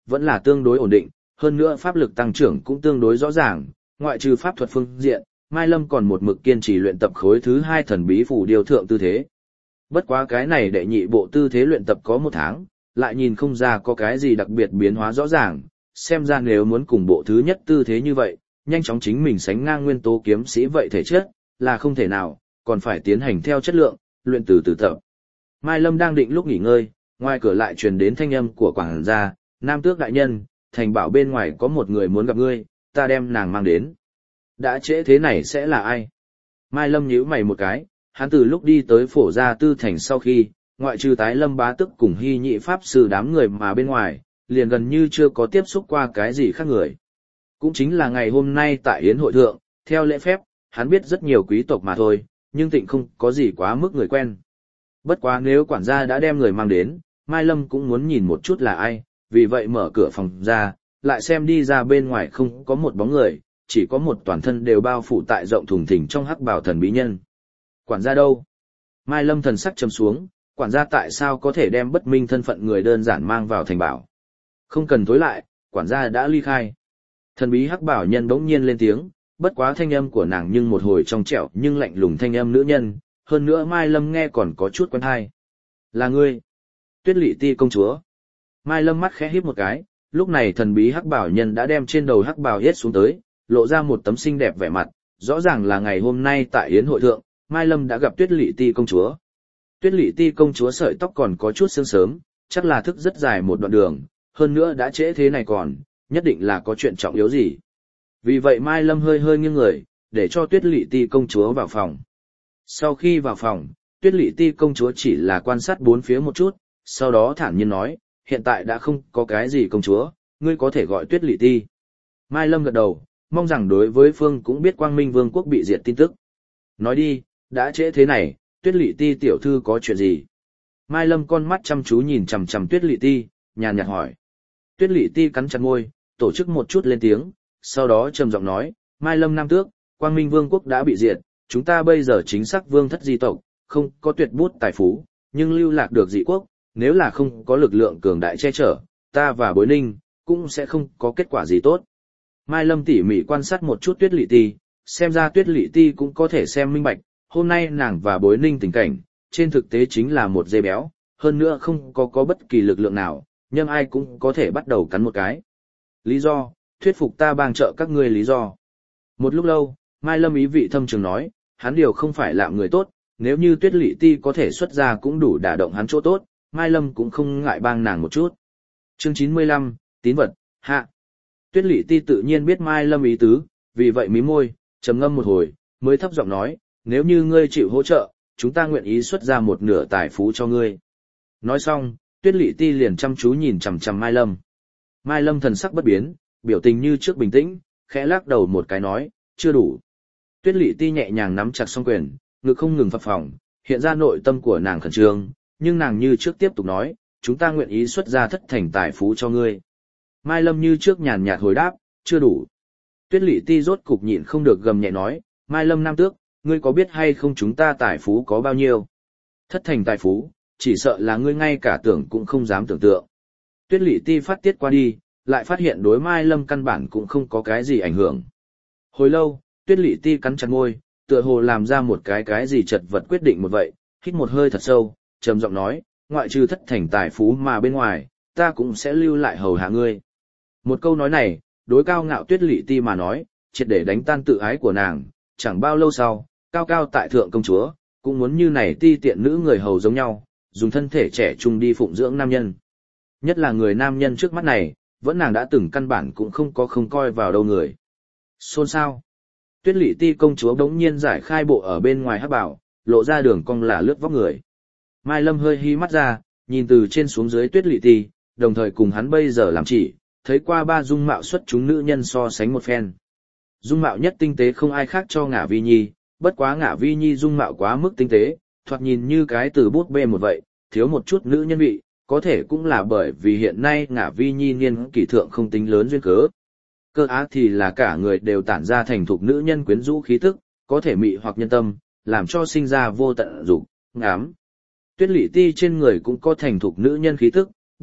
vẫn là tương đối ổn định, hơn nữa pháp lực tăng trưởng cũng tương đối rõ ràng, ngoại trừ pháp thuật phương diện, Mai Lâm còn một mực kiên trì luyện tập khối thứ hai thần bí phủ điều thượng tư thế. Bất quá cái này đệ nhị bộ tư thế luyện tập có một tháng, lại nhìn không ra có cái gì đặc biệt biến hóa rõ ràng, xem ra nếu muốn cùng bộ thứ nhất tư thế như vậy, nhanh chóng chính mình sánh ngang nguyên tố kiếm sĩ vậy thể chất, là không thể nào, còn phải tiến hành theo chất lượng, luyện từ từ tập. Mai Lâm đang định lúc nghỉ ngơi, ngoài cửa lại truyền đến thanh âm của quản gia, Nam Tước đại nhân, thành bảo bên ngoài có một người muốn gặp ngươi, ta đem nàng mang đến. Đã trễ thế này sẽ là ai? Mai Lâm nhíu mày một cái, hắn từ lúc đi tới phổ gia tư thành sau khi, ngoại trừ tái lâm bá tức cùng hy nhị pháp sư đám người mà bên ngoài, liền gần như chưa có tiếp xúc qua cái gì khác người. Cũng chính là ngày hôm nay tại Yến hội thượng, theo lễ phép, hắn biết rất nhiều quý tộc mà thôi, nhưng tịnh không có gì quá mức người quen. Bất quá nếu quản gia đã đem người mang đến, Mai Lâm cũng muốn nhìn một chút là ai, vì vậy mở cửa phòng ra, lại xem đi ra bên ngoài không có một bóng người, chỉ có một toàn thân đều bao phủ tại rộng thùng thình trong hắc bào thần bí nhân. Quản gia đâu? Mai Lâm thần sắc trầm xuống, quản gia tại sao có thể đem bất minh thân phận người đơn giản mang vào thành bảo? Không cần tối lại, quản gia đã ly khai. Thần bí hắc bảo nhân bỗng nhiên lên tiếng, bất quá thanh âm của nàng nhưng một hồi trong trẻo nhưng lạnh lùng thanh âm nữ nhân, hơn nữa Mai Lâm nghe còn có chút quen tai. Là ngươi, Tuyết Lị Ti công chúa. Mai Lâm mắt khẽ híp một cái, lúc này thần bí hắc bảo nhân đã đem trên đầu hắc bào hết xuống tới, lộ ra một tấm xinh đẹp vẻ mặt, rõ ràng là ngày hôm nay tại Yến hội thượng, Mai Lâm đã gặp Tuyết Lị Ti công chúa. Tuyết Lị Ti công chúa sợi tóc còn có chút sương sớm, chắc là thức rất dài một đoạn đường, hơn nữa đã trễ thế này còn, nhất định là có chuyện trọng yếu gì. Vì vậy Mai Lâm hơi hơi nghiêng người, để cho Tuyết Lị Ti công chúa vào phòng. Sau khi vào phòng, Tuyết Lị Ti công chúa chỉ là quan sát bốn phía một chút, sau đó thản nhiên nói, hiện tại đã không có cái gì công chúa, ngươi có thể gọi Tuyết Lị Ti. Mai Lâm gật đầu, mong rằng đối với phương cũng biết Quang Minh Vương quốc bị diệt tin tức. Nói đi, đã trễ thế này, Tuyết Lị Ti tiểu thư có chuyện gì? Mai Lâm con mắt chăm chú nhìn chằm chằm Tuyết Lị Ti, nhàn nhạt hỏi. Tuyết Lị Ti cắn chặt môi, tổ chức một chút lên tiếng, sau đó trầm giọng nói, Mai Lâm Nam Tước, Quang Minh Vương quốc đã bị diệt, chúng ta bây giờ chính xác vương thất di tộc, không có tuyệt bút tài phú, nhưng lưu lạc được dị quốc, nếu là không có lực lượng cường đại che chở, ta và Bối Ninh, cũng sẽ không có kết quả gì tốt. Mai Lâm tỉ mỉ quan sát một chút Tuyết Lị Ti, xem ra Tuyết Lị Ti cũng có thể xem minh bạch, hôm nay nàng và Bối Ninh tình cảnh, trên thực tế chính là một dê béo, hơn nữa không có có bất kỳ lực lượng nào, nhưng ai cũng có thể bắt đầu cắn một cái. Lý do, thuyết phục ta bang trợ các ngươi lý do. Một lúc lâu, Mai Lâm ý vị thâm trường nói, hắn điều không phải là người tốt, nếu như Tuyết Lị Ti có thể xuất ra cũng đủ đả động hắn chỗ tốt, Mai Lâm cũng không ngại bang nàng một chút. Chương chín mươi lăm, tín vật, hạ. Tuyết Lị Ti tự nhiên biết Mai Lâm ý tứ, vì vậy mím môi, trầm ngâm một hồi, mới thấp giọng nói, nếu như ngươi chịu hỗ trợ, chúng ta nguyện ý xuất ra một nửa tài phú cho ngươi. Nói xong, Tuyết Lị Ti liền chăm chú nhìn chằm chằm Mai Lâm. Mai Lâm thần sắc bất biến, biểu tình như trước bình tĩnh, khẽ lắc đầu một cái nói, chưa đủ. Tuyết Lị Ti nhẹ nhàng nắm chặt song quyền, ngực không ngừng phập phồng, hiện ra nội tâm của nàng khẩn trương, nhưng nàng như trước tiếp tục nói, chúng ta nguyện ý xuất ra thất thành tài phú cho ngươi. Mai Lâm như trước nhàn nhạt hồi đáp, chưa đủ. Tuyết Lị Ti rốt cục nhịn không được gầm nhẹ nói, Mai Lâm Nam Tước, ngươi có biết hay không chúng ta tài phú có bao nhiêu? Thất thành tài phú, chỉ sợ là ngươi ngay cả tưởng cũng không dám tưởng tượng. Tuyết Lị Ti phát tiết qua đi, lại phát hiện đối Mai Lâm căn bản cũng không có cái gì ảnh hưởng. Hồi lâu, Tuyết Lị Ti cắn chặt môi, tựa hồ làm ra một cái cái gì chật vật quyết định một vậy, hít một hơi thật sâu, trầm giọng nói, ngoại trừ thất thành tài phú mà bên ngoài, ta cũng sẽ lưu lại hầu hạ ngươi. Một câu nói này, đối cao ngạo Tuyết Lị Ti mà nói, triệt để đánh tan tự ái của nàng, chẳng bao lâu sau, cao cao tại thượng công chúa, cũng muốn như này ti tiện nữ người hầu giống nhau, dùng thân thể trẻ trung đi phụng dưỡng nam nhân. Nhất là người nam nhân trước mắt này, vẫn nàng đã từng căn bản cũng không có không coi vào đâu người. Xôn xao. Tuyết Lị Ti công chúa đống nhiên giải khai bộ ở bên ngoài hắc bảo, lộ ra đường cong là lướt vóc người. Mai Lâm hơi hí mắt ra, nhìn từ trên xuống dưới Tuyết Lị Ti, đồng thời cùng hắn bây giờ làm chỉ, thấy qua ba dung mạo xuất chúng nữ nhân so sánh một phen. Dung mạo nhất tinh tế không ai khác cho Ngả Vi Nhi, bất quá Ngả Vi Nhi dung mạo quá mức tinh tế, thoạt nhìn như cái từ bút bê một vậy, thiếu một chút nữ nhân vị, có thể cũng là bởi vì hiện nay Ngả Vi Nhi niên kỷ thượng không tính lớn duyên cớ. Cơ á thì là cả người đều tản ra thành thục nữ nhân quyến rũ khí tức, có thể mị hoặc nhân tâm, làm cho sinh ra vô tận dục, ngám. Tuyết Lị Ti trên người cũng có thành thục nữ nhân khí tức,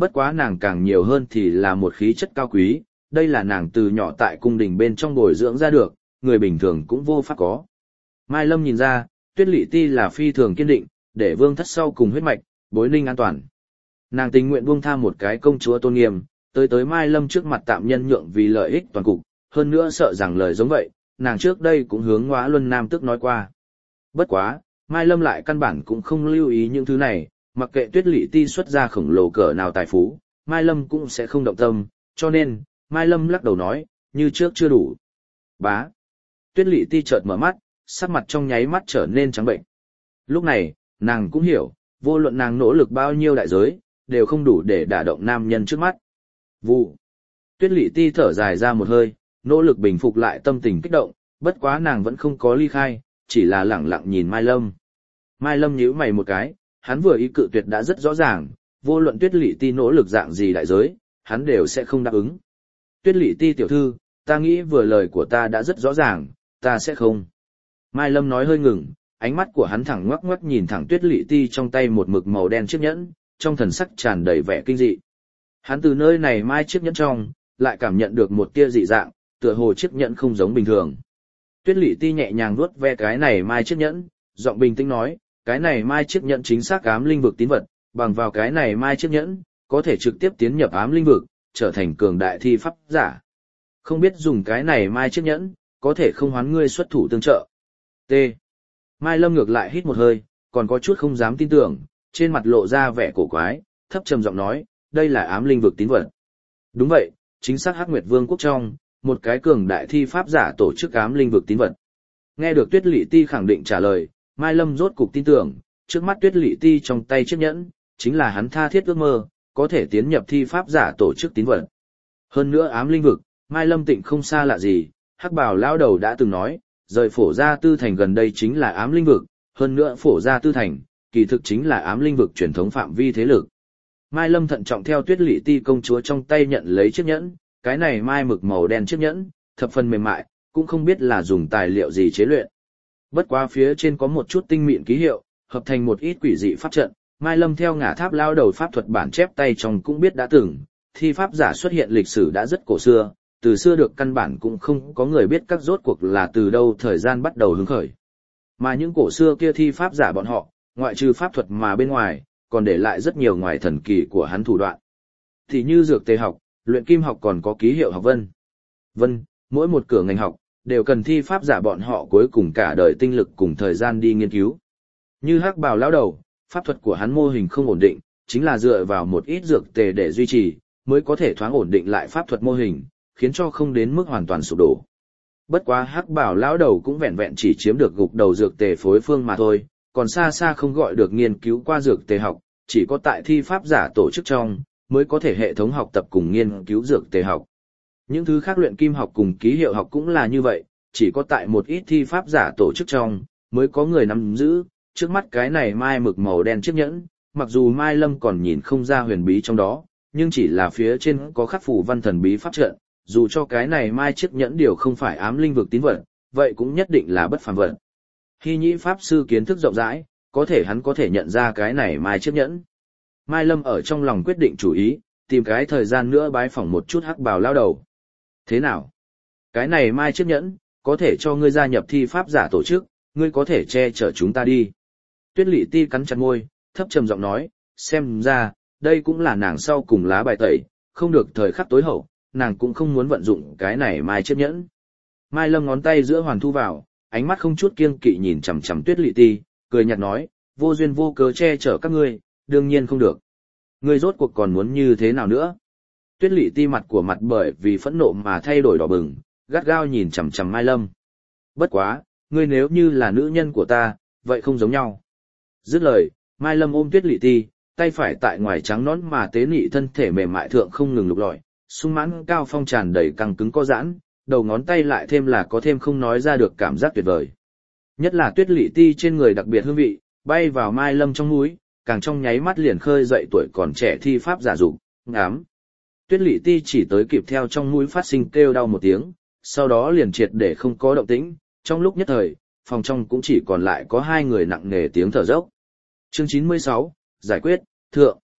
bất quá nàng càng nhiều hơn thì là một khí chất cao quý, đây là nàng từ nhỏ tại cung đình bên trong bồi dưỡng ra được, người bình thường cũng vô pháp có. Mai Lâm nhìn ra, Tuyết Lệ Ti là phi thường kiên định, để vương thất sau cùng huyết mạch, bối ninh an toàn. Nàng tình nguyện buông tha một cái công chúa tôn nghiêm, tới tới Mai Lâm trước mặt tạm nhân nhượng vì lợi ích toàn cục, hơn nữa sợ rằng lời giống vậy, nàng trước đây cũng hướng Ngõa Luân Nam Tước nói qua. Bất quá, Mai Lâm lại căn bản cũng không lưu ý những thứ này, mặc kệ Tuyết Lệ Ti xuất ra khổng lồ cỡ nào tài phú, Mai Lâm cũng sẽ không động tâm, cho nên, Mai Lâm lắc đầu nói, như trước chưa đủ. Bá. Tuyết Lệ Ti chợt mở mắt, sắc mặt trong nháy mắt trở nên trắng bệnh. Lúc này, nàng cũng hiểu, vô luận nàng nỗ lực bao nhiêu đại giới, đều không đủ để đả động nam nhân trước mắt. Vụ. Tuyết Lệ Ti thở dài ra một hơi, nỗ lực bình phục lại tâm tình kích động, bất quá nàng vẫn không có ly khai, chỉ là lẳng lặng nhìn Mai Lâm. Mai Lâm nhíu mày một cái, hắn vừa ý cự tuyệt đã rất rõ ràng, vô luận Tuyết Lệ Ti nỗ lực dạng gì đại giới, hắn đều sẽ không đáp ứng. Tuyết Lệ Ti tiểu thư, ta nghĩ vừa lời của ta đã rất rõ ràng, ta sẽ không. Mai Lâm nói hơi ngừng, ánh mắt của hắn thẳng ngoắc ngoắc nhìn thẳng Tuyết Lệ Ti trong tay một mực màu đen chiếc nhẫn, trong thần sắc tràn đầy vẻ kinh dị. Hắn từ nơi này mai chiếc nhẫn trong, lại cảm nhận được một tia dị dạng, tựa hồ chiếc nhẫn không giống bình thường. Tuyết Lệ Ti nhẹ nhàng vuốt ve cái này mai chiếc nhẫn, giọng bình tĩnh nói, cái này mai chiếc nhẫn chính xác ám linh vực tín vật, bằng vào cái này mai chiếc nhẫn, có thể trực tiếp tiến nhập ám linh vực, trở thành cường đại thi pháp giả. Không biết dùng cái này mai chiếc nhẫn, có thể không hoán ngươi xuất thủ tương trợ. T. Mai Lâm ngược lại hít một hơi, còn có chút không dám tin tưởng, trên mặt lộ ra vẻ cổ quái, thấp trầm giọng nói, đây là ám linh vực tín vật. Đúng vậy, chính xác Hắc Nguyệt Vương quốc trong, một cái cường đại thi pháp giả tổ chức ám linh vực tín vật. Nghe được Tuyết Lệ Ti khẳng định trả lời, Mai Lâm rốt cục tin tưởng, trước mắt Tuyết Lệ Ti trong tay chiếc nhẫn, chính là hắn tha thiết ước mơ, có thể tiến nhập thi pháp giả tổ chức tín vật. Hơn nữa ám linh vực, Mai Lâm tịnh không xa lạ gì, Hắc Bảo lão đầu đã từng nói, rời Phổ Gia Tư Thành gần đây chính là ám linh vực, hơn nữa Phổ Gia Tư Thành, kỳ thực chính là ám linh vực truyền thống phạm vi thế lực. Mai Lâm thận trọng theo Tuyết Lệ Ti công chúa trong tay nhận lấy chiếc nhẫn, cái này mai mực màu đen chiếc nhẫn, thập phần mềm mại, cũng không biết là dùng tài liệu gì chế luyện. Bất quá phía trên có một chút tinh mịn ký hiệu, hợp thành một ít quỷ dị pháp trận, Mai Lâm theo ngả tháp lao đầu pháp thuật bản chép tay trong cũng biết đã từng, thi pháp giả xuất hiện lịch sử đã rất cổ xưa, từ xưa được căn bản cũng không có người biết các rốt cuộc là từ đâu thời gian bắt đầu hứng khởi. Mà những cổ xưa kia thi pháp giả bọn họ, ngoại trừ pháp thuật mà bên ngoài, còn để lại rất nhiều ngoài thần kỳ của hắn thủ đoạn. Thì như dược tề học, luyện kim học còn có ký hiệu học vân. Vân, mỗi một cửa ngành học, đều cần thi pháp giả bọn họ cuối cùng cả đời tinh lực cùng thời gian đi nghiên cứu. Như Hắc Bào lão đầu, pháp thuật của hắn mô hình không ổn định, chính là dựa vào một ít dược tề để duy trì, mới có thể thoáng ổn định lại pháp thuật mô hình, khiến cho không đến mức hoàn toàn sụp đổ. Bất quá Hắc Bảo lão đầu cũng vẹn vẹn chỉ chiếm được gục đầu dược tề phối phương mà thôi, còn xa xa không gọi được nghiên cứu qua dược tề học, chỉ có tại thi pháp giả tổ chức trong, mới có thể hệ thống học tập cùng nghiên cứu dược tề học. Những thứ khác luyện kim học cùng ký hiệu học cũng là như vậy, chỉ có tại một ít thi pháp giả tổ chức trong, mới có người nắm giữ, trước mắt cái này mai mực màu đen chiếc nhẫn, mặc dù Mai Lâm còn nhìn không ra huyền bí trong đó, nhưng chỉ là phía trên có khắc phù văn thần bí pháp trận, dù cho cái này mai chiếc nhẫn điều không phải ám linh vực tín vật, vậy cũng nhất định là bất phàm vật. Hy Nhĩ pháp sư kiến thức rộng rãi, có thể hắn có thể nhận ra cái này mai chiếc nhẫn. Mai Lâm ở trong lòng quyết định chủ ý, tìm cái thời gian nữa bái phỏng một chút Hắc Bào lao đầu. Thế nào? Cái này mai chiếc nhẫn, có thể cho ngươi gia nhập thi pháp giả tổ chức, ngươi có thể che chở chúng ta đi. Tuyết Lệ Ti cắn chặt môi, thấp trầm giọng nói, xem ra, đây cũng là nàng sau cùng lá bài tẩy, không được thời khắc tối hậu, nàng cũng không muốn vận dụng cái này mai chiếc nhẫn. Mai Lâm ngón tay giữa hoàn thu vào, ánh mắt không chút kiêng kỵ nhìn chằm chằm Tuyết Lệ Ti, cười nhạt nói, vô duyên vô cớ che chở các ngươi, đương nhiên không được. Ngươi rốt cuộc còn muốn như thế nào nữa? Tuyết Lệ Ti mặt của mặt bởi vì phẫn nộ mà thay đổi đỏ bừng, gắt gao nhìn chằm chằm Mai Lâm. Bất quá, ngươi nếu như là nữ nhân của ta, vậy không giống nhau. Dứt lời, Mai Lâm ôm Tuyết Lệ Ti, tay phải tại ngoài trắng nõn mà tế nị thân thể mềm mại thượng không ngừng lục lọi, sung mãn cao phong tràn đầy căng cứng có giãn, đầu ngón tay lại thêm là có thêm không nói ra được cảm giác tuyệt vời. Nhất là Tuyết Lệ Ti trên người đặc biệt hương vị, bay vào Mai Lâm trong mũi, càng trong nháy mắt liền khơi dậy tuổi còn trẻ thi pháp giả dục, ngám. Tuyết Lệ Ti chỉ tới kịp theo trong mũi phát sinh kêu đau một tiếng, sau đó liền triệt để không có động tĩnh, trong lúc nhất thời, phòng trong cũng chỉ còn lại có hai người nặng nề tiếng thở dốc. Chương chín mươi sáu, giải quyết, thượng.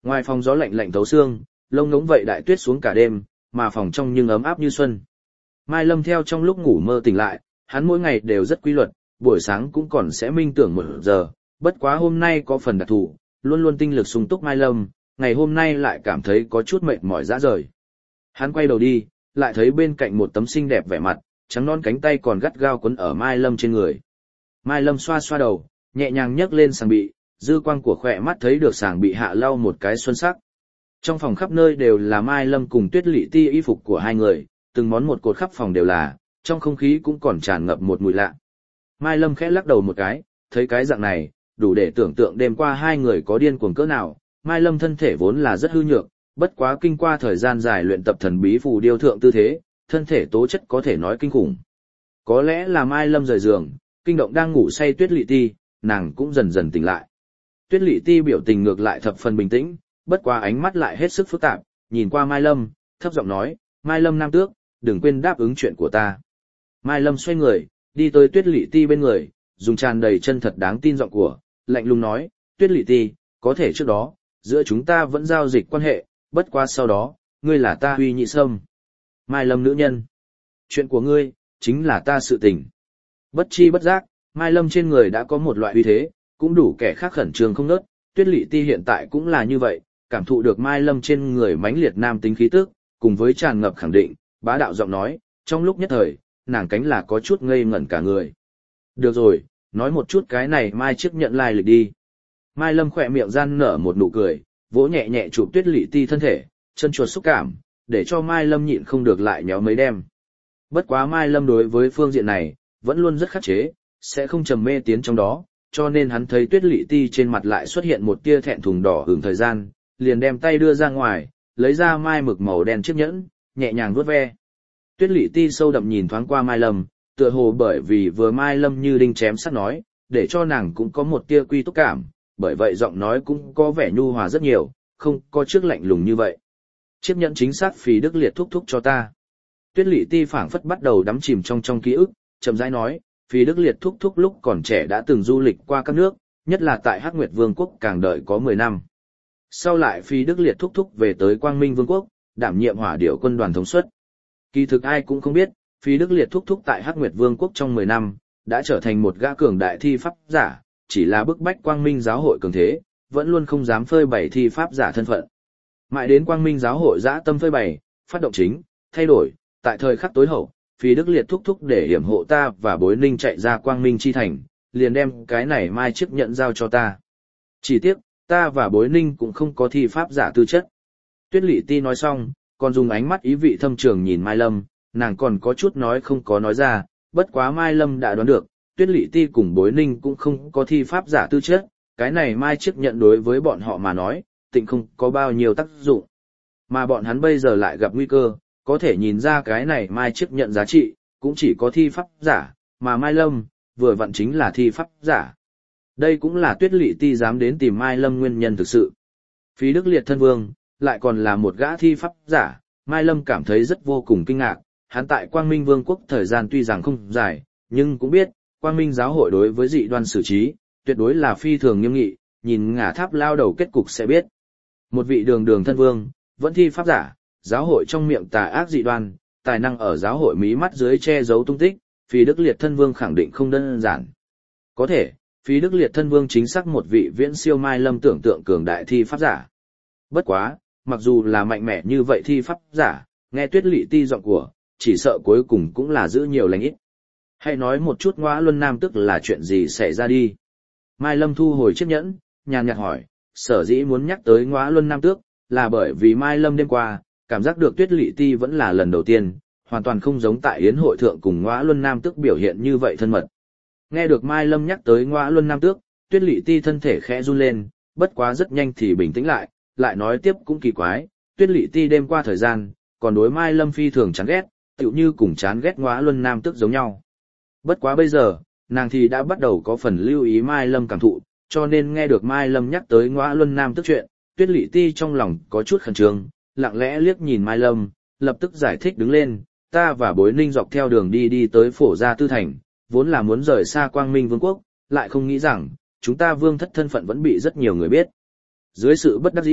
Ngoài phòng gió lạnh lạnh thấu xương, lông ngỗng vậy đại tuyết xuống cả đêm, mà phòng trong nhưng ấm áp như xuân. Mai Lâm theo trong lúc ngủ mơ tỉnh lại, hắn mỗi ngày đều rất quy luật, buổi sáng cũng còn sẽ minh tưởng một giờ, bất quá hôm nay có phần đặc thù, luôn luôn tinh lực sung túc Mai Lâm, ngày hôm nay lại cảm thấy có chút mệt mỏi rã rời. Hắn quay đầu đi, lại thấy bên cạnh một tấm xinh đẹp vẻ mặt, trắng non cánh tay còn gắt gao quấn ở Mai Lâm trên người. Mai Lâm xoa xoa đầu, nhẹ nhàng nhấc lên sàng bị, dư quang của khỏe mắt thấy được sàng bị hạ lau một cái xuân sắc. Trong phòng khắp nơi đều là Mai Lâm cùng Tuyết Lệ Ti y phục của hai người, từng món một cột khắp phòng đều là, trong không khí cũng còn tràn ngập một mùi lạ. Mai Lâm khẽ lắc đầu một cái, thấy cái dạng này, đủ để tưởng tượng đêm qua hai người có điên cuồng cỡ nào. Mai Lâm thân thể vốn là rất hư nhược, bất quá kinh qua thời gian dài luyện tập thần bí phù điêu thượng tư thế, thân thể tố chất có thể nói kinh khủng. Có lẽ là Mai Lâm rời giường, kinh động đang ngủ say Tuyết Lệ Ti, nàng cũng dần dần tỉnh lại. Tuyết Lệ Ti biểu tình ngược lại thập phần bình tĩnh, bất quá ánh mắt lại hết sức phức tạp, nhìn qua Mai Lâm, thấp giọng nói, Mai Lâm nam tước, đừng quên đáp ứng chuyện của ta. Mai Lâm xoay người, đi tới Tuyết Lệ Ti bên người, dùng tràn đầy chân thật đáng tin giọng của, lạnh lùng nói, Tuyết Lệ Ti, có thể trước đó, giữa chúng ta vẫn giao dịch quan hệ, bất quá sau đó, ngươi là ta Huy Nhị Sâm. Mai Lâm nữ nhân. Chuyện của ngươi, chính là ta sự tình. Bất chi bất giác, Mai Lâm trên người đã có một loại uy thế, cũng đủ kẻ khác khẩn trương không nớt. Tuyết Lệ Ti hiện tại cũng là như vậy, cảm thụ được Mai Lâm trên người mãnh liệt nam tính khí tức, cùng với tràn ngập khẳng định, bá đạo giọng nói, trong lúc nhất thời, nàng cánh là có chút ngây ngẩn cả người. Được rồi, nói một chút cái này Mai trước nhận lai lịch đi. Mai Lâm khỏe miệng gian nở một nụ cười, vỗ nhẹ nhẹ chụp Tuyết Lệ Ti thân thể, chân chuột xúc cảm, để cho Mai Lâm nhịn không được lại nhéo mấy đêm. Bất quá Mai Lâm đối với phương diện này, vẫn luôn rất khắc chế, sẽ không trầm mê tiến trong đó, cho nên hắn thấy Tuyết Lệ Ti trên mặt lại xuất hiện một tia thẹn thùng đỏ hưởng thời gian, liền đem tay đưa ra ngoài, lấy ra mai mực màu đen chiếc nhẫn, nhẹ nhàng vuốt ve. Tuyết Lệ Ti sâu đậm nhìn thoáng qua Mai Lâm, tựa hồ bởi vì vừa Mai Lâm như đinh chém sắt nói, để cho nàng cũng có một tia quy túc cảm, bởi vậy giọng nói cũng có vẻ nhu hòa rất nhiều, không có trước lạnh lùng như vậy. Chiếc nhẫn chính xác Phí Đức Liệt thúc thúc cho ta. Tuyết Lệ Ti phảng phất bắt đầu đắm chìm trong trong ký ức, chậm rãi nói, Phí Đức Liệt thúc thúc lúc còn trẻ đã từng du lịch qua các nước, nhất là tại Hắc Nguyệt Vương quốc càng đợi có mười năm. Sau lại Phí Đức Liệt thúc thúc về tới Quang Minh Vương quốc, đảm nhiệm hỏa điểu quân đoàn thống suất. Kỳ thực ai cũng không biết, Phí Đức Liệt thúc thúc tại Hắc Nguyệt Vương quốc trong mười năm, đã trở thành một gã cường đại thi pháp giả, chỉ là bức bách Quang Minh giáo hội cường thế, vẫn luôn không dám phơi bày thi pháp giả thân phận. Mãi đến Quang Minh giáo hội dã tâm phơi bày, phát động chính, thay đổi, tại thời khắc tối hậu, Phí Đức Liệt thúc thúc để hiểm hộ ta và Bối Ninh chạy ra Quang Minh chi thành, liền đem cái này mai chiếc nhận giao cho ta. Chỉ tiếc, ta và Bối Ninh cũng không có thi pháp giả tư chất. Tuyết Lệ Ti nói xong, còn dùng ánh mắt ý vị thâm trường nhìn Mai Lâm, nàng còn có chút nói không có nói ra, bất quá Mai Lâm đã đoán được, Tuyết Lệ Ti cùng Bối Ninh cũng không có thi pháp giả tư chất, cái này mai chiếc nhận đối với bọn họ mà nói, tịnh không có bao nhiêu tác dụng. Mà bọn hắn bây giờ lại gặp nguy cơ, có thể nhìn ra cái này mai chiếc nhận giá trị, cũng chỉ có thi pháp giả, mà Mai Lâm, vừa vặn chính là thi pháp giả. Đây cũng là Tuyết Lệ Ti dám đến tìm Mai Lâm nguyên nhân thực sự. Phí Đức Liệt thân vương, lại còn là một gã thi pháp giả, Mai Lâm cảm thấy rất vô cùng kinh ngạc, hắn tại Quang Minh Vương quốc thời gian tuy rằng không dài, nhưng cũng biết, Quang Minh giáo hội đối với dị đoan xử trí, tuyệt đối là phi thường nghiêm nghị, nhìn ngả tháp lao đầu kết cục sẽ biết. Một vị đường đường thân vương, vẫn thi pháp giả, giáo hội trong miệng tà ác dị đoan, tài năng ở giáo hội mí mắt dưới che giấu tung tích, Phí Đức Liệt thân vương khẳng định không đơn giản. Có thể, Phí Đức Liệt thân vương chính xác một vị viễn siêu Mai Lâm tưởng tượng cường đại thi pháp giả. Bất quá, mặc dù là mạnh mẽ như vậy thi pháp giả, nghe Tuyết Lệ Ti giọng của, chỉ sợ cuối cùng cũng là giữ nhiều lành ít. Hãy nói một chút Ngõa Luân Nam tức là chuyện gì xảy ra đi. Mai Lâm thu hồi chiếc nhẫn, nhàn nhạt hỏi, sở dĩ muốn nhắc tới Ngõa Luân Nam tước, là bởi vì Mai Lâm đêm qua, cảm giác được Tuyết Lệ Ti vẫn là lần đầu tiên, hoàn toàn không giống tại yến hội thượng cùng Ngõa Luân Nam tước biểu hiện như vậy thân mật. Nghe được Mai Lâm nhắc tới Ngõa Luân Nam tước, Tuyết Lệ Ti thân thể khẽ run lên, bất quá rất nhanh thì bình tĩnh lại, lại nói tiếp cũng kỳ quái, Tuyết Lệ Ti đêm qua thời gian, còn đối Mai Lâm phi thường chán ghét, tựu như cùng chán ghét Ngõa Luân Nam tước giống nhau. Bất quá bây giờ, nàng thì đã bắt đầu có phần lưu ý Mai Lâm cảm thụ, cho nên nghe được Mai Lâm nhắc tới Ngõa Luân Nam tước chuyện, Tuyết Lệ Ti trong lòng có chút khẩn trương, lặng lẽ liếc nhìn Mai Lâm, lập tức giải thích đứng lên, ta và Bối Ninh dọc theo đường đi đi tới Phổ Gia Tư Thành, vốn là muốn rời xa Quang Minh Vương quốc, lại không nghĩ rằng, chúng ta vương thất thân phận vẫn bị rất nhiều người biết. Dưới sự bất đắc dĩ,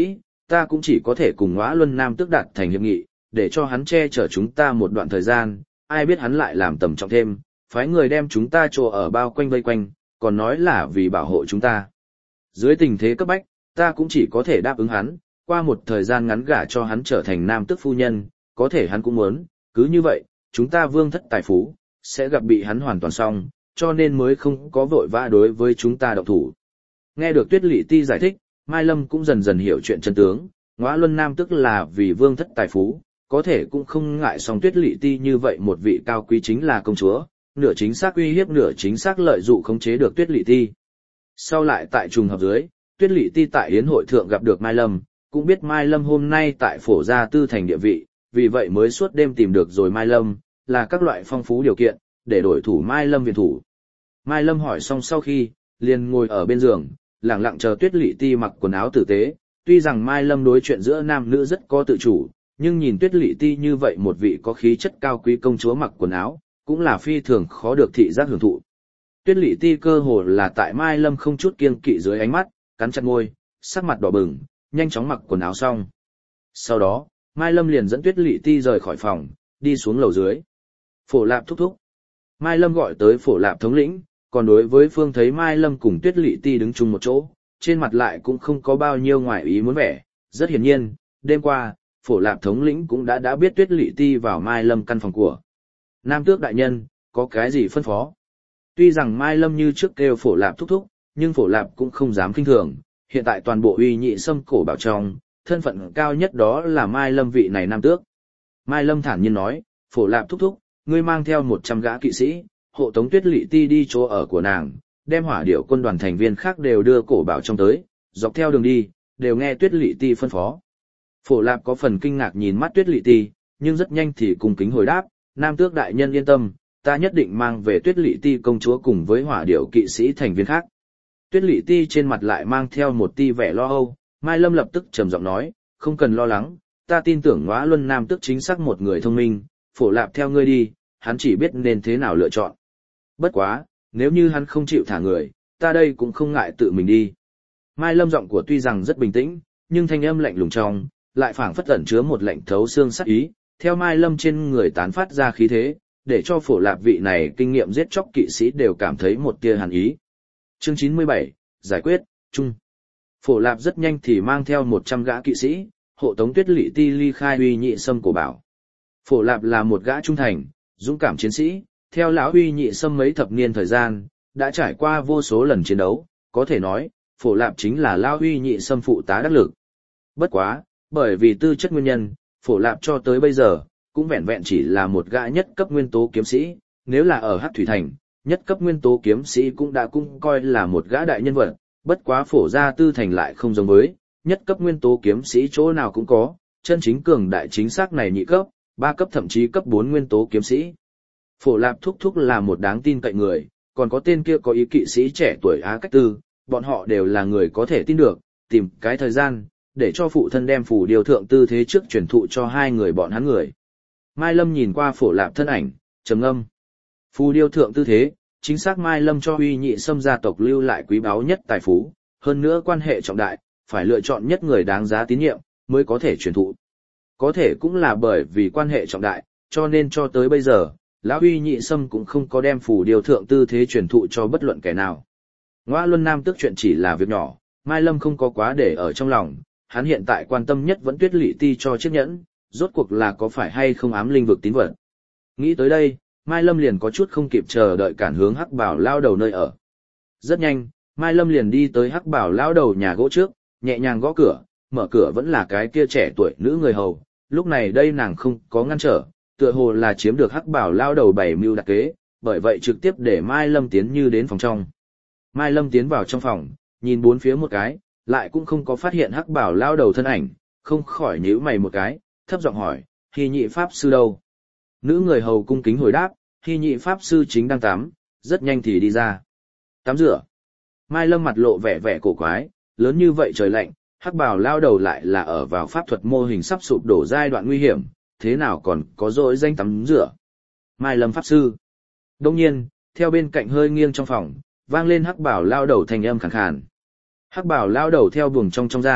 ta cũng chỉ có thể cùng Ngõa Luân Nam Tước đạt thành hiệp nghị, để cho hắn che chở chúng ta một đoạn thời gian, ai biết hắn lại làm tầm trọng thêm, phái người đem chúng ta trồ ở bao quanh vây quanh, còn nói là vì bảo hộ chúng ta. Dưới tình thế cấp bách, ta cũng chỉ có thể đáp ứng hắn, qua một thời gian ngắn gả cho hắn trở thành nam tước phu nhân, có thể hắn cũng muốn, cứ như vậy, chúng ta vương thất tài phú, sẽ gặp bị hắn hoàn toàn xong, cho nên mới không có vội vã đối với chúng ta động thủ. Nghe được Tuyết Lỵ Ti giải thích, Mai Lâm cũng dần dần hiểu chuyện chân tướng, Ngõa Luân Nam Tước là vì vương thất tài phú, có thể cũng không ngại song Tuyết Lỵ Ti như vậy một vị cao quý chính là công chúa, nửa chính xác uy hiếp nửa chính xác lợi dụng khống chế được Tuyết Lỵ Ti. Sau lại tại trùng hợp dưới, Tuyết Lỵ Ti tại yến hội thượng gặp được Mai Lâm, cũng biết Mai Lâm hôm nay tại phổ gia tư thành địa vị, vì vậy mới suốt đêm tìm được rồi Mai Lâm, là các loại phong phú điều kiện, để đổi thủ Mai Lâm viện thủ. Mai Lâm hỏi xong sau khi, liền ngồi ở bên giường, lặng lặng chờ Tuyết Lỵ Ti mặc quần áo tử tế, tuy rằng Mai Lâm đối chuyện giữa nam nữ rất có tự chủ, nhưng nhìn Tuyết Lỵ Ti như vậy một vị có khí chất cao quý công chúa mặc quần áo, cũng là phi thường khó được thị giác hưởng thụ. Tuyết Lỵ Ti cơ hồ là tại Mai Lâm không chút kiêng kỵ dưới ánh mắt, cắn chặt môi, sắc mặt đỏ bừng, nhanh chóng mặc quần áo xong. Sau đó, Mai Lâm liền dẫn Tuyết Lỵ Ti rời khỏi phòng, đi xuống lầu dưới. Phổ Lạp thúc thúc. Mai Lâm gọi tới Phổ Lạp thống lĩnh, còn đối với Phương thấy Mai Lâm cùng Tuyết Lỵ Ti đứng chung một chỗ, trên mặt lại cũng không có bao nhiêu ngoài ý muốn vẻ. Rất hiển nhiên, đêm qua, Phổ Lạp thống lĩnh cũng đã đã biết Tuyết Lỵ Ti vào Mai Lâm căn phòng của. Nam Tước đại nhân, có cái gì phân phó? Tuy rằng Mai Lâm như trước kêu Phổ Lạp thúc thúc, nhưng Phổ Lạp cũng không dám kinh thường, hiện tại toàn bộ uy nhị xâm cổ bảo trong, thân phận cao nhất đó là Mai Lâm vị này Nam Tước. Mai Lâm thản nhiên nói, Phổ Lạp thúc thúc, ngươi mang theo một trăm gã kỵ sĩ, hộ tống Tuyết Lỵ Ti đi chỗ ở của nàng, đem hỏa điệu quân đoàn thành viên khác đều đưa cổ bảo trong tới, dọc theo đường đi, đều nghe Tuyết Lỵ Ti phân phó. Phổ Lạp có phần kinh ngạc nhìn mắt Tuyết Lỵ Ti, nhưng rất nhanh thì cung kính hồi đáp, Nam Tước đại nhân yên tâm, ta nhất định mang về Tuyết Lỵ Ti công chúa cùng với hỏa điệu kỵ sĩ thành viên khác. Tuyết Lỵ Ti trên mặt lại mang theo một ti vẻ lo âu, Mai Lâm lập tức trầm giọng nói, không cần lo lắng, ta tin tưởng Ngõa Luân Nam Tước chính xác một người thông minh, Phổ Lạp theo ngươi đi, hắn chỉ biết nên thế nào lựa chọn. Bất quá, nếu như hắn không chịu thả người, ta đây cũng không ngại tự mình đi. Mai Lâm giọng của tuy rằng rất bình tĩnh, nhưng thanh âm lạnh lùng trong, lại phảng phất ẩn chứa một lạnh thấu xương sắc ý, theo Mai Lâm trên người tán phát ra khí thế, để cho Phổ Lạp vị này kinh nghiệm giết chóc kỵ sĩ đều cảm thấy một tia hàn ý. Chương chín mươi bảy, giải quyết, chung. Phổ Lạp rất nhanh thì mang theo một trăm gã kỵ sĩ, hộ tống Tuyết Lỵ Ti ly khai uy nhị xâm cổ bảo. Phổ Lạp là một gã trung thành, dũng cảm chiến sĩ, theo lão uy nhị xâm mấy thập niên thời gian, đã trải qua vô số lần chiến đấu, có thể nói, Phổ Lạp chính là lão uy nhị xâm phụ tá đắc lực. Bất quá, bởi vì tư chất nguyên nhân, Phổ Lạp cho tới bây giờ, cũng vẹn vẹn chỉ là một gã nhất cấp nguyên tố kiếm sĩ, nếu là ở Hắc Thủy Thành, nhất cấp nguyên tố kiếm sĩ cũng đã cũng coi là một gã đại nhân vật, bất quá Phổ gia tư thành lại không giống với, nhất cấp nguyên tố kiếm sĩ chỗ nào cũng có, chân chính cường đại chính xác này nhị cấp, ba cấp thậm chí cấp bốn nguyên tố kiếm sĩ. Phổ Lạp thúc thúc là một đáng tin cậy người, còn có tên kia có ý kỵ sĩ trẻ tuổi Á Cách Tư, bọn họ đều là người có thể tin được, tìm cái thời gian, để cho phụ thân đem phù điều thượng tư thế trước truyền thụ cho hai người bọn hắn người. Mai Lâm nhìn qua Phổ Lạp thân ảnh, trầm ngâm. Phù điêu thượng tư thế, chính xác Mai Lâm cho uy nhị xâm gia tộc lưu lại quý báu nhất tài phú, hơn nữa quan hệ trọng đại, phải lựa chọn nhất người đáng giá tín nhiệm, mới có thể truyền thụ. Có thể cũng là bởi vì quan hệ trọng đại, cho nên cho tới bây giờ, lão uy nhị xâm cũng không có đem phù điêu thượng tư thế truyền thụ cho bất luận kẻ nào. Ngõa Luân Nam Tước chuyện chỉ là việc nhỏ, Mai Lâm không có quá để ở trong lòng, hắn hiện tại quan tâm nhất vẫn Tuyết Lỵ Ti cho chiếc nhẫn, rốt cuộc là có phải hay không ám linh vực tín vật. Nghĩ tới đây, Mai Lâm liền có chút không kịp chờ đợi cản hướng Hắc Bảo lao đầu nơi ở. Rất nhanh, Mai Lâm liền đi tới Hắc Bảo lao đầu nhà gỗ trước, nhẹ nhàng gõ cửa, mở cửa vẫn là cái kia trẻ tuổi nữ người hầu, lúc này đây nàng không có ngăn trở, tựa hồ là chiếm được Hắc Bảo lao đầu bảy mưu đặc kế, bởi vậy trực tiếp để Mai Lâm tiến như đến phòng trong. Mai Lâm tiến vào trong phòng, nhìn bốn phía một cái, lại cũng không có phát hiện Hắc Bảo lao đầu thân ảnh, không khỏi nhíu mày một cái, thấp giọng hỏi, Hy Nhị pháp sư đâu? Nữ người hầu cung kính hồi đáp, Hy Nhị pháp sư chính đang tắm, rất nhanh thì đi ra. Tắm rửa. Mai Lâm mặt lộ vẻ vẻ cổ quái, lớn như vậy trời lạnh, Hắc Bảo lao đầu lại là ở vào pháp thuật mô hình sắp sụp đổ giai đoạn nguy hiểm, thế nào còn có dỗi danh tắm rửa? Mai Lâm pháp sư. Đông nhiên, theo bên cạnh hơi nghiêng trong phòng, vang lên Hắc Bảo lao đầu thanh âm khàn khàn. Hắc Bảo lao đầu theo buồng trong trong ra,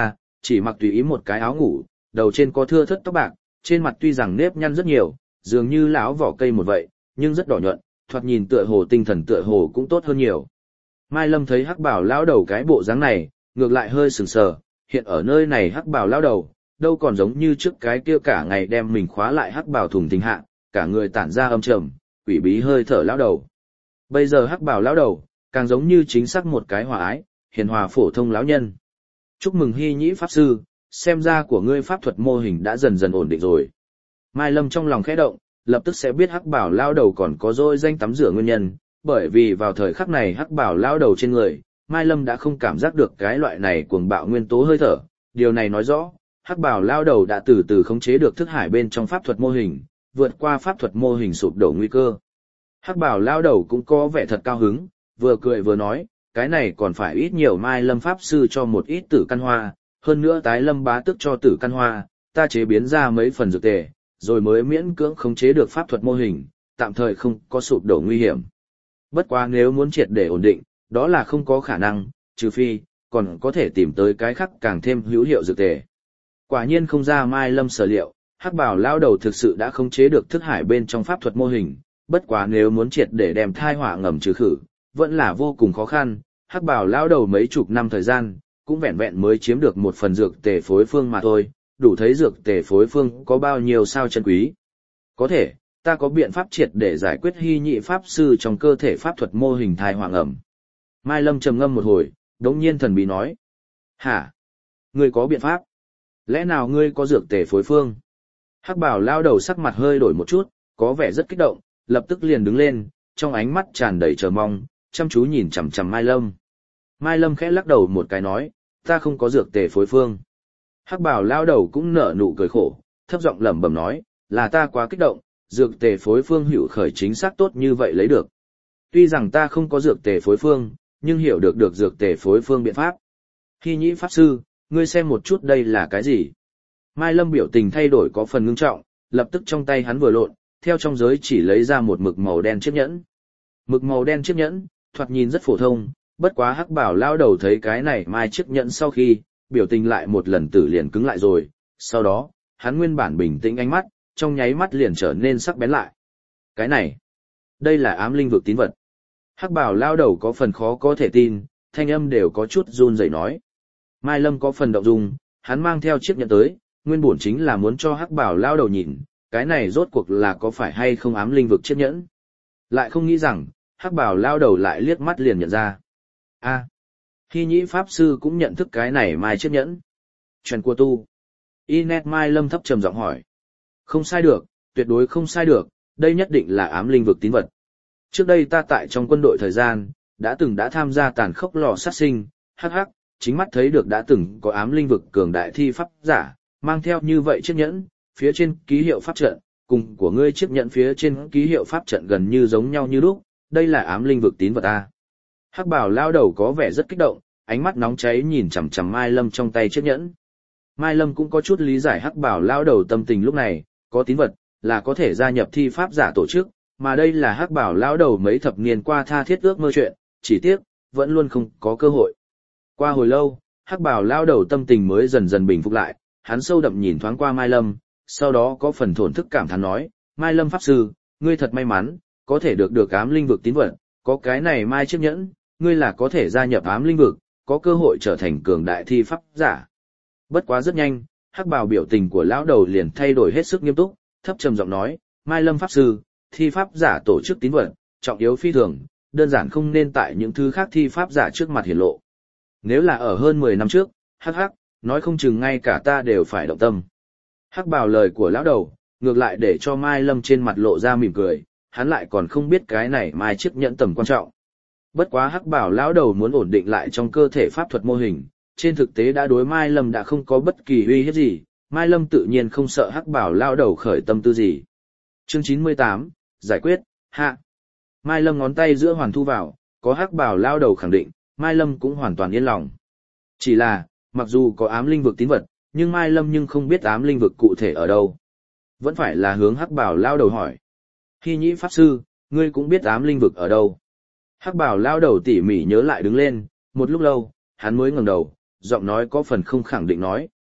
chỉ mặc tùy ý một cái áo ngủ, đầu trên có thưa thớt tóc bạc, trên mặt tuy rằng nếp nhăn rất nhiều, dường như là áo vỏ cây một vậy, nhưng rất đỏ nhuận, thoạt nhìn tựa hồ tinh thần tựa hồ cũng tốt hơn nhiều. Mai Lâm thấy hắc bảo lão đầu cái bộ dáng này, ngược lại hơi sừng sờ, hiện ở nơi này hắc bảo lão đầu, đâu còn giống như trước cái kia cả ngày đem mình khóa lại hắc bảo thùng thình hạ, cả người tản ra âm trầm, quỷ bí hơi thở lão đầu. Bây giờ hắc bảo lão đầu, càng giống như chính xác một cái hòa ái, hiền hòa phổ thông lão nhân. Chúc mừng Hy Nhĩ Pháp Sư, xem ra của ngươi pháp thuật mô hình đã dần dần ổn định rồi. Mai Lâm trong lòng khẽ động, lập tức sẽ biết hắc bảo lão đầu còn có dôi danh tắm rửa nguyên nhân, bởi vì vào thời khắc này hắc bảo lão đầu trên người, Mai Lâm đã không cảm giác được cái loại này cuồng bạo nguyên tố hơi thở, điều này nói rõ, hắc bảo lão đầu đã từ từ khống chế được thức hải bên trong pháp thuật mô hình, vượt qua pháp thuật mô hình sụp đổ nguy cơ. Hắc bảo lão đầu cũng có vẻ thật cao hứng, vừa cười vừa nói, cái này còn phải ít nhiều Mai Lâm Pháp Sư cho một ít tử căn hoa, hơn nữa tái Lâm bá tức cho tử căn hoa, ta chế biến ra mấy phần dược tề, rồi mới miễn cưỡng khống chế được pháp thuật mô hình, tạm thời không có sụp đổ nguy hiểm. Bất quá nếu muốn triệt để ổn định, đó là không có khả năng, trừ phi, còn có thể tìm tới cái khác càng thêm hữu hiệu dược tề. Quả nhiên không ra Mai Lâm sở liệu, hắc bảo lao đầu thực sự đã khống chế được thức hải bên trong pháp thuật mô hình, bất quá nếu muốn triệt để đem thai họa ngầm trừ khử, vẫn là vô cùng khó khăn, hắc bảo lao đầu mấy chục năm thời gian, cũng vẹn vẹn mới chiếm được một phần dược tề phối phương mà thôi, đủ thấy dược tề phối phương có bao nhiêu sao chân quý. Có thể, ta có biện pháp triệt để giải quyết Hy Nhĩ Pháp Sư trong cơ thể pháp thuật mô hình thai họa ngầm. Mai Lâm trầm ngâm một hồi, đống nhiên thần bí nói. Hả? Ngươi có biện pháp? Lẽ nào ngươi có dược tề phối phương? Hắc bảo lao đầu sắc mặt hơi đổi một chút, có vẻ rất kích động, lập tức liền đứng lên, trong ánh mắt tràn đầy chờ mong, chăm chú nhìn chằm chằm Mai Lâm. Mai Lâm khẽ lắc đầu một cái nói, ta không có dược tề phối phương. Hắc bảo lao đầu cũng nở nụ cười khổ, thấp giọng lẩm bẩm nói, là ta quá kích động, dược tề phối phương hữu khởi chính xác tốt như vậy lấy được. Tuy rằng ta không có dược tề phối phương, nhưng hiểu được được dược tề phối phương biện pháp. Hy Nhĩ Pháp Sư, ngươi xem một chút đây là cái gì? Mai Lâm biểu tình thay đổi có phần ngưng trọng, lập tức trong tay hắn vừa lộn, theo trong giới chỉ lấy ra một mực màu đen chiếc nhẫn. Mực màu đen chiếc nhẫn, thoạt nhìn rất phổ thông, bất quá hắc bảo lao đầu thấy cái này mai chiếc nhẫn sau khi, biểu tình lại một lần tử liền cứng lại rồi, sau đó, hắn nguyên bản bình tĩnh ánh mắt, trong nháy mắt liền trở nên sắc bén lại. Cái này, đây là ám linh vực tín vật. Hắc bảo lao đầu có phần khó có thể tin, thanh âm đều có chút run rẩy nói. Mai Lâm có phần động dung, hắn mang theo chiếc nhẫn tới, nguyên bổn chính là muốn cho hắc bảo lao đầu nhìn, cái này rốt cuộc là có phải hay không ám linh vực chiếc nhẫn. Lại không nghĩ rằng, hắc bảo lao đầu lại liếc mắt liền nhận ra. a à, Hy Nhĩ Pháp Sư cũng nhận thức cái này mai chiếc nhẫn. Chuyện của tu. Inet Mai Lâm thấp trầm giọng hỏi. Không sai được, tuyệt đối không sai được, đây nhất định là ám linh vực tín vật. Trước đây ta tại trong quân đội thời gian, đã từng đã tham gia tàn khốc lò sát sinh, hắc hắc, chính mắt thấy được đã từng có ám linh vực cường đại thi pháp giả, mang theo như vậy chiếc nhẫn, phía trên ký hiệu pháp trận, cùng của ngươi chiếc nhẫn phía trên ký hiệu pháp trận gần như giống nhau như lúc, đây là ám linh vực tín vật ta. Hắc bảo lao đầu có vẻ rất kích động, ánh mắt nóng cháy nhìn chằm chằm Mai Lâm trong tay chiếc nhẫn. Mai Lâm cũng có chút lý giải hắc bảo lao đầu tâm tình lúc này, có tín vật, là có thể gia nhập thi pháp giả tổ chức, mà đây là hắc bảo lao đầu mấy thập niên qua tha thiết ước mơ chuyện, chỉ tiếc, vẫn luôn không có cơ hội. Qua hồi lâu, hắc bảo lao đầu tâm tình mới dần dần bình phục lại, hắn sâu đậm nhìn thoáng qua Mai Lâm, sau đó có phần thổn thức cảm thán nói, Mai Lâm Pháp Sư, ngươi thật may mắn, có thể được được ám linh vực tín vật, có cái này mai chiếc nhẫn, ngươi là có thể gia nhập ám linh vực, có cơ hội trở thành cường đại thi pháp giả. Bất quá rất nhanh, hắc bào biểu tình của lão đầu liền thay đổi hết sức nghiêm túc, thấp trầm giọng nói, Mai Lâm Pháp Sư, thi pháp giả tổ chức tín vật, trọng yếu phi thường, đơn giản không nên tại những thứ khác thi pháp giả trước mặt hiển lộ. Nếu là ở hơn mười năm trước, hắc hắc, nói không chừng ngay cả ta đều phải động tâm. Hắc bào lời của lão đầu, ngược lại để cho Mai Lâm trên mặt lộ ra mỉm cười, hắn lại còn không biết cái này mai chiếc nhẫn tầm quan trọng. Bất quá hắc bảo lão đầu muốn ổn định lại trong cơ thể pháp thuật mô hình, trên thực tế đã đối Mai Lâm đã không có bất kỳ uy hiếp gì, Mai Lâm tự nhiên không sợ hắc bảo lão đầu khởi tâm tư gì. Chương chín mươi tám, giải quyết, hạ. Mai Lâm ngón tay giữa hoàn thu vào, có hắc bảo lão đầu khẳng định, Mai Lâm cũng hoàn toàn yên lòng. Chỉ là, mặc dù có ám linh vực tín vật, nhưng Mai Lâm nhưng không biết ám linh vực cụ thể ở đâu. Vẫn phải là hướng hắc bảo lão đầu hỏi. Hy Nhĩ Pháp Sư, ngươi cũng biết ám linh vực ở đâu. Hắc bảo lão đầu tỉ mỉ nhớ lại đứng lên, một lúc lâu, hắn mới ngẩng đầu, giọng nói có phần không khẳng định nói,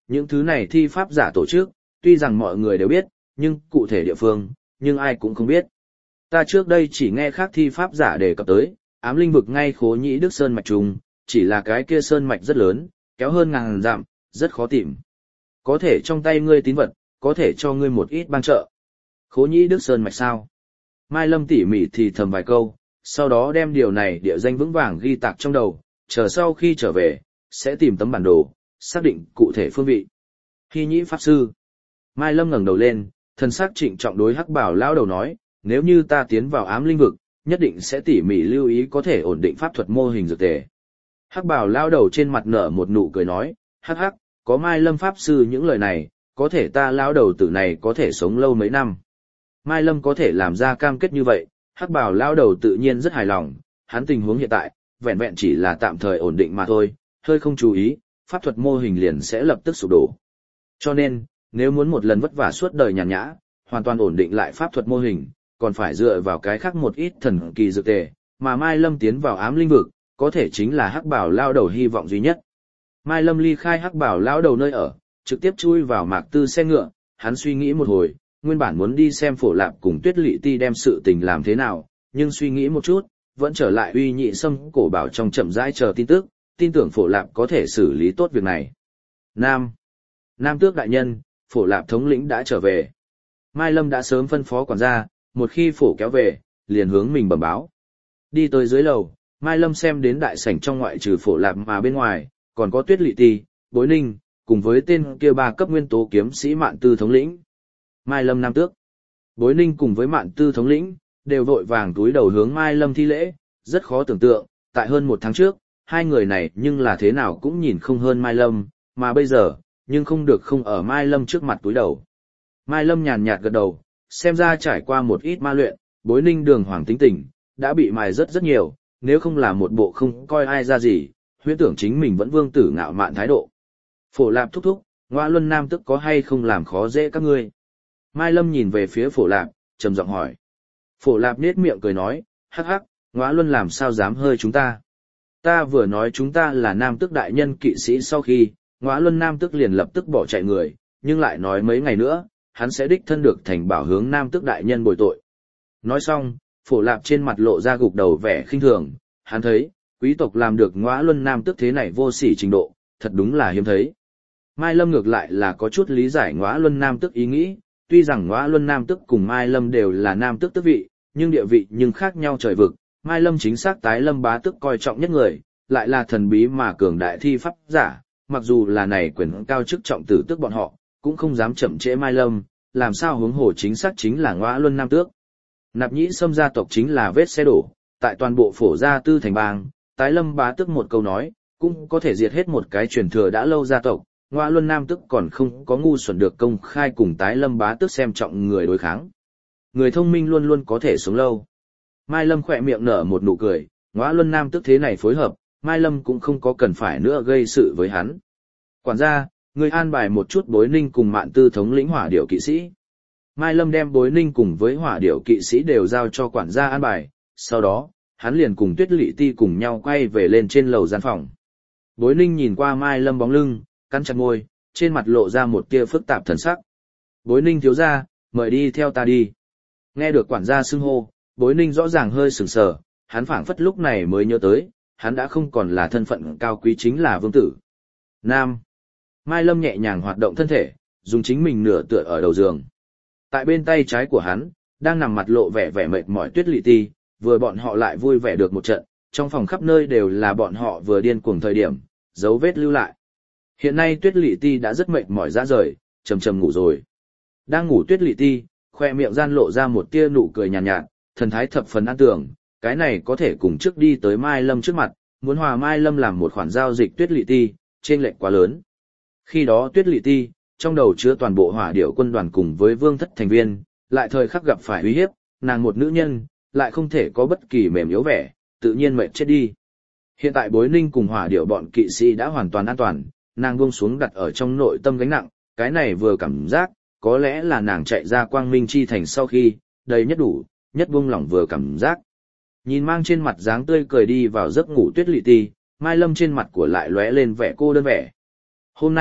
những thứ này thi pháp giả tổ chức, tuy rằng mọi người đều biết, nhưng cụ thể địa phương, nhưng ai cũng không biết. Ta trước đây chỉ nghe khác thi pháp giả đề cập tới, ám linh vực ngay Khố Nhĩ Đức Sơn mạch trùng, chỉ là cái kia sơn mạch rất lớn, kéo hơn ngàn dặm, rất khó tìm. Có thể trong tay ngươi tín vật, có thể cho ngươi một ít ban trợ. Khố Nhĩ Đức Sơn mạch sao? Mai Lâm tỉ mỉ thì thầm vài câu, sau đó đem điều này địa danh vững vàng ghi tạc trong đầu, chờ sau khi trở về, sẽ tìm tấm bản đồ, xác định cụ thể phương vị. Hy Nhĩ Pháp Sư. Mai Lâm ngẩng đầu lên, thần sắc trịnh trọng đối Hắc Bảo lão đầu nói, nếu như ta tiến vào ám linh vực, nhất định sẽ tỉ mỉ lưu ý có thể ổn định pháp thuật mô hình dược tề. Hắc Bảo lão đầu trên mặt nở một nụ cười nói, hắc hắc, có Mai Lâm Pháp Sư những lời này, có thể ta lão đầu tử này có thể sống lâu mấy năm. Mai Lâm có thể làm ra cam kết như vậy, Hắc Bảo lão đầu tự nhiên rất hài lòng, hắn tình huống hiện tại, vẹn vẹn chỉ là tạm thời ổn định mà thôi, hơi không chú ý, pháp thuật mô hình liền sẽ lập tức sụp đổ. Cho nên, nếu muốn một lần vất vả suốt đời nhàn nhã, hoàn toàn ổn định lại pháp thuật mô hình, còn phải dựa vào cái khác một ít thần kỳ dược tề, mà Mai Lâm tiến vào ám linh vực, có thể chính là Hắc Bảo lão đầu hy vọng duy nhất. Mai Lâm ly khai Hắc Bảo lão đầu nơi ở, trực tiếp chui vào Mạc Tư xe ngựa, hắn suy nghĩ một hồi, nguyên bản muốn đi xem Phổ Lạp cùng Tuyết Lệ Ti đem sự tình làm thế nào, nhưng suy nghĩ một chút, vẫn trở lại Uy Nhị Sâm cổ bảo trong chậm rãi chờ tin tức, tin tưởng Phổ Lạp có thể xử lý tốt việc này. Nam. Nam Tước đại nhân, Phổ Lạp thống lĩnh đã trở về. Mai Lâm đã sớm phân phó quản gia, một khi Phổ kéo về, liền hướng mình bẩm báo. Đi tới dưới lầu, Mai Lâm xem đến đại sảnh trong ngoại trừ Phổ Lạp mà bên ngoài, còn có Tuyết Lệ Ti, Bối Ninh, cùng với tên kia ba cấp nguyên tố kiếm sĩ Mạn Tư thống lĩnh. Mai Lâm Nam Tước, Bối Ninh cùng với Mạn Tư thống lĩnh, đều vội vàng túi đầu hướng Mai Lâm thi lễ, rất khó tưởng tượng, tại hơn một tháng trước, hai người này nhưng là thế nào cũng nhìn không hơn Mai Lâm, mà bây giờ, nhưng không được không ở Mai Lâm trước mặt túi đầu. Mai Lâm nhàn nhạt gật đầu, xem ra trải qua một ít ma luyện, Bối Ninh đường hoàng tính tình, đã bị mài rất rất nhiều, nếu không là một bộ không coi ai ra gì, huyễn tưởng chính mình vẫn vương tử ngạo mạn thái độ. Phổ Lạp thúc thúc, Ngoa Luân Nam Tức có hay không làm khó dễ các ngươi? Mai Lâm nhìn về phía Phổ Lạp, trầm giọng hỏi. Phổ Lạp nhếch miệng cười nói, hắc hắc, Ngoa Luân làm sao dám hơi chúng ta? Ta vừa nói chúng ta là Nam Tước đại nhân kỵ sĩ sau khi, Ngoa Luân Nam Tước liền lập tức bỏ chạy người, nhưng lại nói mấy ngày nữa, hắn sẽ đích thân được thành bảo hướng Nam Tước đại nhân bồi tội. Nói xong, Phổ Lạp trên mặt lộ ra gục đầu vẻ khinh thường, hắn thấy, quý tộc làm được Ngoa Luân Nam Tước thế này vô sỉ trình độ, thật đúng là hiếm thấy. Mai Lâm ngược lại là có chút lý giải Ngoa Luân Nam Tước ý nghĩ, tuy rằng Ngoa Luân Nam Tước cùng Mai Lâm đều là Nam Tước tước vị, nhưng địa vị nhưng khác nhau trời vực. Mai Lâm chính xác tái Lâm bá tước coi trọng nhất người, lại là thần bí mà cường đại thi pháp giả, mặc dù là này quyền cao chức trọng tử tước bọn họ, cũng không dám chậm trễ Mai Lâm, làm sao hướng hồ chính xác chính là Ngoa Luân Nam Tước. Nạp Nhĩ Sâm gia tộc chính là vết xe đổ, tại toàn bộ phổ gia tư thành bang, tái Lâm bá tước một câu nói, cũng có thể diệt hết một cái truyền thừa đã lâu gia tộc. Ngoa Luân Nam Tước còn không có ngu xuẩn được công khai cùng tái Lâm bá tước xem trọng người đối kháng. Người thông minh luôn luôn có thể sống lâu. Mai Lâm khỏe miệng nở một nụ cười, Ngoa Luân Nam Tước thế này phối hợp, Mai Lâm cũng không có cần phải nữa gây sự với hắn. Quản gia, người an bài một chút Bối Ninh cùng Mạn Tư thống lĩnh hỏa điểu kỵ sĩ. Mai Lâm đem Bối Ninh cùng với hỏa điểu kỵ sĩ đều giao cho quản gia an bài, sau đó, hắn liền cùng Tuyết Lệ Ti cùng nhau quay về lên trên lầu gian phòng. Bối Ninh nhìn qua Mai Lâm bóng lưng, cắn chặt môi, trên mặt lộ ra một tia phức tạp thần sắc. Bối Ninh thiếu gia, mời đi theo ta đi. Nghe được quản gia xưng hô, Bối Ninh rõ ràng hơi sửng sờ, hắn phảng phất lúc này mới nhớ tới, hắn đã không còn là thân phận cao quý chính là vương tử. Nam. Mai Lâm nhẹ nhàng hoạt động thân thể, dùng chính mình nửa tựa ở đầu giường. Tại bên tay trái của hắn, đang nằm mặt lộ vẻ vẻ mệt mỏi Tuyết Lệ Ti, vừa bọn họ lại vui vẻ được một trận, trong phòng khắp nơi đều là bọn họ vừa điên cuồng thời điểm, dấu vết lưu lại. Hiện nay Tuyết Lệ Ti đã rất mệt mỏi ra rời, trầm trầm ngủ rồi. Đang ngủ Tuyết Lệ Ti, khoe miệng gian lộ ra một tia nụ cười nhàn nhạt, nhạt, thần thái thập phần an tưởng, cái này có thể cùng trước đi tới Mai Lâm trước mặt, muốn hòa Mai Lâm làm một khoản giao dịch Tuyết Lệ Ti, trên lệch quá lớn. Khi đó Tuyết Lệ Ti, trong đầu chứa toàn bộ hỏa điểu quân đoàn cùng với vương thất thành viên, lại thời khắc gặp phải uy hiếp, nàng một nữ nhân, lại không thể có bất kỳ mềm yếu vẻ, tự nhiên mệt chết đi. Hiện tại Bối Ninh cùng hỏa điểu bọn kỵ sĩ đã hoàn toàn an toàn, nàng buông xuống đặt ở trong nội tâm gánh nặng, cái này vừa cảm giác, có lẽ là nàng chạy ra quang minh chi thành sau khi, đầy nhất đủ, nhất buông lỏng vừa cảm giác. Nhìn mang trên mặt dáng tươi cười đi vào giấc ngủ Tuyết Lệ Ti, Mai Lâm trên mặt của lại lóe lên vẻ cô đơn vẻ. Hôm nay,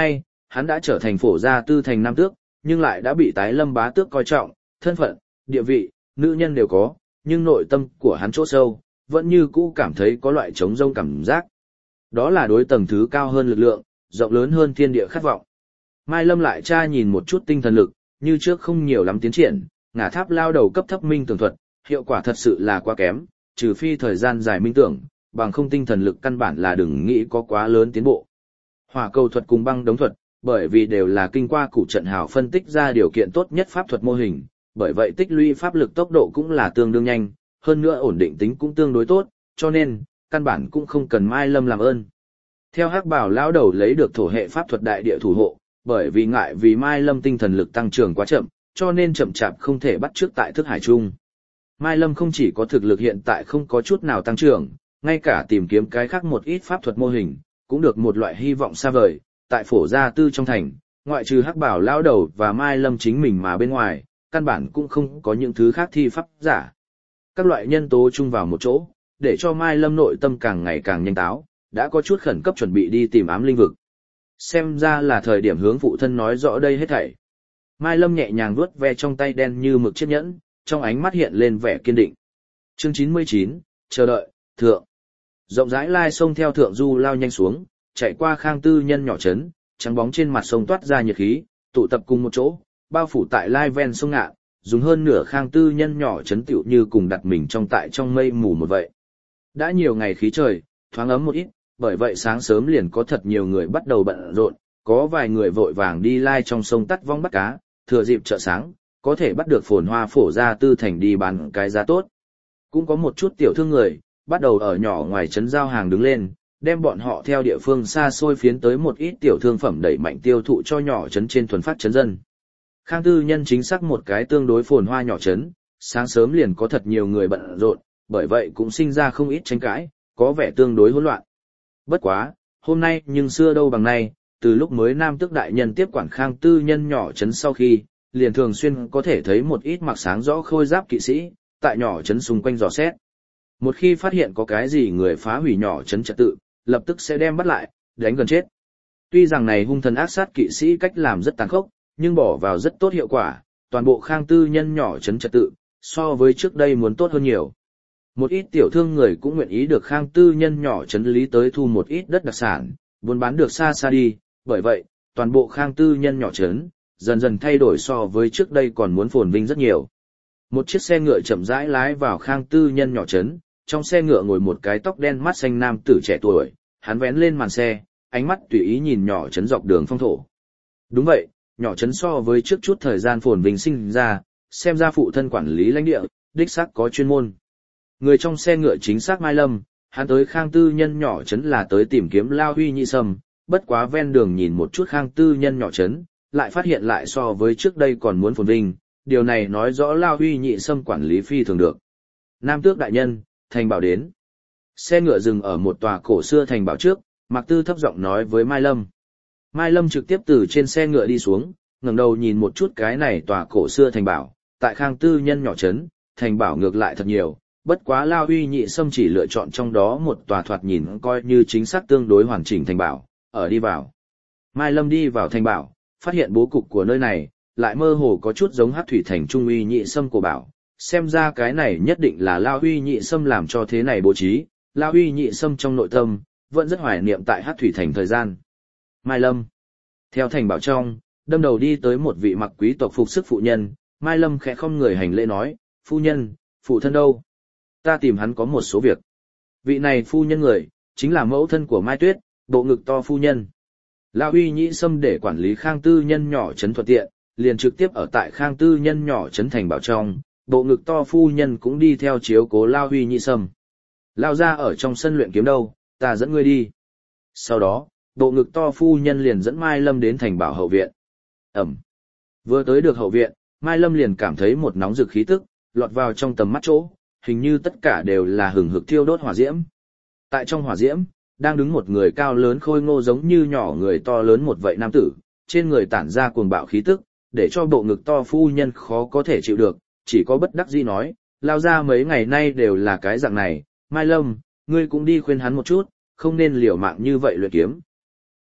hắn đã trở thành phổ gia tư thành nam tước, nhưng lại đã bị tái lâm bá tước coi trọng, thân phận, địa vị, nữ nhân đều có, nhưng nội tâm của hắn chỗ sâu, vẫn như cũ cảm thấy có loại trống rông cảm giác. Đó là đối tầng thứ cao hơn lực lượng, rộng lớn hơn thiên địa khát vọng. Mai Lâm lại tra nhìn một chút tinh thần lực, như trước không nhiều lắm tiến triển, ngả tháp lao đầu cấp thấp minh tưởng thuật, hiệu quả thật sự là quá kém, trừ phi thời gian dài minh tưởng, bằng không tinh thần lực căn bản là đừng nghĩ có quá lớn tiến bộ. Hỏa cầu thuật cùng băng đống thuật, bởi vì đều là kinh qua cụ trận hào phân tích ra điều kiện tốt nhất pháp thuật mô hình, bởi vậy tích lũy pháp lực tốc độ cũng là tương đương nhanh, hơn nữa ổn định tính cũng tương đối tốt, cho nên, căn bản cũng không cần Mai Lâm làm ơn. Theo Hắc Bảo lão đầu lấy được thổ hệ pháp thuật đại địa thủ hộ, bởi vì ngại vì Mai Lâm tinh thần lực tăng trưởng quá chậm, cho nên chậm chạp không thể bắt chước tại thức hải trung. Mai Lâm không chỉ có thực lực hiện tại không có chút nào tăng trưởng, ngay cả tìm kiếm cái khác một ít pháp thuật mô hình, cũng được một loại hy vọng xa vời, tại phổ gia tư trong thành, ngoại trừ Hắc Bảo lão đầu và Mai Lâm chính mình mà bên ngoài, căn bản cũng không có những thứ khác thi pháp giả. Các loại nhân tố chung vào một chỗ, để cho Mai Lâm nội tâm càng ngày càng nhanh táo, đã có chút khẩn cấp chuẩn bị đi tìm ám linh vực. Xem ra là thời điểm hướng phụ thân nói rõ đây hết thảy. Mai Lâm nhẹ nhàng vuốt ve trong tay đen như mực chiếc nhẫn, trong ánh mắt hiện lên vẻ kiên định. Chương chín mươi chín, chờ đợi, thượng. Rộng rãi lai sông theo thượng du lao nhanh xuống, chạy qua Khang Tư Nhân nhỏ trấn, trắng bóng trên mặt sông toát ra nhiệt khí, tụ tập cùng một chỗ, bao phủ tại lai ven sông ngạn, dùng hơn nửa Khang Tư Nhân nhỏ trấn tựu như cùng đặt mình trong tại trong mây mù một vậy. Đã nhiều ngày khí trời, thoáng ấm một ít, bởi vậy sáng sớm liền có thật nhiều người bắt đầu bận rộn, có vài người vội vàng đi lai trong sông tắt vong bắt cá, thừa dịp chợ sáng, có thể bắt được phồn hoa phổ ra tư thành đi bán cái giá tốt. Cũng có một chút tiểu thương người, bắt đầu ở nhỏ ngoài trấn giao hàng đứng lên, đem bọn họ theo địa phương xa xôi phiến tới một ít tiểu thương phẩm đẩy mạnh tiêu thụ cho nhỏ trấn trên thuần phát trấn dân. Khang Tư Nhân chính xác một cái tương đối phồn hoa nhỏ trấn, sáng sớm liền có thật nhiều người bận rộn, bởi vậy cũng sinh ra không ít tranh cãi, có vẻ tương đối hỗn loạn. Bất quá, hôm nay nhưng xưa đâu bằng nay, từ lúc mới Nam Tước đại nhân tiếp quản Khang Tư Nhân nhỏ trấn sau khi, liền thường xuyên có thể thấy một ít mặc sáng rõ khôi giáp kỵ sĩ, tại nhỏ trấn xung quanh dò xét. Một khi phát hiện có cái gì người phá hủy nhỏ trấn trật tự, lập tức sẽ đem bắt lại, đánh gần chết. Tuy rằng này hung thần ác sát kỵ sĩ cách làm rất tàn khốc, nhưng bỏ vào rất tốt hiệu quả, toàn bộ Khang Tư Nhân nhỏ trấn trật tự, so với trước đây muốn tốt hơn nhiều. Một ít tiểu thương người cũng nguyện ý được Khang Tư Nhân nhỏ trấn lý tới thu một ít đất đặc sản, buôn bán được xa xa đi, bởi vậy, toàn bộ Khang Tư Nhân nhỏ trấn dần dần thay đổi so với trước đây còn muốn phồn vinh rất nhiều. Một chiếc xe ngựa chậm rãi lái vào Khang Tư Nhân nhỏ trấn, trong xe ngựa ngồi một cái tóc đen mắt xanh nam tử trẻ tuổi, hắn vén lên màn xe, ánh mắt tùy ý nhìn nhỏ trấn dọc đường phong thổ. Đúng vậy, nhỏ trấn so với trước chút thời gian phồn vinh sinh ra, xem ra phụ thân quản lý lãnh địa, đích xác có chuyên môn. Người trong xe ngựa chính xác Mai Lâm, hắn tới Khang Tư Nhân nhỏ trấn là tới tìm kiếm Lao Huy Nhị Sâm, bất quá ven đường nhìn một chút Khang Tư Nhân nhỏ trấn, lại phát hiện lại so với trước đây còn muốn phồn vinh, điều này nói rõ Lao Huy Nhị Sâm quản lý phi thường được. Nam Tước đại nhân, thành bảo đến. Xe ngựa dừng ở một tòa cổ xưa thành bảo trước, Mạc Tư thấp giọng nói với Mai Lâm. Mai Lâm trực tiếp từ trên xe ngựa đi xuống, ngẩng đầu nhìn một chút cái này tòa cổ xưa thành bảo, tại Khang Tư Nhân nhỏ trấn, thành bảo ngược lại thật nhiều, bất quá Lao Huy Nhị Sâm chỉ lựa chọn trong đó một tòa thoạt nhìn coi như chính xác tương đối hoàn chỉnh thành bảo, ở đi vào. Mai Lâm đi vào thành bảo, phát hiện bố cục của nơi này, lại mơ hồ có chút giống Hắc Thủy Thành Trung Uy Nhị Sâm của bảo, xem ra cái này nhất định là Lao Huy Nhị Sâm làm cho thế này bố trí, Lao Huy Nhị Sâm trong nội tâm, vẫn rất hoài niệm tại Hắc Thủy Thành thời gian. Mai Lâm. Theo thành bảo trong, đâm đầu đi tới một vị mặc quý tộc phục sức phụ nhân, Mai Lâm khẽ không người hành lễ nói, phu nhân, phụ thân đâu? Ta tìm hắn có một số việc. Vị này phu nhân người, chính là mẫu thân của Mai Tuyết, bộ ngực to phu nhân. Lao Huy Nhị Sâm để quản lý Khang Tư Nhân nhỏ trấn thuận tiện, liền trực tiếp ở tại Khang Tư Nhân nhỏ trấn thành bảo trong, bộ ngực to phu nhân cũng đi theo chiếu cố Lao Huy Nhị Sâm. Lao ra ở trong sân luyện kiếm đâu, ta dẫn ngươi đi. Sau đó, bộ ngực to phu nhân liền dẫn Mai Lâm đến thành bảo hậu viện. Ẩm. Vừa tới được hậu viện, Mai Lâm liền cảm thấy một nóng rực khí tức, lọt vào trong tầm mắt chỗ, hình như tất cả đều là hừng hực thiêu đốt hỏa diễm. Tại trong hỏa diễm, đang đứng một người cao lớn khôi ngô giống như nhỏ người to lớn một vậy nam tử, trên người tản ra cuồng bạo khí tức, để cho bộ ngực to phu nhân khó có thể chịu được, chỉ có bất đắc dĩ nói, Lao ra mấy ngày nay đều là cái dạng này, Mai Lâm, ngươi cũng đi khuyên hắn một chút, không nên liều mạng như vậy luyện kiếm.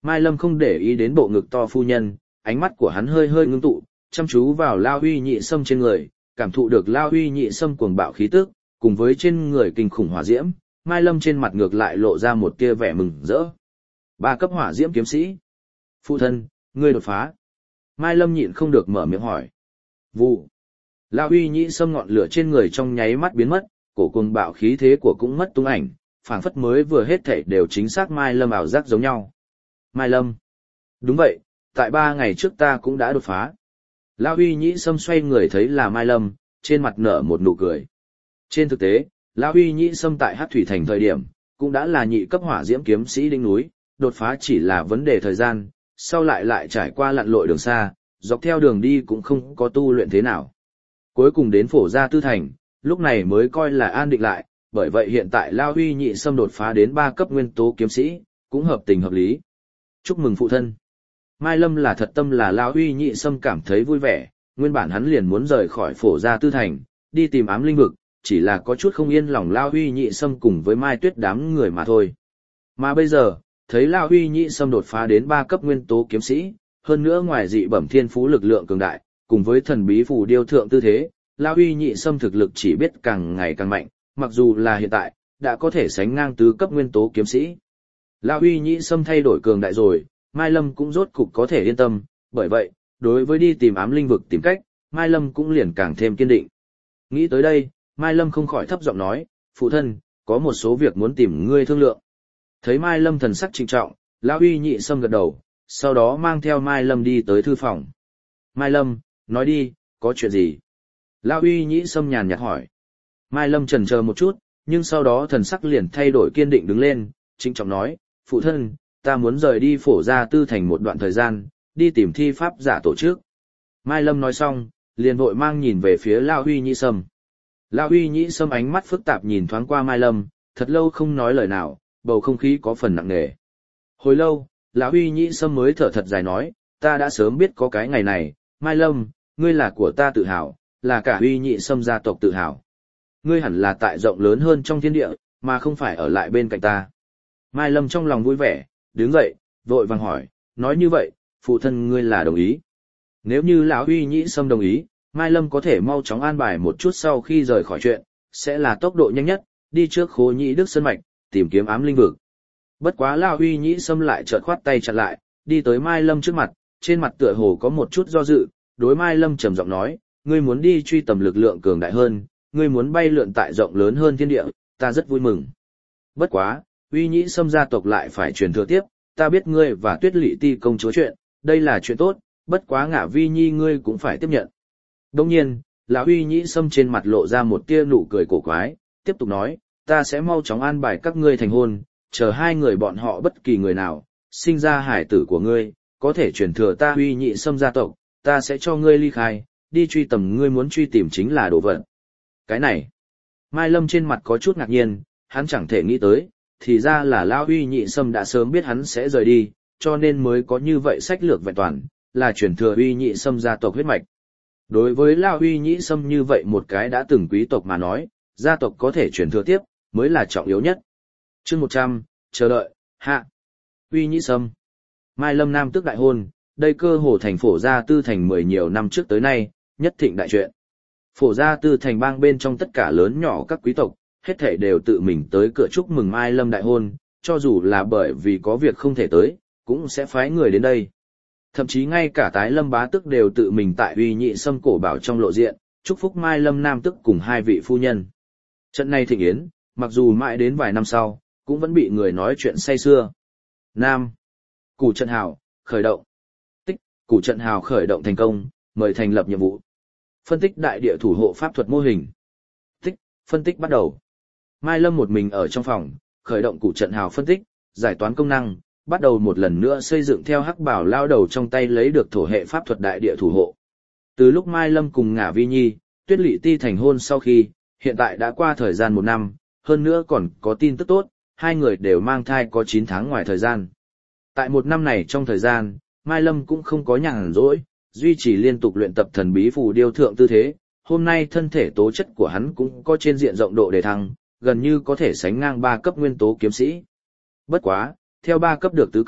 Mai Lâm không để ý đến bộ ngực to phu nhân, ánh mắt của hắn hơi hơi ngưng tụ, chăm chú vào Lao Huy Nhị Sâm trên người, cảm thụ được Lao Huy Nhị Sâm cuồng bạo khí tức, cùng với trên người kinh khủng hỏa diễm, Mai Lâm trên mặt ngược lại lộ ra một tia vẻ mừng rỡ. Ba cấp hỏa diễm kiếm sĩ. Phụ thân, ngươi đột phá. Mai Lâm nhịn không được mở miệng hỏi. Vụ. Lao Huy Nhị Sâm ngọn lửa trên người trong nháy mắt biến mất, cổ cuồng bạo khí thế của cũng mất tung ảnh, phảng phất mới vừa hết thảy đều chính xác Mai Lâm ảo giác giống nhau. Mai Lâm. Đúng vậy, tại ba ngày trước ta cũng đã đột phá. Lao Huy Nhĩ Sâm xoay người thấy là Mai Lâm, trên mặt nở một nụ cười. Trên thực tế, Lao Huy Nhĩ Sâm tại Hắc Thủy Thành thời điểm, cũng đã là nhị cấp hỏa diễm kiếm sĩ đỉnh núi, đột phá chỉ là vấn đề thời gian, sau lại lại trải qua lặn lội đường xa, dọc theo đường đi cũng không có tu luyện thế nào. Cuối cùng đến Phổ Gia Tư Thành, lúc này mới coi là an định lại, bởi vậy hiện tại Lao Huy Nhị Sâm đột phá đến ba cấp nguyên tố kiếm sĩ, cũng hợp tình hợp lý. Chúc mừng phụ thân. Mai Lâm là thật tâm là Lao Huy Nhị Sâm cảm thấy vui vẻ, nguyên bản hắn liền muốn rời khỏi Phổ Gia Tư Thành, đi tìm ám linh vực, chỉ là có chút không yên lòng Lao Huy Nhị Sâm cùng với Mai Tuyết đám người mà thôi. Mà bây giờ, thấy Lao Huy Nhị Sâm đột phá đến ba cấp nguyên tố kiếm sĩ, hơn nữa ngoài dị bẩm thiên phú lực lượng cường đại, cùng với thần bí phù điêu thượng tư thế, Lao Huy Nhị Sâm thực lực chỉ biết càng ngày càng mạnh, mặc dù là hiện tại, đã có thể sánh ngang tứ cấp nguyên tố kiếm sĩ. Lao Huy Nhị Sâm thay đổi cường đại rồi, Mai Lâm cũng rốt cục có thể yên tâm, bởi vậy, đối với đi tìm ám linh vực tìm cách, Mai Lâm cũng liền càng thêm kiên định. Nghĩ tới đây, Mai Lâm không khỏi thấp giọng nói, phụ thân, có một số việc muốn tìm ngươi thương lượng. Thấy Mai Lâm thần sắc trịnh trọng, Lao Huy Nhị Sâm gật đầu, sau đó mang theo Mai Lâm đi tới thư phòng. Mai Lâm, nói đi, có chuyện gì? Lao Huy Nhị Sâm nhàn nhạt hỏi. Mai Lâm chần chờ một chút, nhưng sau đó thần sắc liền thay đổi kiên định đứng lên, trịnh trọng nói, phụ thân, ta muốn rời đi Phổ Gia Tư Thành một đoạn thời gian, đi tìm thi pháp giả tổ chức. Mai Lâm nói xong, liền vội mang nhìn về phía Lao Huy Nhị Sâm. Lao Huy Nhị Sâm ánh mắt phức tạp nhìn thoáng qua Mai Lâm, thật lâu không nói lời nào, bầu không khí có phần nặng nề. Hồi lâu, Lão Huy Nhị Sâm mới thở thật dài nói, ta đã sớm biết có cái ngày này, Mai Lâm, ngươi là của ta tự hào, là cả Huy Nhị Sâm gia tộc tự hào. Ngươi hẳn là tại rộng lớn hơn trong thiên địa, mà không phải ở lại bên cạnh ta. Mai Lâm trong lòng vui vẻ, đứng dậy, vội vàng hỏi, nói như vậy, phụ thân ngươi là đồng ý. Nếu như Lão Huy Nhị Sâm đồng ý, Mai Lâm có thể mau chóng an bài một chút sau khi rời khỏi chuyện, sẽ là tốc độ nhanh nhất, đi trước Khố Nhị Đức Sơn Mạch, tìm kiếm ám linh vực. Bất quá Lão Huy Nhị Sâm lại chợt khoát tay chặn lại, đi tới Mai Lâm trước mặt, trên mặt tựa hồ có một chút do dự, đối Mai Lâm trầm giọng nói, ngươi muốn đi truy tầm lực lượng cường đại hơn, ngươi muốn bay lượn tại rộng lớn hơn thiên địa, ta rất vui mừng. Bất quá, Huy Nhị Sâm gia tộc lại phải truyền thừa tiếp, ta biết ngươi và Tuyết Lỵ Ti công chúa chuyện, đây là chuyện tốt, bất quá Ngả Vi Nhi ngươi cũng phải tiếp nhận. Đồng nhiên, lão Huy Nhị Sâm trên mặt lộ ra một tia nụ cười cổ quái, tiếp tục nói, ta sẽ mau chóng an bài các ngươi thành hôn, chờ hai người bọn họ bất kỳ người nào, sinh ra hải tử của ngươi, có thể truyền thừa ta Huy Nhị Sâm gia tộc, ta sẽ cho ngươi ly khai, đi truy tầm ngươi muốn truy tìm chính là đồ vật. Cái này, Mai Lâm trên mặt có chút ngạc nhiên, hắn chẳng thể nghĩ tới, thì ra là Lão Huy Nhị Sâm đã sớm biết hắn sẽ rời đi, cho nên mới có như vậy sách lược vẹn toàn, là truyền thừa Huy Nhị Sâm gia tộc huyết mạch. Đối với Lão Huy Nhị Sâm như vậy một cái đã từng quý tộc mà nói, gia tộc có thể truyền thừa tiếp, mới là trọng yếu nhất. Chương một trăm, chờ đợi, hạ. Huy Nhị Sâm. Mai Lâm Nam tước đại hôn, đây cơ hồ thành Phổ Gia Tư Thành mười nhiều năm trước tới nay, nhất thịnh đại chuyện. Phổ Gia Tư Thành bang bên trong tất cả lớn nhỏ các quý tộc, hết thảy đều tự mình tới cửa chúc mừng Mai Lâm đại hôn, cho dù là bởi vì có việc không thể tới, cũng sẽ phái người đến đây. Thậm chí ngay cả Tái Lâm bá tước đều tự mình tại Huy Nhị Sâm cổ bảo trong lộ diện, chúc phúc Mai Lâm Nam tước cùng hai vị phu nhân. Trận này thịnh yến, mặc dù mãi đến vài năm sau, cũng vẫn bị người nói chuyện say xưa. Nam. Củ trận hào, khởi động. Tích, củ trận hào khởi động thành công, mời thành lập nhiệm vụ. Phân tích đại địa thủ hộ pháp thuật mô hình. Tích, phân tích bắt đầu. Mai Lâm một mình ở trong phòng, khởi động củ trận hào phân tích, giải toán công năng, bắt đầu một lần nữa xây dựng theo hắc bảo lao đầu trong tay lấy được thổ hệ pháp thuật đại địa thủ hộ. Từ lúc Mai Lâm cùng Ngả Vi Nhi, Tuyết Lỵ Ti thành hôn sau khi, hiện tại đã qua thời gian một năm, hơn nữa còn có tin tức tốt, hai người đều mang thai có chín tháng ngoài thời gian. Tại một năm này trong thời gian, Mai Lâm cũng không có nhàn rỗi, duy trì liên tục luyện tập thần bí phù điêu thượng tư thế, hôm nay thân thể tố chất của hắn cũng có trên diện rộng độ đề thăng, gần như có thể sánh ngang ba cấp nguyên tố kiếm sĩ. Bất quá, theo ba cấp được tứ cấp,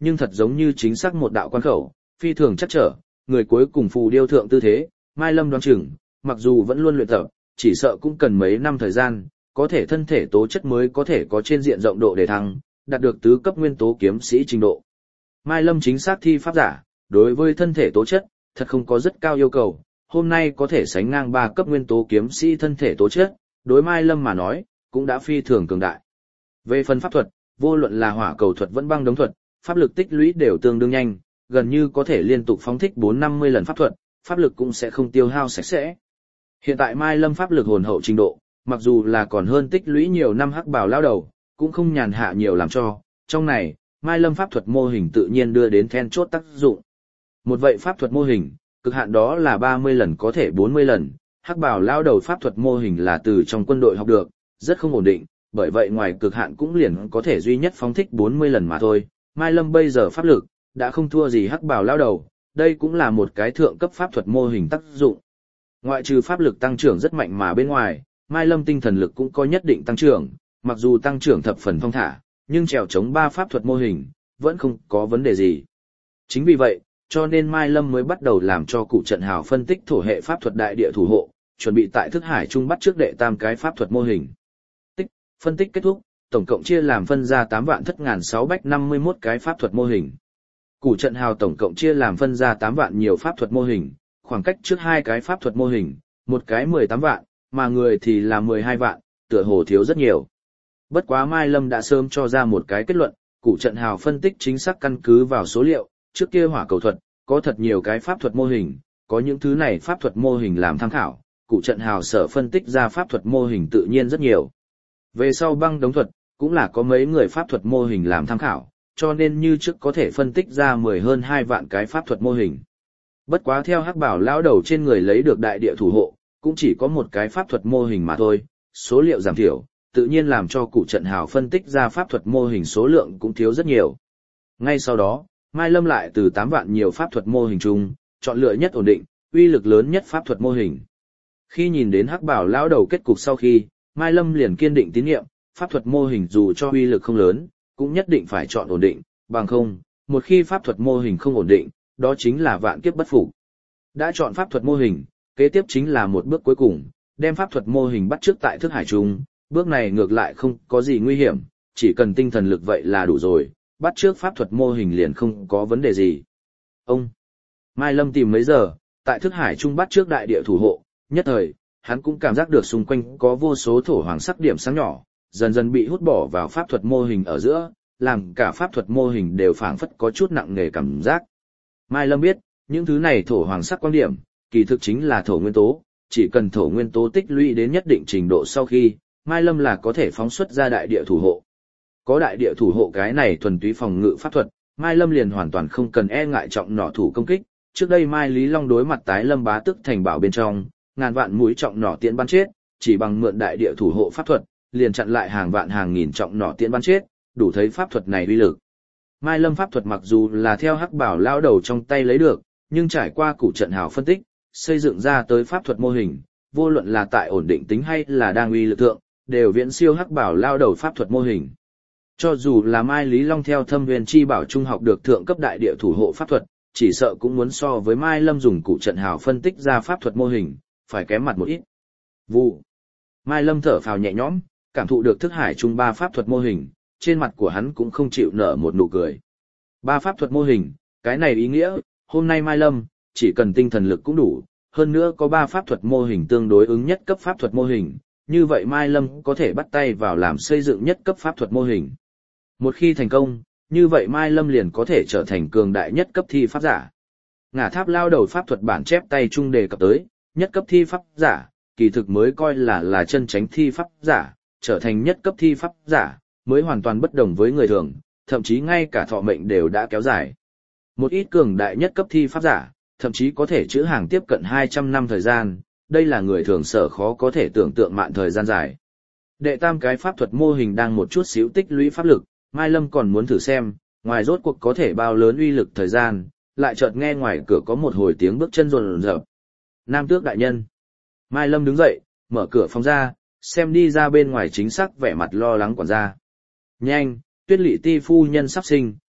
nhưng thật giống như chính xác một đạo quan khẩu, phi thường chắc trở, người cuối cùng phù điêu thượng tư thế, Mai Lâm đoán chừng, mặc dù vẫn luôn luyện tập, chỉ sợ cũng cần mấy năm thời gian, có thể thân thể tố chất mới có thể có trên diện rộng độ để thăng, đạt được tứ cấp nguyên tố kiếm sĩ trình độ. Mai Lâm chính xác thi pháp giả, đối với thân thể tố chất, thật không có rất cao yêu cầu, hôm nay có thể sánh ngang ba cấp nguyên tố kiếm sĩ thân thể tố chất, đối Mai Lâm mà nói, cũng đã phi thường cường đại. Về phần pháp thuật, vô luận là hỏa cầu thuật vẫn băng đống thuật, pháp lực tích lũy đều tương đương nhanh, gần như có thể liên tục phóng thích bốn năm mươi lần pháp thuật, pháp lực cũng sẽ không tiêu hao sạch sẽ. Hiện tại Mai Lâm pháp lực hồn hậu trình độ, mặc dù là còn hơn tích lũy nhiều năm hắc bào lao đầu, cũng không nhàn hạ nhiều làm cho, trong này, Mai Lâm pháp thuật mô hình tự nhiên đưa đến then chốt tác dụng. Một vậy pháp thuật mô hình, cực hạn đó là ba mươi lần có thể bốn mươi lần, hắc bào lao đầu pháp thuật mô hình là từ trong quân đội học được, rất không ổn định, bởi vậy ngoài cực hạn cũng liền có thể duy nhất phóng thích bốn mươi lần mà thôi. Mai Lâm bây giờ pháp lực, đã không thua gì hắc bào lao đầu, đây cũng là một cái thượng cấp pháp thuật mô hình tác dụng. Ngoại trừ pháp lực tăng trưởng rất mạnh mà bên ngoài, Mai Lâm tinh thần lực cũng có nhất định tăng trưởng, mặc dù tăng trưởng thập phần thong thả, nhưng trèo chống ba pháp thuật mô hình, vẫn không có vấn đề gì. Chính vì vậy, cho nên Mai Lâm mới bắt đầu làm cho cụ trận hào phân tích thổ hệ pháp thuật đại địa thủ hộ, chuẩn bị tại thức hải trung bắt trước đệ tam cái pháp thuật mô hình. Tích, phân tích kết thúc, tổng cộng chia làm phân ra tám vạn thất ngàn sáu bách năm mươi mốt cái pháp thuật mô hình. Cụ trận hào tổng cộng chia làm phân ra tám vạn nhiều pháp thuật mô hình, khoảng cách trước hai cái pháp thuật mô hình, một cái mười tám vạn, mà người thì là mười hai vạn, tựa hồ thiếu rất nhiều. Bất quá Mai Lâm đã sớm cho ra một cái kết luận, cụ trận hào phân tích chính xác căn cứ vào số liệu, trước kia hỏa cầu thuật, có thật nhiều cái pháp thuật mô hình, có những thứ này pháp thuật mô hình làm tham khảo, cụ trận hào sở phân tích ra pháp thuật mô hình tự nhiên rất nhiều. Về sau băng đống thuật, cũng là có mấy người pháp thuật mô hình làm tham khảo, cho nên như trước có thể phân tích ra mười hơn hai vạn cái pháp thuật mô hình. Bất quá theo hắc bảo lão đầu trên người lấy được đại địa thủ hộ, cũng chỉ có một cái pháp thuật mô hình mà thôi, số liệu giảm thiểu, tự nhiên làm cho cụ trận hào phân tích ra pháp thuật mô hình số lượng cũng thiếu rất nhiều. Ngay sau đó, Mai Lâm lại từ tám vạn nhiều pháp thuật mô hình chung, chọn lựa nhất ổn định, uy lực lớn nhất pháp thuật mô hình. Khi nhìn đến hắc bảo lão đầu kết cục sau khi, Mai Lâm liền kiên định tín nhiệm, pháp thuật mô hình dù cho uy lực không lớn, cũng nhất định phải chọn ổn định, bằng không, một khi pháp thuật mô hình không ổn định, đó chính là vạn kiếp bất phục. Đã chọn pháp thuật mô hình, kế tiếp chính là một bước cuối cùng, đem pháp thuật mô hình bắt trước tại thức hải trung, bước này ngược lại không có gì nguy hiểm, chỉ cần tinh thần lực vậy là đủ rồi, bắt trước pháp thuật mô hình liền không có vấn đề gì. Ông Mai Lâm tìm mấy giờ, tại thức hải trung bắt trước đại địa thủ hộ, nhất thời, hắn cũng cảm giác được xung quanh có vô số thổ hoàng sắc điểm sáng nhỏ, dần dần bị hút bỏ vào pháp thuật mô hình ở giữa, làm cả pháp thuật mô hình đều phảng phất có chút nặng nề cảm giác. Mai Lâm biết, những thứ này thổ hoàng sắc quan điểm, kỳ thực chính là thổ nguyên tố, chỉ cần thổ nguyên tố tích lũy đến nhất định trình độ sau khi, Mai Lâm là có thể phóng xuất ra đại địa thủ hộ. Có đại địa thủ hộ cái này thuần túy phòng ngự pháp thuật, Mai Lâm liền hoàn toàn không cần e ngại trọng nỏ thủ công kích. Trước đây Mai Lý Long đối mặt tái Lâm Bá Tức thành bảo bên trong, ngàn vạn mũi trọng nỏ tiễn bắn chết, chỉ bằng mượn đại địa thủ hộ pháp thuật, liền chặn lại hàng vạn hàng nghìn trọng nỏ tiễn bắn chết, đủ thấy pháp thuật này uy lực. Mai Lâm pháp thuật mặc dù là theo hắc bảo lao đầu trong tay lấy được, nhưng trải qua cụ trận hào phân tích, xây dựng ra tới pháp thuật mô hình, vô luận là tại ổn định tính hay là đang uy lực thượng, đều viễn siêu hắc bảo lao đầu pháp thuật mô hình. Cho dù là Mai Lý Long theo Thâm Viên Chi Bảo trung học được thượng cấp đại địa thủ hộ pháp thuật, chỉ sợ cũng muốn so với Mai Lâm dùng cụ trận hào phân tích ra pháp thuật mô hình, phải kém mặt một ít. Vụ. Mai Lâm thở phào nhẹ nhõm, cảm thụ được thức hải trung ba pháp thuật mô hình, trên mặt của hắn cũng không chịu nở một nụ cười. Ba pháp thuật mô hình, cái này ý nghĩa, hôm nay Mai Lâm, chỉ cần tinh thần lực cũng đủ, hơn nữa có ba pháp thuật mô hình tương đối ứng nhất cấp pháp thuật mô hình, như vậy Mai Lâm có thể bắt tay vào làm xây dựng nhất cấp pháp thuật mô hình. Một khi thành công, như vậy Mai Lâm liền có thể trở thành cường đại nhất cấp thi pháp giả. Ngả tháp lao đầu pháp thuật bản chép tay trung đề cập tới, nhất cấp thi pháp giả, kỳ thực mới coi là là chân chánh thi pháp giả, trở thành nhất cấp thi pháp giả, mới hoàn toàn bất đồng với người thường, thậm chí ngay cả thọ mệnh đều đã kéo dài. Một ít cường đại nhất cấp thi pháp giả, thậm chí có thể chữ hàng tiếp cận hai trăm năm thời gian, đây là người thường sở khó có thể tưởng tượng mạn thời gian dài. Đệ tam cái pháp thuật mô hình đang một chút xíu tích lũy pháp lực, Mai Lâm còn muốn thử xem, ngoài rốt cuộc có thể bao lớn uy lực thời gian, lại chợt nghe ngoài cửa có một hồi tiếng bước chân rồn rợp. Nam Tước đại nhân. Mai Lâm đứng dậy, mở cửa phòng ra, xem đi ra bên ngoài chính xác vẻ mặt lo lắng quản gia. Nhanh, Tuyết Lệ Ti phu nhân sắp sinh,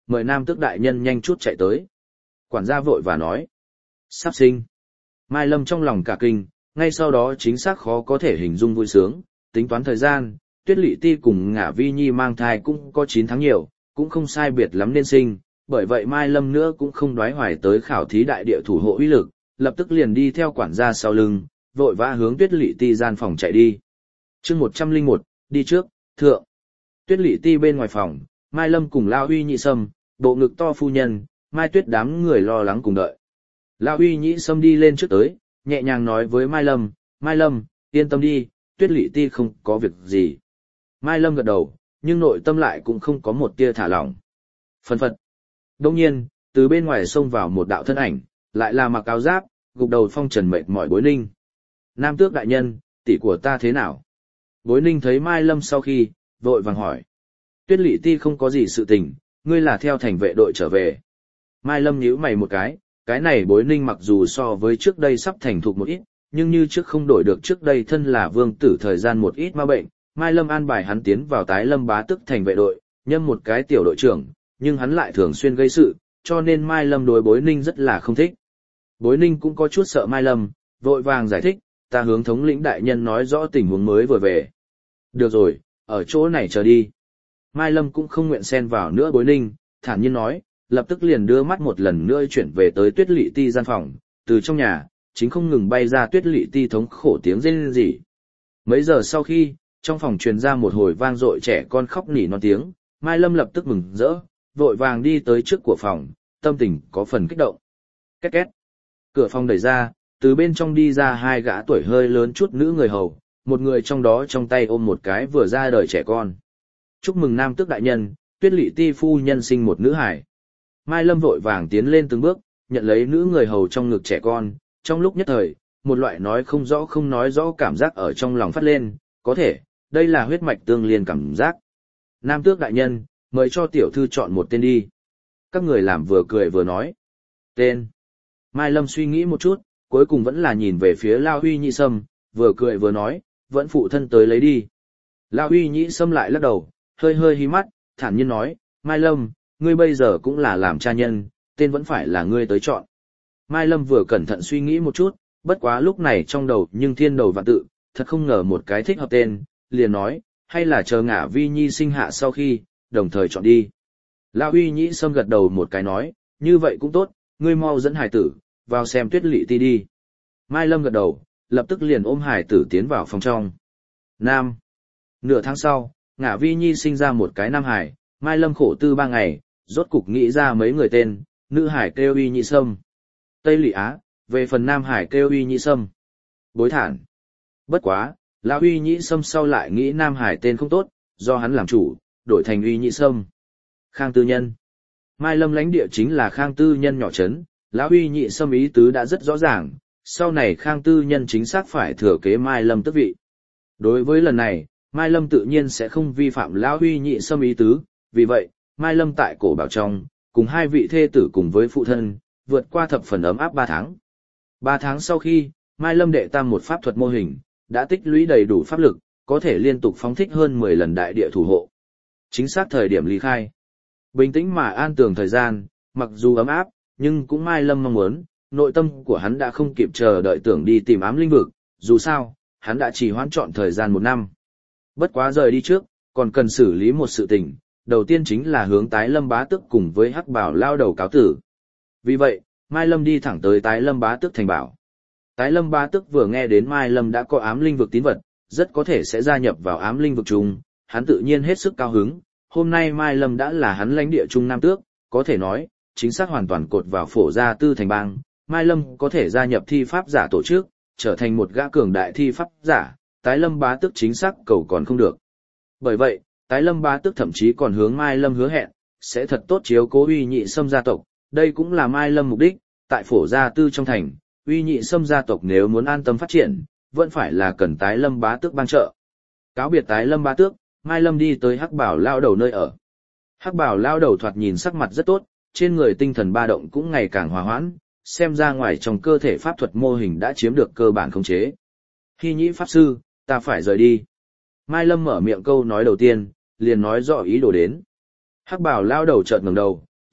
mời Nam Tước đại nhân nhanh chút chạy tới. Quản gia vội và nói. Sắp sinh. Mai Lâm trong lòng cả kinh, ngay sau đó chính xác khó có thể hình dung vui sướng, tính toán thời gian, Tuyết Lệ Ti cùng Ngả Vi Nhi mang thai cũng có chín tháng nhiều, cũng không sai biệt lắm nên sinh, bởi vậy Mai Lâm nữa cũng không đoái hoài tới khảo thí đại địa thủ hộ uy lực, lập tức liền đi theo quản gia sau lưng, vội vã hướng Tuyết Lệ Ti gian phòng chạy đi. Chương một trăm lẻ một, đi trước, thượng. Tuyết Lệ Ti bên ngoài phòng, Mai Lâm cùng Lao Huy Nhị Sâm, bộ ngực to phu nhân, Mai Tuyết đám người lo lắng cùng đợi. Lao Huy Nhị Sâm đi lên trước tới, nhẹ nhàng nói với Mai Lâm, Mai Lâm, yên tâm đi, Tuyết Lệ Ti không có việc gì. Mai Lâm gật đầu, nhưng nội tâm lại cũng không có một tia thả lỏng. Phân phật. Đông nhiên, từ bên ngoài xông vào một đạo thân ảnh, lại là mặc áo giáp, gục đầu phong trần mệt mỏi Bối Ninh. Nam Tước đại nhân, tỷ của ta thế nào? Bối Ninh thấy Mai Lâm sau khi, vội vàng hỏi. Tuyết Lệ Ti không có gì sự tình, ngươi là theo thành vệ đội trở về. Mai Lâm nhíu mày một cái, cái này Bối Ninh mặc dù so với trước đây sắp thành thục một ít, nhưng như trước không đổi được trước đây thân là vương tử thời gian một ít ma bệnh. Mai Lâm an bài hắn tiến vào tái lâm bá tức thành vệ đội, nhâm một cái tiểu đội trưởng, nhưng hắn lại thường xuyên gây sự, cho nên Mai Lâm đối Bối Ninh rất là không thích. Bối Ninh cũng có chút sợ Mai Lâm, vội vàng giải thích, ta hướng thống lĩnh đại nhân nói rõ tình huống mới vừa về. Được rồi, ở chỗ này chờ đi. Mai Lâm cũng không nguyện xen vào nữa Bối Ninh, thản nhiên nói, lập tức liền đưa mắt một lần nữa chuyển về tới Tuyết Lệ Ti gian phòng, từ trong nhà, chính không ngừng bay ra Tuyết Lệ Ti thống khổ tiếng rên rỉ. Mấy giờ sau khi, trong phòng truyền ra một hồi vang dội trẻ con khóc nỉ non tiếng, Mai Lâm lập tức mừng rỡ, vội vàng đi tới trước của phòng, tâm tình có phần kích động. Két két. Cửa phòng đẩy ra, từ bên trong đi ra hai gã tuổi hơi lớn chút nữ người hầu, một người trong đó trong tay ôm một cái vừa ra đời trẻ con. Chúc mừng Nam Tước đại nhân, Tuyết Lệ Ti phu nhân sinh một nữ hải. Mai Lâm vội vàng tiến lên từng bước, nhận lấy nữ người hầu trong ngực trẻ con, trong lúc nhất thời, một loại nói không rõ không nói rõ cảm giác ở trong lòng phát lên, có thể, đây là huyết mạch tương liên cảm giác. Nam Tước đại nhân, mời cho tiểu thư chọn một tên đi. Các người làm vừa cười vừa nói. Tên. Mai Lâm suy nghĩ một chút, cuối cùng vẫn là nhìn về phía Lao Huy Nhị Sâm, vừa cười vừa nói, vẫn phụ thân tới lấy đi. Lao Huy Nhị Sâm lại lắc đầu, hơi hơi hí mắt, thản nhiên nói, Mai Lâm, ngươi bây giờ cũng là làm cha nhân, tên vẫn phải là ngươi tới chọn. Mai Lâm vừa cẩn thận suy nghĩ một chút, bất quá lúc này trong đầu nhưng thiên đầu vạn tự, thật không ngờ một cái thích hợp tên, liền nói, hay là chờ Ngả Vi Nhi sinh hạ sau khi, đồng thời chọn đi. Lão Huy Nhĩ Sâm gật đầu một cái nói, như vậy cũng tốt, ngươi mau dẫn hải tử, vào xem Tuyết Lệ Ti đi. Mai Lâm gật đầu, lập tức liền ôm hải tử tiến vào phòng trong. Nam. Nửa tháng sau, Ngả Vi Nhi sinh ra một cái nam hải, Mai Lâm khổ tư ba ngày, rốt cục nghĩ ra mấy người tên, nữ hải kêu Huy Nhĩ Sâm. Tây Lị Á, về phần nam hải kêu Huy Nhĩ Sâm. Bối thản. Bất quá, Lão Huy Nhĩ Sâm sau lại nghĩ nam hải tên không tốt, do hắn làm chủ, đổi thành Huy Nhĩ Sâm. Khang Tư Nhân. Mai Lâm lãnh địa chính là Khang Tư Nhân nhỏ trấn, Lão Huy Nhĩ Sâm ý tứ đã rất rõ ràng, sau này Khang Tư Nhân chính xác phải thừa kế Mai Lâm tước vị. Đối với lần này, Mai Lâm tự nhiên sẽ không vi phạm Lão Huy Nhĩ Sâm ý tứ, vì vậy, Mai Lâm tại cổ bảo trong, cùng hai vị thê tử cùng với phụ thân, vượt qua thập phần ấm áp ba tháng. Ba tháng sau khi, Mai Lâm đệ tam một pháp thuật mô hình, đã tích lũy đầy đủ pháp lực, có thể liên tục phóng thích hơn mười lần đại địa thủ hộ. Chính xác thời điểm ly khai. Bình tĩnh mà an tường thời gian, mặc dù ấm áp, nhưng cũng Mai Lâm mong muốn, nội tâm của hắn đã không kịp chờ đợi tưởng đi tìm ám linh vực, dù sao, hắn đã chỉ hoãn chọn thời gian một năm. Bất quá rời đi trước, còn cần xử lý một sự tình, đầu tiên chính là hướng Tái Lâm Bá Tước cùng với Hắc Bảo lao đầu cáo tử. Vì vậy, Mai Lâm đi thẳng tới Tái Lâm Bá Tước thành bảo. Tái Lâm Bá Tước vừa nghe đến Mai Lâm đã có ám linh vực tín vật, rất có thể sẽ gia nhập vào ám linh vực chung, hắn tự nhiên hết sức cao hứng. Hôm nay Mai Lâm đã là hắn lãnh địa trung Nam Tước, có thể nói, chính xác hoàn toàn cột vào phổ gia tư thành bang. Mai Lâm có thể gia nhập thi pháp giả tổ chức, trở thành một gã cường đại thi pháp giả, Tái Lâm Bá Tước chính xác cầu còn không được. Bởi vậy, Tái Lâm Bá Tước thậm chí còn hướng Mai Lâm hứa hẹn, sẽ thật tốt chiếu cố Uy Nhị Sâm gia tộc, đây cũng là Mai Lâm mục đích, tại phổ gia tư trong thành, Uy Nhị Sâm gia tộc nếu muốn an tâm phát triển, vẫn phải là cần Tái Lâm Bá Tước ban trợ. Cáo biệt Tái Lâm Bá Tước, Mai Lâm đi tới Hắc Bảo lao đầu nơi ở. Hắc Bảo lao đầu thoạt nhìn sắc mặt rất tốt, trên người tinh thần ba động cũng ngày càng hòa hoãn, xem ra ngoài trong cơ thể pháp thuật mô hình đã chiếm được cơ bản khống chế. Hy Nhĩ pháp sư, ta phải rời đi. Mai Lâm mở miệng câu nói đầu tiên, liền nói rõ ý đồ đến. Hắc Bảo lao đầu chợt ngẩng đầu,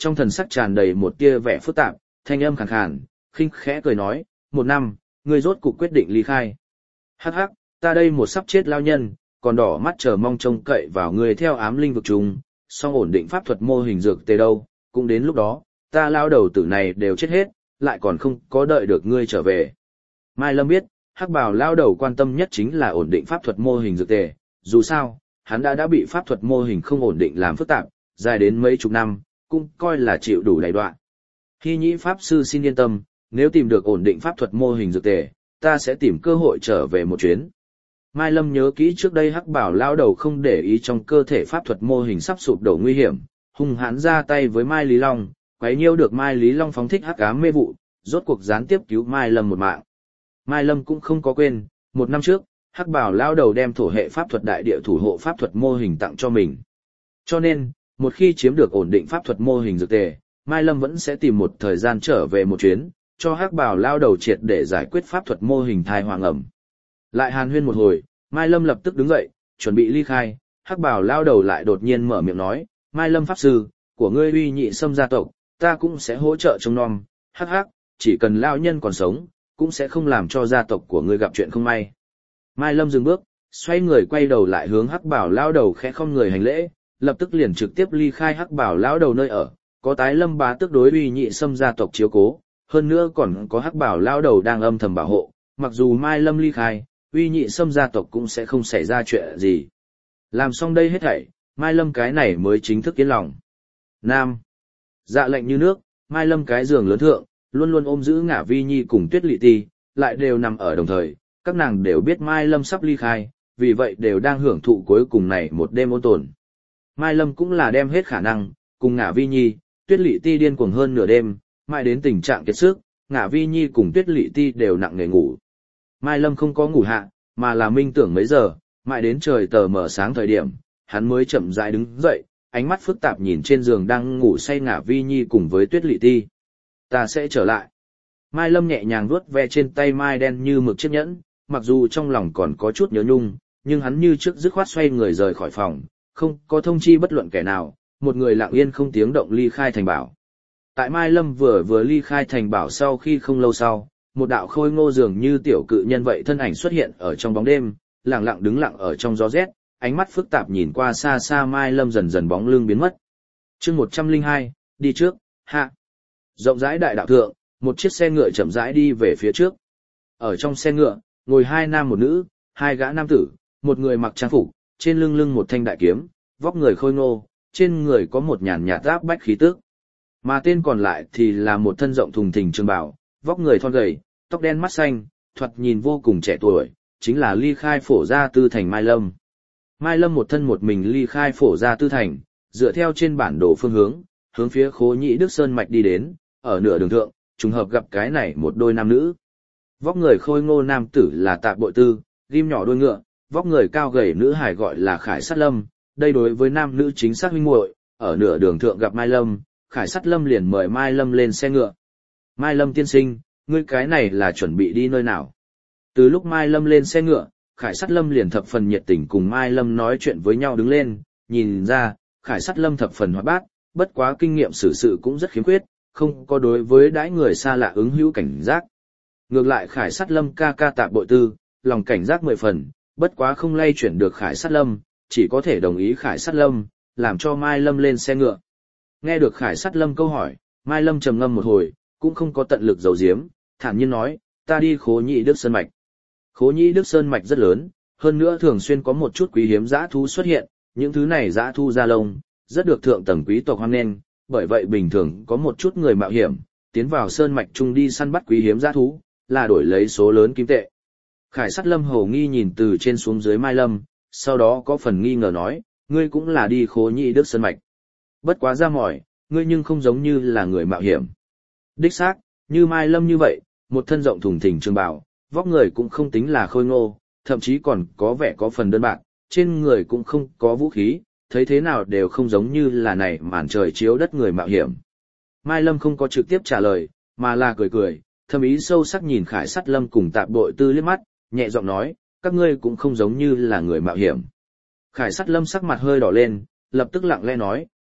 trong thần sắc tràn đầy một tia vẻ phức tạp, thanh âm khàn khàn, khinh khẽ cười nói, một năm, ngươi rốt cục quyết định ly khai. Hắc hắc, ta đây một sắp chết lao nhân, còn đỏ mắt chờ mong trông cậy vào ngươi theo ám linh vực trùng, song ổn định pháp thuật mô hình dược tề đâu, cũng đến lúc đó, ta lao đầu tử này đều chết hết, lại còn không có đợi được ngươi trở về. Mai Lâm biết, Hắc Bảo lao đầu quan tâm nhất chính là ổn định pháp thuật mô hình dược tề, dù sao, hắn đã đã bị pháp thuật mô hình không ổn định làm phức tạp, dài đến mấy chục năm, cũng coi là chịu đủ đầy đoạn. Hy Nhĩ Pháp Sư xin yên tâm, nếu tìm được ổn định pháp thuật mô hình dược tề, ta sẽ tìm cơ hội trở về một chuyến. Mai Lâm nhớ kỹ trước đây Hắc Bảo lao đầu không để ý trong cơ thể pháp thuật mô hình sắp sụp đổ nguy hiểm, hung hãn ra tay với Mai Lý Long, quấy nhiễu được Mai Lý Long phóng thích hắc ám mê vụ, rốt cuộc gián tiếp cứu Mai Lâm một mạng. Mai Lâm cũng không có quên, một năm trước, Hắc Bảo lao đầu đem thổ hệ pháp thuật đại địa thủ hộ pháp thuật mô hình tặng cho mình. Cho nên, một khi chiếm được ổn định pháp thuật mô hình dược tề, Mai Lâm vẫn sẽ tìm một thời gian trở về một chuyến, cho Hắc Bảo lao đầu triệt để giải quyết pháp thuật mô hình thai hoàng ẩm. Lại hàn huyên một hồi, Mai Lâm lập tức đứng dậy, chuẩn bị ly khai, Hắc Bảo lao đầu lại đột nhiên mở miệng nói, Mai Lâm Pháp Sư, của ngươi uy nhị xâm gia tộc, ta cũng sẽ hỗ trợ trông nom, hắc hắc, chỉ cần lao nhân còn sống, cũng sẽ không làm cho gia tộc của ngươi gặp chuyện không may. Mai Lâm dừng bước, xoay người quay đầu lại hướng Hắc Bảo lao đầu khẽ không người hành lễ, lập tức liền trực tiếp ly khai Hắc Bảo lao đầu nơi ở, có tái Lâm bá tước đối uy nhị xâm gia tộc chiếu cố, hơn nữa còn có Hắc Bảo lao đầu đang âm thầm bảo hộ, mặc dù Mai Lâm ly khai, uy nhị xâm gia tộc cũng sẽ không xảy ra chuyện gì. Làm xong đây hết thảy, Mai Lâm cái này mới chính thức yên lòng. Nam. Dạ lệnh như nước, Mai Lâm cái giường lớn thượng, luôn luôn ôm giữ Ngả Vi Nhi cùng Tuyết Lị Ti, lại đều nằm ở đồng thời, các nàng đều biết Mai Lâm sắp ly khai, vì vậy đều đang hưởng thụ cuối cùng này một đêm ôn tồn. Mai Lâm cũng là đem hết khả năng, cùng Ngả Vi Nhi, Tuyết Lị Ti điên cuồng hơn nửa đêm, mãi đến tình trạng kiệt sức, Ngả Vi Nhi cùng Tuyết Lị Ti đều nặng nề ngủ. Mai Lâm không có ngủ hạ, mà là minh tưởng mấy giờ, mãi đến trời tờ mở sáng thời điểm, hắn mới chậm rãi đứng dậy, ánh mắt phức tạp nhìn trên giường đang ngủ say Ngả Vi Nhi cùng với Tuyết Lị Ti. Ta sẽ trở lại. Mai Lâm nhẹ nhàng vuốt ve trên tay mai đen như mực chiếc nhẫn, mặc dù trong lòng còn có chút nhớ nhung, nhưng hắn như trước dứt khoát xoay người rời khỏi phòng, không có thông chi bất luận kẻ nào, một người lặng yên không tiếng động ly khai thành bảo. Tại Mai Lâm vừa vừa ly khai thành bảo sau khi không lâu sau, một đạo khôi ngô dường như tiểu cự nhân vậy thân ảnh xuất hiện ở trong bóng đêm, lặng lặng đứng lặng ở trong gió rét, ánh mắt phức tạp nhìn qua xa xa Mai Lâm dần dần bóng lưng biến mất. Chương một trăm lẻ hai, đi trước, hạ. Rộng rãi đại đạo thượng, một chiếc xe ngựa chậm rãi đi về phía trước. Ở trong xe ngựa, ngồi hai nam một nữ, hai gã nam tử, một người mặc trang phục, trên lưng lưng một thanh đại kiếm, vóc người khôi ngô, trên người có một nhàn nhạt áp bách khí tức. Mà tên còn lại thì là một thân rộng thùng thình trường bào, vóc người thon gầy, tóc đen mắt xanh, thoạt nhìn vô cùng trẻ tuổi, chính là ly khai phổ gia tư thành Mai Lâm. Mai Lâm một thân một mình ly khai phổ gia tư thành, dựa theo trên bản đồ phương hướng, hướng phía Khố Nhĩ Đức Sơn mạch đi đến, ở nửa đường thượng, trùng hợp gặp cái này một đôi nam nữ. Vóc người khôi ngô nam tử là Tạ Bội Tư, ghim nhỏ đuôi ngựa, vóc người cao gầy nữ hải gọi là Khải Sát Lâm, đây đối với nam nữ chính xác huynh muội, ở nửa đường thượng gặp Mai Lâm, Khải Sát Lâm liền mời Mai Lâm lên xe ngựa. Mai Lâm tiên sinh, ngươi cái này là chuẩn bị đi nơi nào? Từ lúc Mai Lâm lên xe ngựa, Khải Sát Lâm liền thập phần nhiệt tình cùng Mai Lâm nói chuyện với nhau đứng lên, nhìn ra, Khải Sát Lâm thập phần hoạt bát, bất quá kinh nghiệm xử sự cũng rất khiếm khuyết, không có đối với đãi người xa lạ ứng hữu cảnh giác. Ngược lại Khải Sát Lâm ca ca Tạ Bội Tư, lòng cảnh giác mười phần, bất quá không lay chuyển được Khải Sát Lâm, chỉ có thể đồng ý Khải Sát Lâm, làm cho Mai Lâm lên xe ngựa. Nghe được Khải Sát Lâm câu hỏi, Mai Lâm trầm ngâm một hồi, cũng không có tận lực giấu giếm, thản nhiên nói, ta đi Khố Nhĩ Đức Sơn mạch. Khố Nhĩ Đức Sơn mạch rất lớn, hơn nữa thường xuyên có một chút quý hiếm dã thú xuất hiện, những thứ này dã thú da lông, rất được thượng tầng quý tộc hoan nghênh, bởi vậy bình thường có một chút người mạo hiểm, tiến vào sơn mạch chung đi săn bắt quý hiếm dã thú, là đổi lấy số lớn kim tệ. Khải Sát Lâm hầu nghi nhìn từ trên xuống dưới Mai Lâm, sau đó có phần nghi ngờ nói, ngươi cũng là đi Khố Nhĩ Đức Sơn mạch. Bất quá ra mỏi, ngươi nhưng không giống như là người mạo hiểm. Đích xác, như Mai Lâm như vậy, một thân rộng thùng thình trường bào, vóc người cũng không tính là khôi ngô, thậm chí còn có vẻ có phần đơn bạc, trên người cũng không có vũ khí, thấy thế nào đều không giống như là này màn trời chiếu đất người mạo hiểm. Mai Lâm không có trực tiếp trả lời, mà là cười cười, thâm ý sâu sắc nhìn Khải Sát Lâm cùng Tạ Bội Tư liếc mắt, nhẹ giọng nói, các ngươi cũng không giống như là người mạo hiểm. Khải Sát Lâm sắc mặt hơi đỏ lên, lập tức lặng lẽ nói,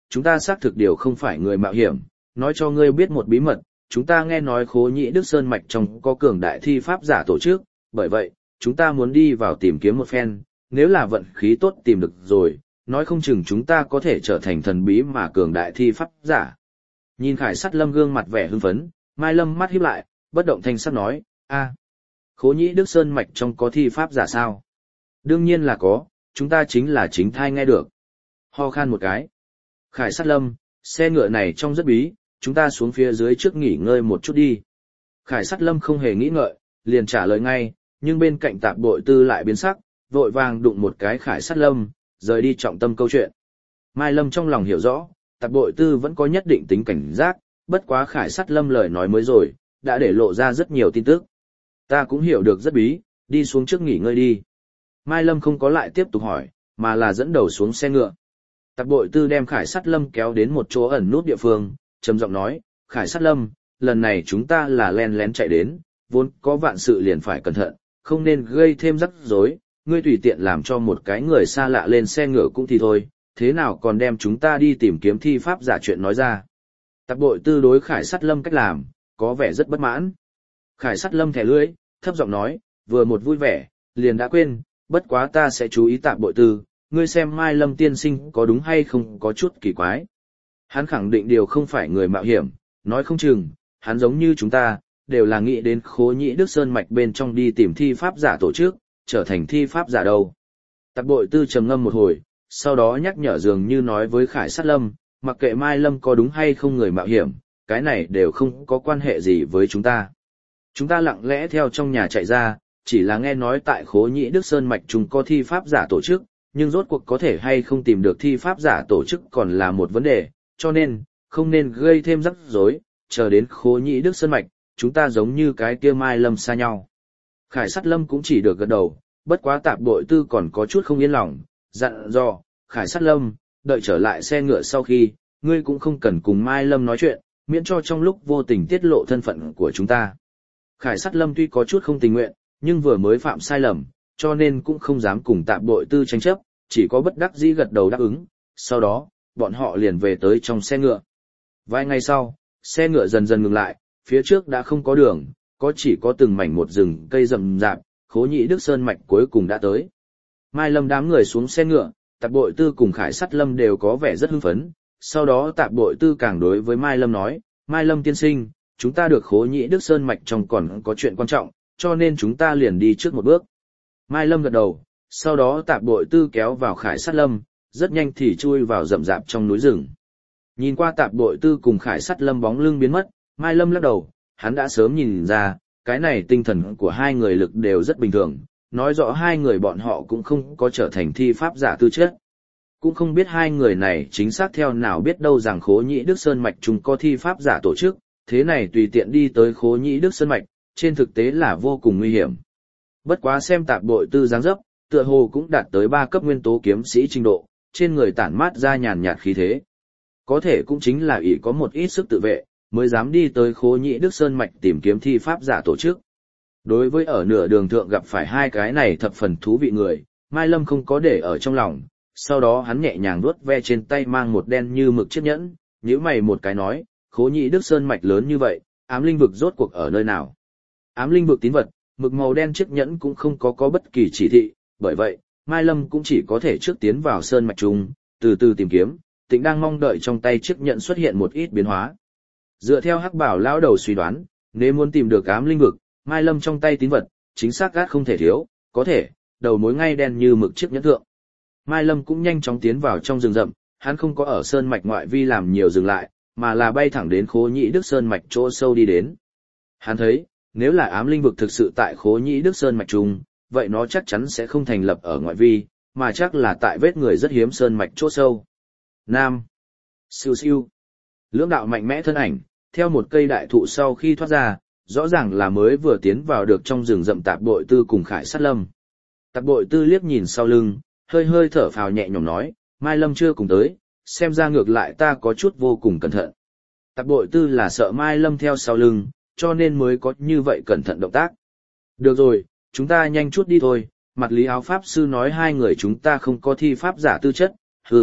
chúng ta xác thực điều không phải người mạo hiểm, nói cho ngươi biết một bí mật, chúng ta nghe nói Khố Nhĩ Đức Sơn Mạch trong có cường đại thi pháp giả tổ chức, bởi vậy, chúng ta muốn đi vào tìm kiếm một phen, nếu là vận khí tốt tìm được rồi, nói không chừng chúng ta có thể trở thành thần bí mà cường đại thi pháp giả. Nhìn Khải Sắt Lâm gương mặt vẻ hưng phấn, Mai Lâm mắt híp lại, bất động thanh sắc nói, a, Khố Nhĩ Đức Sơn Mạch trong có thi pháp giả sao? Đương nhiên là có, chúng ta chính là chính thai nghe được. Ho khan một cái. Khải Sắt Lâm, xe ngựa này trông rất bí, chúng ta xuống phía dưới trước nghỉ ngơi một chút đi. Khải Sắt Lâm không hề nghĩ ngợi, liền trả lời ngay, nhưng bên cạnh Tạp Bội Tư lại biến sắc, vội vàng đụng một cái Khải Sắt Lâm, rời đi trọng tâm câu chuyện. Mai Lâm trong lòng hiểu rõ, Tạp Bội Tư vẫn có nhất định tính cảnh giác, bất quá Khải Sắt Lâm lời nói mới rồi, đã để lộ ra rất nhiều tin tức. Ta cũng hiểu được rất bí, đi xuống trước nghỉ ngơi đi. Mai Lâm không có lại tiếp tục hỏi, mà là dẫn đầu xuống xe ngựa. Tạp Bội Tư đem Khải Sắt Lâm kéo đến một chỗ ẩn nút địa phương, trầm giọng nói, Khải Sắt Lâm, lần này chúng ta là len lén chạy đến, vốn có vạn sự liền phải cẩn thận, không nên gây thêm rắc rối, ngươi tùy tiện làm cho một cái người xa lạ lên xe ngựa cũng thì thôi, thế nào còn đem chúng ta đi tìm kiếm thi pháp giả chuyện nói ra. Tạp Bội Tư đối Khải Sắt Lâm cách làm, có vẻ rất bất mãn. Khải Sắt Lâm thẻ lưỡi, thấp giọng nói, vừa một vui vẻ, liền đã quên, bất quá ta sẽ chú ý Tạp Bội Tư, ngươi xem Mai Lâm tiên sinh có đúng hay không có chút kỳ quái. Hắn khẳng định điều không phải người mạo hiểm, nói không chừng, hắn giống như chúng ta, đều là nghĩ đến Khố Nhĩ Đức Sơn Mạch bên trong đi tìm thi pháp giả tổ chức, trở thành thi pháp giả đâu. Tạp Bội Tư trầm ngâm một hồi, sau đó nhắc nhở dường như nói với Khải Sắt Lâm, mặc kệ Mai Lâm có đúng hay không người mạo hiểm, cái này đều không có quan hệ gì với chúng ta. Chúng ta lặng lẽ theo trong nhà chạy ra, chỉ là nghe nói tại Khố Nhĩ Đức Sơn Mạch chúng có thi pháp giả tổ chức, nhưng rốt cuộc có thể hay không tìm được thi pháp giả tổ chức còn là một vấn đề, cho nên, không nên gây thêm rắc rối, chờ đến Khố Nhĩ Đức Sơn Mạch, chúng ta giống như cái kia Mai Lâm xa nhau. Khải Sắt Lâm cũng chỉ được gật đầu, bất quá Tạp Bội Tư còn có chút không yên lòng, dặn dò, Khải Sắt Lâm, đợi trở lại xe ngựa sau khi, ngươi cũng không cần cùng Mai Lâm nói chuyện, miễn cho trong lúc vô tình tiết lộ thân phận của chúng ta. Khải Sắt Lâm tuy có chút không tình nguyện, nhưng vừa mới phạm sai lầm, cho nên cũng không dám cùng Tạp Bội Tư tranh chấp, chỉ có bất đắc dĩ gật đầu đáp ứng, sau đó, bọn họ liền về tới trong xe ngựa. Vài ngày sau, xe ngựa dần dần ngừng lại, phía trước đã không có đường, có chỉ có từng mảnh một rừng cây rậm rạp, Khố Nhĩ Đức Sơn Mạch cuối cùng đã tới. Mai Lâm đám người xuống xe ngựa, Tạp Bội Tư cùng Khải Sắt Lâm đều có vẻ rất hưng phấn, sau đó Tạp Bội Tư càng đối với Mai Lâm nói, Mai Lâm tiên sinh, chúng ta được Khố Nhĩ Đức Sơn Mạch trong còn có chuyện quan trọng, cho nên chúng ta liền đi trước một bước. Mai Lâm gật đầu, sau đó Tạp Bội Tư kéo vào Khải Sắt Lâm, rất nhanh thì chui vào rậm rạp trong núi rừng. Nhìn qua Tạp Bội Tư cùng Khải Sắt Lâm bóng lưng biến mất, Mai Lâm lắc đầu, hắn đã sớm nhìn ra, cái này tinh thần của hai người lực đều rất bình thường, nói rõ hai người bọn họ cũng không có trở thành thi pháp giả tư chất. Cũng không biết hai người này chính xác theo nào biết đâu rằng Khố Nhĩ Đức Sơn Mạch chúng có thi pháp giả tổ chức, thế này tùy tiện đi tới Khố Nhĩ Đức Sơn Mạch, trên thực tế là vô cùng nguy hiểm. Bất quá xem Tạp Bội Tư dáng dấp, tựa hồ cũng đạt tới ba cấp nguyên tố kiếm sĩ trình độ, trên người tản mát ra nhàn nhạt khí thế. Có thể cũng chính là ỷ có một ít sức tự vệ, mới dám đi tới Khố Nhĩ Đức Sơn Mạch tìm kiếm thi pháp giả tổ chức. Đối với ở nửa đường thượng gặp phải hai cái này thập phần thú vị người, Mai Lâm không có để ở trong lòng, sau đó hắn nhẹ nhàng vuốt ve trên tay mang một đen như mực chiếc nhẫn, nhíu mày một cái nói, Khố Nhĩ Đức Sơn Mạch lớn như vậy, ám linh vực rốt cuộc ở nơi nào? Ám linh vực tín vật, mực màu đen chiếc nhẫn cũng không có có bất kỳ chỉ thị, bởi vậy, Mai Lâm cũng chỉ có thể trước tiến vào sơn mạch trung, từ từ tìm kiếm, Tĩnh đang mong đợi trong tay chiếc nhẫn xuất hiện một ít biến hóa. Dựa theo Hắc Bảo lão đầu suy đoán, nếu muốn tìm được ám linh vực, Mai Lâm trong tay tín vật, chính xác gác không thể thiếu, có thể, đầu mối ngay đen như mực chiếc nhẫn thượng. Mai Lâm cũng nhanh chóng tiến vào trong rừng rậm, hắn không có ở sơn mạch ngoại vi làm nhiều dừng lại, mà là bay thẳng đến Khố Nhĩ Đức Sơn Mạch chỗ sâu đi đến. Hắn thấy, nếu là ám linh vực thực sự tại Khố Nhĩ Đức Sơn Mạch trung, vậy nó chắc chắn sẽ không thành lập ở ngoại vi, mà chắc là tại vết người rất hiếm sơn mạch chỗ sâu. Nam. Siêu siêu. Lưỡng đạo mạnh mẽ thân ảnh, theo một cây đại thụ sau khi thoát ra, rõ ràng là mới vừa tiến vào được trong rừng rậm Tạp Bội Tư cùng Khải Sắt Lâm. Tạp Bội Tư liếc nhìn sau lưng, hơi hơi thở phào nhẹ nhõm nói, Mai Lâm chưa cùng tới, xem ra ngược lại ta có chút vô cùng cẩn thận. Tạp Bội Tư là sợ Mai Lâm theo sau lưng, cho nên mới có như vậy cẩn thận động tác. Được rồi, chúng ta nhanh chút đi thôi, mặt lý áo pháp sư nói hai người chúng ta không có thi pháp giả tư chất, hừ,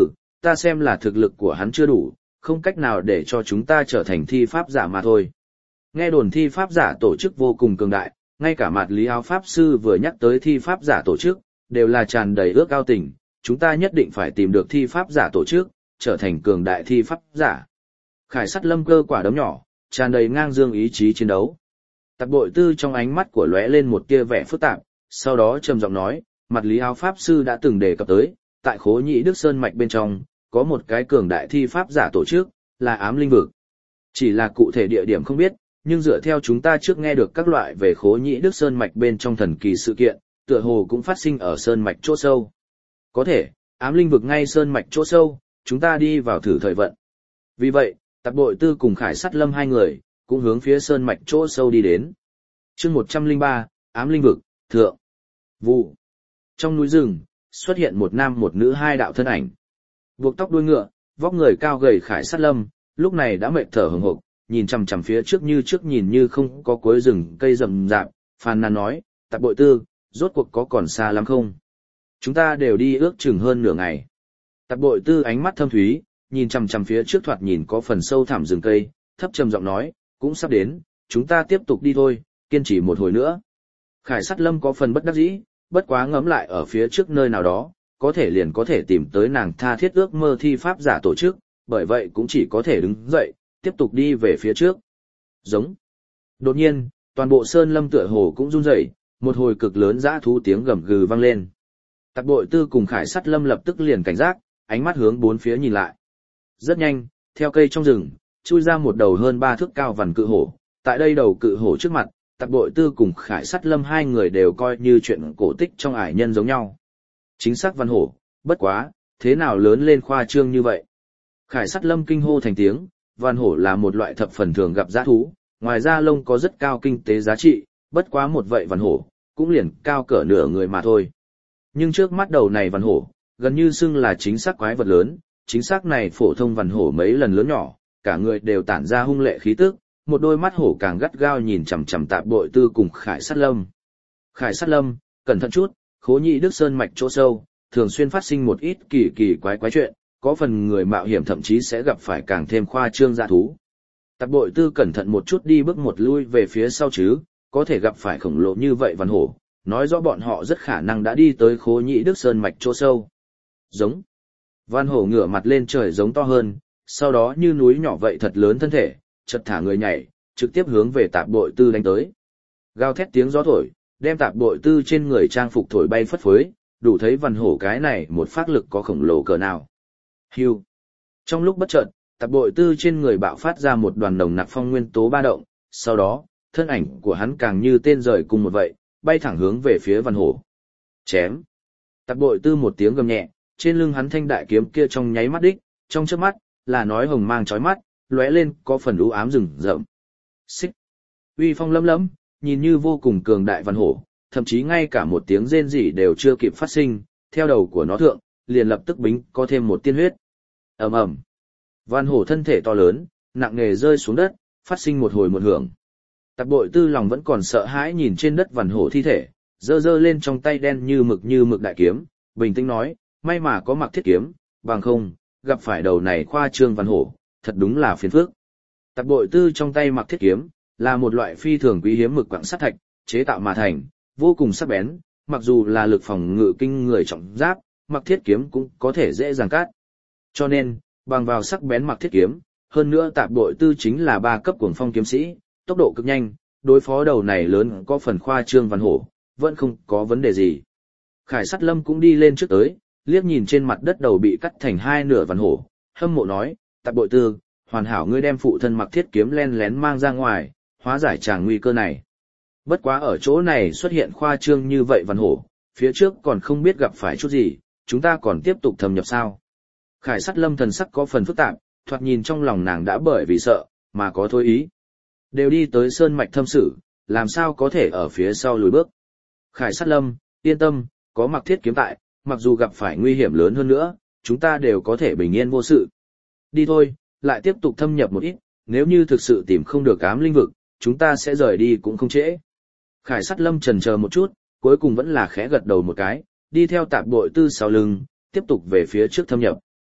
ta xem là thực lực của hắn chưa đủ, không cách nào để cho chúng ta trở thành thi pháp giả mà thôi. Nghe đồn thi pháp giả tổ chức vô cùng cường đại, ngay cả Mạt Lý Áo Pháp Sư vừa nhắc tới thi pháp giả tổ chức, đều là tràn đầy ước ao tình, chúng ta nhất định phải tìm được thi pháp giả tổ chức, trở thành cường đại thi pháp giả. Khải Sắt Lâm cơ quả đấm nhỏ, tràn đầy ngang dương ý chí chiến đấu. Tạp Bội Tư trong ánh mắt của lóe lên một tia vẻ phức tạp, sau đó trầm giọng nói, Mạt Lý Áo Pháp Sư đã từng đề cập tới, tại Khố Nhĩ Đức Sơn mạch bên trong, có một cái cường đại thi pháp giả tổ chức, là Ám Linh Vực. Chỉ là cụ thể địa điểm không biết, nhưng dựa theo chúng ta trước nghe được các loại về Khố Nhĩ Đức Sơn mạch bên trong thần kỳ sự kiện, tựa hồ cũng phát sinh ở sơn mạch chỗ sâu. Có thể, Ám Linh Vực ngay sơn mạch chỗ sâu, chúng ta đi vào thử thời vận. Vì vậy, Tạp Bội Tư cùng Khải Sắt Lâm hai người, cũng hướng phía sơn mạch chỗ sâu đi đến. Chương một trăm lẻ ba, Ám Linh Vực, thượng. Vụ. Trong núi rừng, xuất hiện một nam một nữ hai đạo thân ảnh. Buộc tóc đuôi ngựa, vóc người cao gầy Khải Sắt Lâm, lúc này đã mệt thở hổn hộc, nhìn chằm chằm phía trước như trước nhìn như không có cuối rừng cây rậm rạp, phàn nàn nói, Tạp Bội Tư, rốt cuộc có còn xa lắm không? Chúng ta đều đi ước chừng hơn nửa ngày. Tạp Bội Tư ánh mắt thâm thúy, nhìn chằm chằm phía trước thoạt nhìn có phần sâu thẳm rừng cây, thấp trầm giọng nói, cũng sắp đến, chúng ta tiếp tục đi thôi, kiên trì một hồi nữa. Khải Sắt Lâm có phần bất đắc dĩ, bất quá ngẫm lại ở phía trước nơi nào đó, có thể liền có thể tìm tới nàng tha thiết ước mơ thi pháp giả tổ chức, bởi vậy cũng chỉ có thể đứng dậy, tiếp tục đi về phía trước. Giống. Đột nhiên, toàn bộ sơn lâm tựa hồ cũng run rẩy, một hồi cực lớn dã thú tiếng gầm gừ vang lên. Tạp Bội Tư cùng Khải Sắt Lâm lập tức liền cảnh giác, ánh mắt hướng bốn phía nhìn lại. Rất nhanh, theo cây trong rừng, chui ra một đầu hơn ba thước cao vằn cự hổ. Tại đây đầu cự hổ trước mặt, Tạp Bội Tư cùng Khải Sắt Lâm hai người đều coi như chuyện cổ tích trong ải nhân giống nhau. Chính xác văn hổ, bất quá, thế nào lớn lên khoa trương như vậy? Khải Sắt Lâm kinh hô thành tiếng, văn hổ là một loại thập phần thường gặp dã thú, ngoài ra lông có rất cao kinh tế giá trị, bất quá một vậy văn hổ, cũng liền cao cỡ nửa người mà thôi. Nhưng trước mắt đầu này văn hổ, gần như xưng là chính xác quái vật lớn, chính xác này phổ thông văn hổ mấy lần lớn nhỏ, cả người đều tản ra hung lệ khí tức, một đôi mắt hổ càng gắt gao nhìn chằm chằm Tạp Bội Tư cùng Khải Sắt Lâm. Khải Sắt Lâm, cẩn thận chút, Khố Nhĩ Đức Sơn mạch chỗ sâu, thường xuyên phát sinh một ít kỳ kỳ quái quái chuyện, có phần người mạo hiểm thậm chí sẽ gặp phải càng thêm khoa trương dã thú. Tạp Bội Tư cẩn thận một chút đi bước một lui về phía sau chứ, có thể gặp phải khổng lồ như vậy văn hổ, nói rõ bọn họ rất khả năng đã đi tới Khố Nhĩ Đức Sơn mạch chỗ sâu. Giống. Văn hổ ngửa mặt lên trời giống to hơn, sau đó như núi nhỏ vậy thật lớn thân thể, chợt thả người nhảy, trực tiếp hướng về Tạp Bội Tư đánh tới. Gào thét tiếng gió thổi, đem Tạp Bội Tư trên người trang phục thổi bay phất phới, đủ thấy văn hổ cái này một phát lực có khổng lồ cỡ nào. Hưu. Trong lúc bất chợt, Tạp Bội Tư trên người bạo phát ra một đoàn nồng nặc phong nguyên tố ba động, sau đó, thân ảnh của hắn càng như tên rời cùng một vậy, bay thẳng hướng về phía văn hổ. Chém. Tạp Bội Tư một tiếng gầm nhẹ, trên lưng hắn thanh đại kiếm kia trong nháy mắt đích, trong chớp mắt, là nói hồng mang chói mắt, lóe lên có phần u ám rừng rậm. Xích. Uy phong lấm lấm, nhìn như vô cùng cường đại văn hổ, thậm chí ngay cả một tiếng rên rỉ đều chưa kịp phát sinh, theo đầu của nó thượng, liền lập tức bính có thêm một tiên huyết. Ầm ầm. Văn hổ thân thể to lớn, nặng nề rơi xuống đất, phát sinh một hồi một hưởng. Tạp Bội Tư lòng vẫn còn sợ hãi nhìn trên đất văn hổ thi thể, giơ giơ lên trong tay đen như mực như mực đại kiếm, bình tĩnh nói, may mà có Mặc Thiết kiếm, bằng không, gặp phải đầu này khoa trương văn hổ, thật đúng là phiền phức. Tạp Bội Tư trong tay Mặc Thiết kiếm, là một loại phi thường quý hiếm mực quặng sắt thạch, chế tạo mà thành, vô cùng sắc bén, mặc dù là lực phòng ngự kinh người trọng giáp, Mặc Thiết kiếm cũng có thể dễ dàng cắt. Cho nên, bằng vào sắc bén Mặc Thiết kiếm, hơn nữa Tạp Bội Tư chính là ba cấp cuồng phong kiếm sĩ, tốc độ cực nhanh, đối phó đầu này lớn có phần khoa trương văn hổ, vẫn không có vấn đề gì. Khải Sắt Lâm cũng đi lên trước tới, liếc nhìn trên mặt đất đầu bị cắt thành hai nửa văn hổ, hâm mộ nói, Tạp Bội Tư, hoàn hảo ngươi đem phụ thân Mặc Thiết kiếm len lén mang ra ngoài, hóa giải tràng nguy cơ này. Bất quá ở chỗ này xuất hiện khoa trương như vậy văn hổ, phía trước còn không biết gặp phải chút gì, chúng ta còn tiếp tục thâm nhập sao? Khải Sắt Lâm thần sắc có phần phức tạp, thoạt nhìn trong lòng nàng đã bởi vì sợ, mà có thôi ý. Đều đi tới sơn mạch thâm sử, làm sao có thể ở phía sau lùi bước. Khải Sắt Lâm, yên tâm, có Mặc Thiết kiếm tại, mặc dù gặp phải nguy hiểm lớn hơn nữa, chúng ta đều có thể bình yên vô sự. Đi thôi, lại tiếp tục thâm nhập một ít, nếu như thực sự tìm không được Ám Linh Vực, chúng ta sẽ rời đi cũng không trễ. Khải Sắt Lâm chần chờ một chút, cuối cùng vẫn là khẽ gật đầu một cái, đi theo Tạp Bội Tư sau lưng, tiếp tục về phía trước thâm nhập.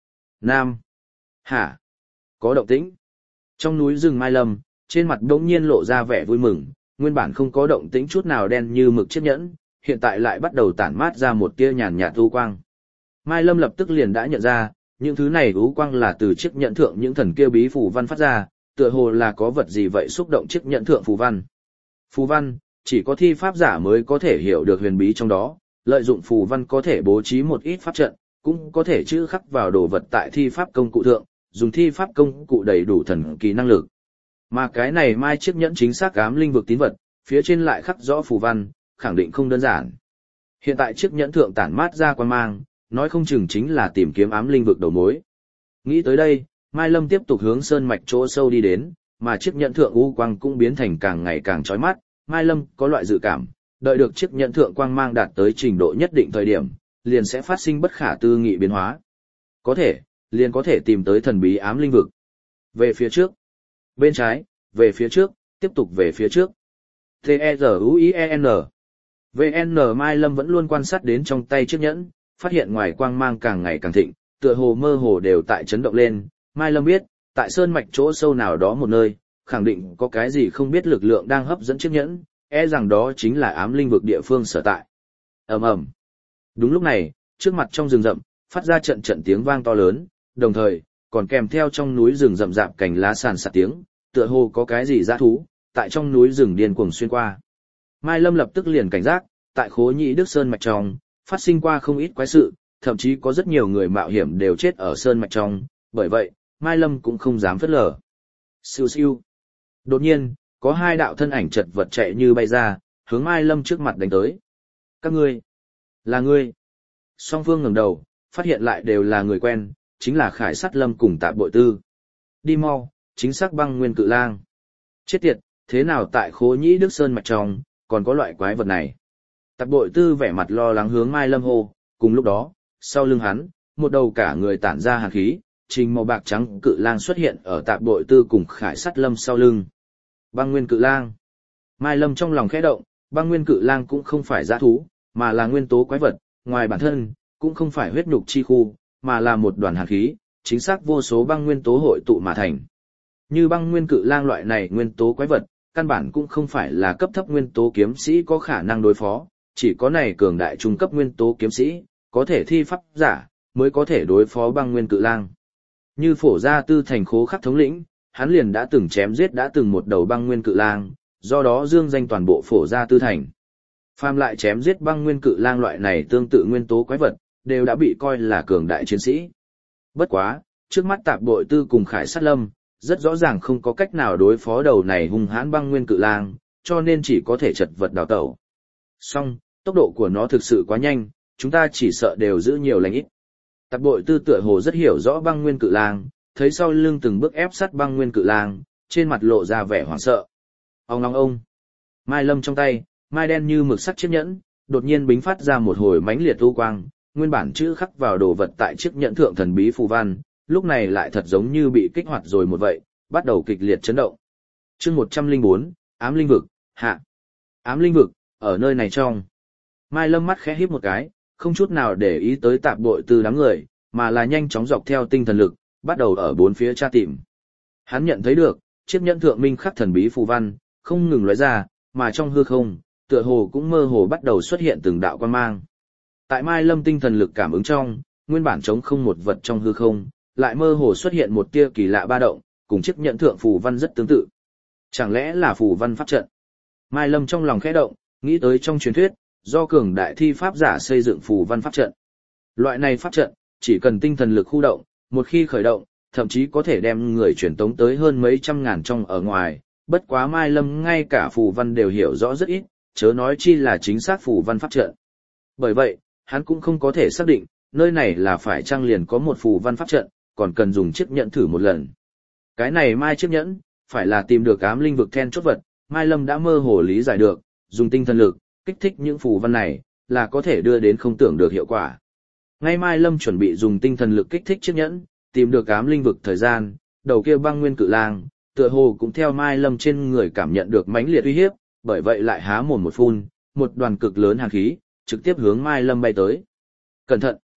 Nam. Hả? Có động tĩnh. Trong núi rừng Mai Lâm, trên mặt đống nhiên lộ ra vẻ vui mừng, nguyên bản không có động tĩnh chút nào đen như mực chiếc nhẫn, hiện tại lại bắt đầu tản mát ra một tia nhàn nhạt u quang. Mai Lâm lập tức liền đã nhận ra, những thứ này u quang là từ chiếc nhẫn thượng những thần kia bí phù văn phát ra, tựa hồ là có vật gì vậy xúc động chiếc nhẫn thượng phù văn. Phù văn, chỉ có thi pháp giả mới có thể hiểu được huyền bí trong đó, lợi dụng phù văn có thể bố trí một ít pháp trận, cũng có thể chữ khắc vào đồ vật tại thi pháp công cụ thượng, dùng thi pháp công cụ đầy đủ thần kỳ năng lực. Mà cái này mai chiếc nhẫn chính xác ám linh vực tín vật, phía trên lại khắc rõ phù văn, khẳng định không đơn giản. Hiện tại chiếc nhẫn thượng tản mát ra quan mang, nói không chừng chính là tìm kiếm ám linh vực đầu mối. Nghĩ tới đây, Mai Lâm tiếp tục hướng sơn mạch chỗ sâu đi đến, mà chiếc nhẫn thượng u quang cũng biến thành càng ngày càng chói mắt. Mai Lâm có loại dự cảm, đợi được chiếc nhẫn thượng quang mang đạt tới trình độ nhất định thời điểm, liền sẽ phát sinh bất khả tư nghị biến hóa. Có thể, liền có thể tìm tới thần bí ám linh vực. Về phía trước, bên trái, về phía trước, tiếp tục về phía trước. T E R U I E N. V N Mai Lâm vẫn luôn quan sát đến trong tay chiếc nhẫn, phát hiện ngoài quang mang càng ngày càng thịnh, tựa hồ mơ hồ đều tại chấn động lên. Mai Lâm biết, tại sơn mạch chỗ sâu nào đó một nơi, khẳng định có cái gì không biết lực lượng đang hấp dẫn chiếc nhẫn, e rằng đó chính là ám linh vực địa phương sở tại. Ầm ầm. Đúng lúc này, trước mặt trong rừng rậm, phát ra trận trận tiếng vang to lớn, đồng thời, còn kèm theo trong núi rừng rậm rạp cành lá sàn sạt tiếng, tựa hồ có cái gì dã thú, tại trong núi rừng điên cuồng xuyên qua. Mai Lâm lập tức liền cảnh giác, tại Khố Nhĩ Đức Sơn mạch trong, phát sinh qua không ít quái sự, thậm chí có rất nhiều người mạo hiểm đều chết ở sơn mạch trong, bởi vậy, Mai Lâm cũng không dám phớt lờ. Siêu siêu. Đột nhiên, có hai đạo thân ảnh chật vật chạy như bay ra, hướng Mai Lâm trước mặt đánh tới. Các ngươi, là ngươi. Song Phương ngẩng đầu, phát hiện lại đều là người quen, chính là Khải Sắt Lâm cùng Tạ Bội Tư. Đi mau, chính xác Băng Nguyên Cự Lang. Chết tiệt, thế nào tại Khố Nhĩ Đức Sơn mạch trong, còn có loại quái vật này. Tạ Bội Tư vẻ mặt lo lắng hướng Mai Lâm hô, cùng lúc đó, sau lưng hắn, một đầu cả người tản ra hàn khí, trình màu bạc trắng cự lang xuất hiện ở Tạ Bội Tư cùng Khải Sắt Lâm sau lưng. Băng Nguyên Cự Lang. Mai Lâm trong lòng khẽ động, Băng Nguyên Cự Lang cũng không phải dã thú, mà là nguyên tố quái vật, ngoài bản thân, cũng không phải huyết nhục chi khu, mà là một đoàn hàn khí, chính xác vô số băng nguyên tố hội tụ mà thành. Như Băng Nguyên Cự Lang loại này nguyên tố quái vật, căn bản cũng không phải là cấp thấp nguyên tố kiếm sĩ có khả năng đối phó, chỉ có này cường đại trung cấp nguyên tố kiếm sĩ, có thể thi pháp giả, mới có thể đối phó Băng Nguyên Cự Lang. Như Phổ Gia Tư thành Khố Khắc thống lĩnh, hắn liền đã từng chém giết đã từng một đầu Băng Nguyên Cự Lang, do đó dương danh toàn bộ Phổ Gia Tư thành. Phàm lại chém giết Băng Nguyên Cự Lang loại này tương tự nguyên tố quái vật, đều đã bị coi là cường đại chiến sĩ. Bất quá, trước mắt Tạ Bội Tư cùng Khải Sắt Lâm, rất rõ ràng không có cách nào đối phó đầu này hung hãn Băng Nguyên Cự Lang, cho nên chỉ có thể chật vật đào tẩu. Song, tốc độ của nó thực sự quá nhanh, chúng ta chỉ sợ đều giữ nhiều lành ít. Tạ Bội Tư tựa hồ rất hiểu rõ Băng Nguyên Cự Lang, thấy sau lưng từng bước ép sát Băng Nguyên Cự Lang, trên mặt lộ ra vẻ hoảng sợ. Ông long ông. Mai Lâm trong tay, mai đen như mực sắt chiếc nhẫn, đột nhiên bính phát ra một hồi mãnh liệt u quang, nguyên bản chữ khắc vào đồ vật tại chiếc nhẫn thượng thần bí phù văn, lúc này lại thật giống như bị kích hoạt rồi một vậy, bắt đầu kịch liệt chấn động. Chương một trăm lẻ bốn, Ám Linh Vực, hạ. Ám Linh Vực, ở nơi này trong. Mai Lâm mắt khẽ híp một cái, không chút nào để ý tới Tạ Bội Tư đám người, mà là nhanh chóng dọc theo tinh thần lực, bắt đầu ở bốn phía tra tìm. Hắn nhận thấy được, chiếc nhẫn thượng minh khắc thần bí phù văn, không ngừng lóe ra, mà trong hư không, tựa hồ cũng mơ hồ bắt đầu xuất hiện từng đạo quang mang. Tại Mai Lâm tinh thần lực cảm ứng trong, nguyên bản trống không một vật trong hư không, lại mơ hồ xuất hiện một tia kỳ lạ ba động, cùng chiếc nhẫn thượng phù văn rất tương tự. Chẳng lẽ là phù văn pháp trận? Mai Lâm trong lòng khẽ động, nghĩ tới trong truyền thuyết, do cường đại thi pháp giả xây dựng phù văn pháp trận. Loại này pháp trận, chỉ cần tinh thần lực khu động, một khi khởi động, thậm chí có thể đem người truyền tống tới hơn mấy trăm ngàn trong ở ngoài, bất quá Mai Lâm ngay cả phù văn đều hiểu rõ rất ít, chớ nói chi là chính xác phù văn pháp trận. Bởi vậy, hắn cũng không có thể xác định, nơi này là phải chăng liền có một phù văn pháp trận, còn cần dùng chiếc nhẫn thử một lần. Cái này Mai chiếc nhẫn, phải là tìm được ám linh vực then chốt vật, Mai Lâm đã mơ hồ lý giải được, dùng tinh thần lực, kích thích những phù văn này, là có thể đưa đến không tưởng được hiệu quả. Ngay Mai Lâm chuẩn bị dùng tinh thần lực kích thích chiếc nhẫn, tìm được ám linh vực thời gian, đầu kia Băng Nguyên Cự Lang, tựa hồ cũng theo Mai Lâm trên người cảm nhận được mãnh liệt uy hiếp, bởi vậy lại há mồm một phun, một đoàn cực lớn hàn khí, trực tiếp hướng Mai Lâm bay tới. Cẩn thận!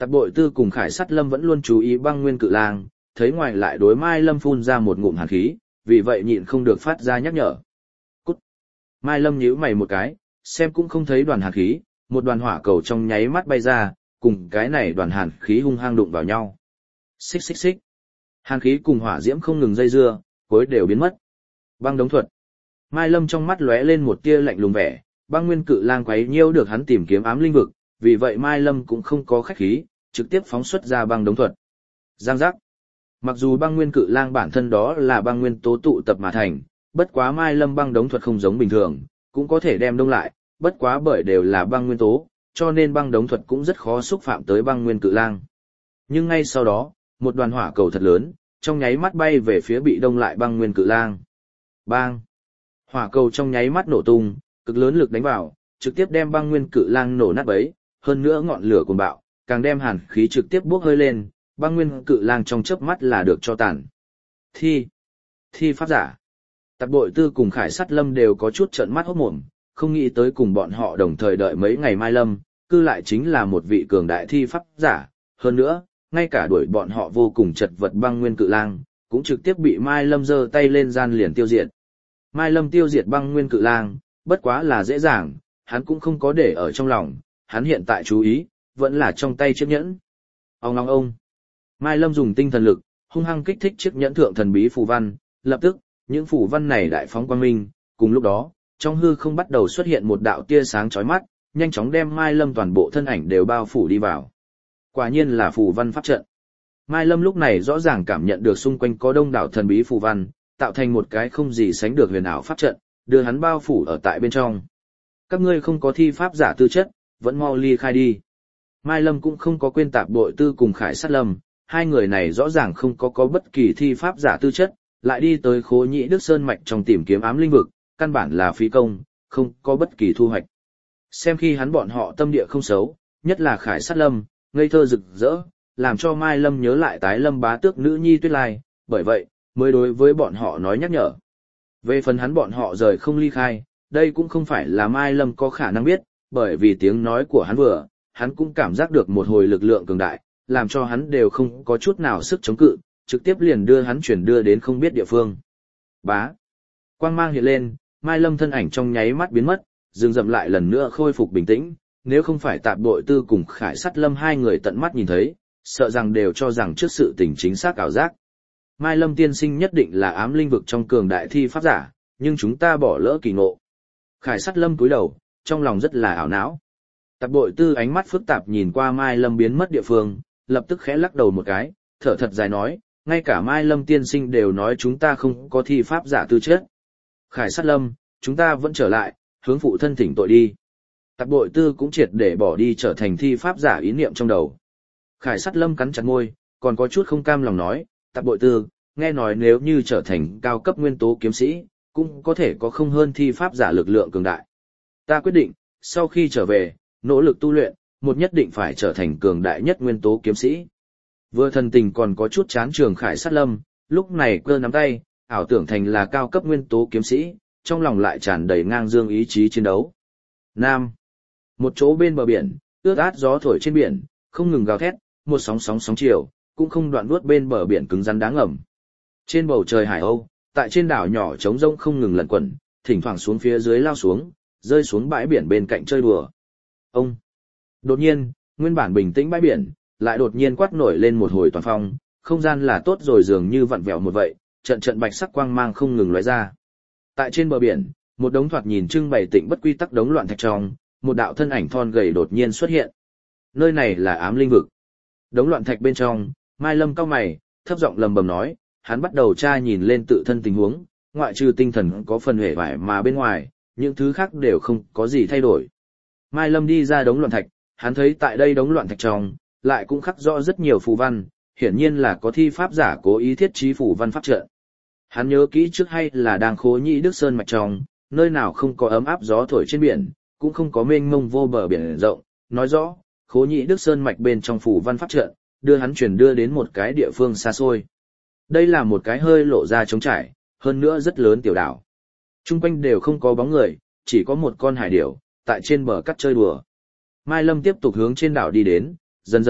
Tạp Bội Tư cùng Khải Sắt Lâm vẫn luôn chú ý Băng Nguyên Cự Lang, thấy ngoài lại đối Mai Lâm phun ra một ngụm hàn khí, vì vậy nhịn không được phát ra nhắc nhở. Cút! Mai Lâm nhíu mày một cái, xem cũng không thấy đoàn hàn khí, một đoàn hỏa cầu trong nháy mắt bay ra, cùng cái này đoàn hàn khí hung hăng đụng vào nhau. Xích xích xích. Hàn khí cùng hỏa diễm không ngừng dây dưa, cuối đều biến mất. Băng đống thuật. Mai Lâm trong mắt lóe lên một tia lạnh lùng vẻ, Băng Nguyên Cự Lang quấy nhiễu được hắn tìm kiếm ám linh vực, vì vậy Mai Lâm cũng không có khách khí, trực tiếp phóng xuất ra băng đống thuật. Giang giác. Mặc dù Băng Nguyên Cự Lang bản thân đó là băng nguyên tố tụ tập mà thành, bất quá Mai Lâm băng đống thuật không giống bình thường, cũng có thể đem đông lại, bất quá bởi đều là băng nguyên tố, cho nên băng đống thuật cũng rất khó xúc phạm tới Băng Nguyên Cự Lang. Nhưng ngay sau đó, một đoàn hỏa cầu thật lớn, trong nháy mắt bay về phía bị đông lại Băng Nguyên Cự Lang. Bang! Hỏa cầu trong nháy mắt nổ tung, cực lớn lực đánh vào, trực tiếp đem Băng Nguyên Cự Lang nổ nát bấy, hơn nữa ngọn lửa cuồng bạo, càng đem hàn khí trực tiếp bốc hơi lên, Băng Nguyên Cự Lang trong chớp mắt là được cho tàn. Thi! Thi pháp giả! Tạp Bội Tư cùng Khải Sắt Lâm đều có chút trợn mắt hốt mồm, không nghĩ tới cùng bọn họ đồng thời đợi mấy ngày Mai Lâm, cư lại chính là một vị cường đại thi pháp giả, hơn nữa, ngay cả đuổi bọn họ vô cùng chật vật Băng Nguyên Cự Lang, cũng trực tiếp bị Mai Lâm giơ tay lên gian liền tiêu diệt. Mai Lâm tiêu diệt Băng Nguyên Cự Lang, bất quá là dễ dàng, hắn cũng không có để ở trong lòng, hắn hiện tại chú ý, vẫn là trong tay chiếc nhẫn. Ông ngong ông. Mai Lâm dùng tinh thần lực, hung hăng kích thích chiếc nhẫn thượng thần bí phù văn, lập tức, những phù văn này đại phóng quang minh, cùng lúc đó, trong hư không bắt đầu xuất hiện một đạo tia sáng chói mắt, nhanh chóng đem Mai Lâm toàn bộ thân ảnh đều bao phủ đi vào. Quả nhiên là phù văn pháp trận. Mai Lâm lúc này rõ ràng cảm nhận được xung quanh có đông đảo thần bí phù văn, tạo thành một cái không gì sánh được huyền ảo pháp trận, đưa hắn bao phủ ở tại bên trong. Các ngươi không có thi pháp giả tư chất, vẫn mau ly khai đi. Mai Lâm cũng không có quên Tạp Bội Tư cùng Khải Sắt Lâm, hai người này rõ ràng không có có bất kỳ thi pháp giả tư chất, lại đi tới Khố Nhĩ Đức Sơn mạch trong tìm kiếm ám linh vực, căn bản là phí công, không có bất kỳ thu hoạch. Xem khi hắn bọn họ tâm địa không xấu, nhất là Khải Sắt Lâm, ngây thơ rực rỡ, làm cho Mai Lâm nhớ lại tái Lâm bá tước nữ nhi Tuyết Lai, bởi vậy, mới đối với bọn họ nói nhắc nhở. Về phần hắn bọn họ rời không ly khai, đây cũng không phải là Mai Lâm có khả năng biết, bởi vì tiếng nói của hắn vừa, hắn cũng cảm giác được một hồi lực lượng cường đại, làm cho hắn đều không có chút nào sức chống cự, trực tiếp liền đưa hắn chuyển đưa đến không biết địa phương. Bá. Quang mang hiện lên, Mai Lâm thân ảnh trong nháy mắt biến mất, rừng rậm lại lần nữa khôi phục bình tĩnh, nếu không phải Tạp Bội Tư cùng Khải Sắt Lâm hai người tận mắt nhìn thấy, sợ rằng đều cho rằng trước sự tình chính xác ảo giác. Mai Lâm tiên sinh nhất định là ám linh vực trong cường đại thi pháp giả, nhưng chúng ta bỏ lỡ kỳ ngộ. Khải Sắt Lâm cúi đầu, trong lòng rất là ảo não. Tạp Bội Tư ánh mắt phức tạp nhìn qua Mai Lâm biến mất địa phương, lập tức khẽ lắc đầu một cái, thở thật dài nói, ngay cả Mai Lâm tiên sinh đều nói chúng ta không có thi pháp giả tư chất. Khải Sắt Lâm, chúng ta vẫn trở lại, hướng phụ thân thỉnh tội đi. Tạp Bội Tư cũng triệt để bỏ đi trở thành thi pháp giả ý niệm trong đầu. Khải Sắt Lâm cắn chặt môi, còn có chút không cam lòng nói, Tạp Bội Tư, nghe nói nếu như trở thành cao cấp nguyên tố kiếm sĩ, cũng có thể có không hơn thi pháp giả lực lượng cường đại. Ta quyết định, sau khi trở về, nỗ lực tu luyện, một nhất định phải trở thành cường đại nhất nguyên tố kiếm sĩ. Vừa thần tình còn có chút chán trường Khải Sắt Lâm, lúc này cơ nắm tay, ảo tưởng thành là cao cấp nguyên tố kiếm sĩ, trong lòng lại tràn đầy ngang dương ý chí chiến đấu. Nam. Một chỗ bên bờ biển, ướt át gió thổi trên biển, không ngừng gào thét, một sóng sóng sóng chiều, cũng không đoạn nuốt bên bờ biển cứng rắn đáng ngầm. Trên bầu trời Hải Âu, tại trên đảo nhỏ trống rỗng không ngừng lẩn quẩn, thỉnh thoảng xuống phía dưới lao xuống, rơi xuống bãi biển bên cạnh chơi đùa. Ông. Đột nhiên, nguyên bản bình tĩnh bãi biển, lại đột nhiên quát nổi lên một hồi toàn phong, không gian là tốt rồi dường như vặn vẹo một vậy, trận trận bạch sắc quang mang không ngừng lóe ra. Tại trên bờ biển, một đống thoạt nhìn trưng bày tịnh bất quy tắc đống loạn thạch trong, một đạo thân ảnh thon gầy đột nhiên xuất hiện. Nơi này là ám linh vực. Đống loạn thạch bên trong, Mai Lâm cau mày, thấp giọng lầm bầm nói, hắn bắt đầu tra nhìn lên tự thân tình huống, ngoại trừ tinh thần có phần hề vải mà bên ngoài, những thứ khác đều không có gì thay đổi. Mai Lâm đi ra đống loạn thạch, hắn thấy tại đây đống loạn thạch trong, lại cũng khắc rõ rất nhiều phù văn, hiển nhiên là có thi pháp giả cố ý thiết trí phù văn pháp trận. Hắn nhớ kỹ trước hay là đang Khố Nhĩ Đức Sơn mạch trong, nơi nào không có ấm áp gió thổi trên biển, cũng không có mênh mông vô bờ biển rộng, nói rõ, Khố Nhĩ Đức Sơn mạch bên trong phù văn pháp trận, đưa hắn chuyển đưa đến một cái địa phương xa xôi. Đây là một cái hơi lộ ra trống trải, hơn nữa rất lớn tiểu đảo. Trung quanh đều không có bóng người, chỉ có một con hải điểu, tại trên bờ cắt chơi đùa. Mai Lâm tiếp tục hướng trên đảo đi đến, dần dần,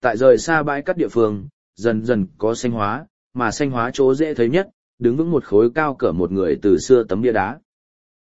tại rời xa bãi cắt địa phương, dần dần có xanh hóa, mà xanh hóa chỗ dễ thấy nhất, đứng vững một khối cao cỡ một người từ xưa tấm bia đá.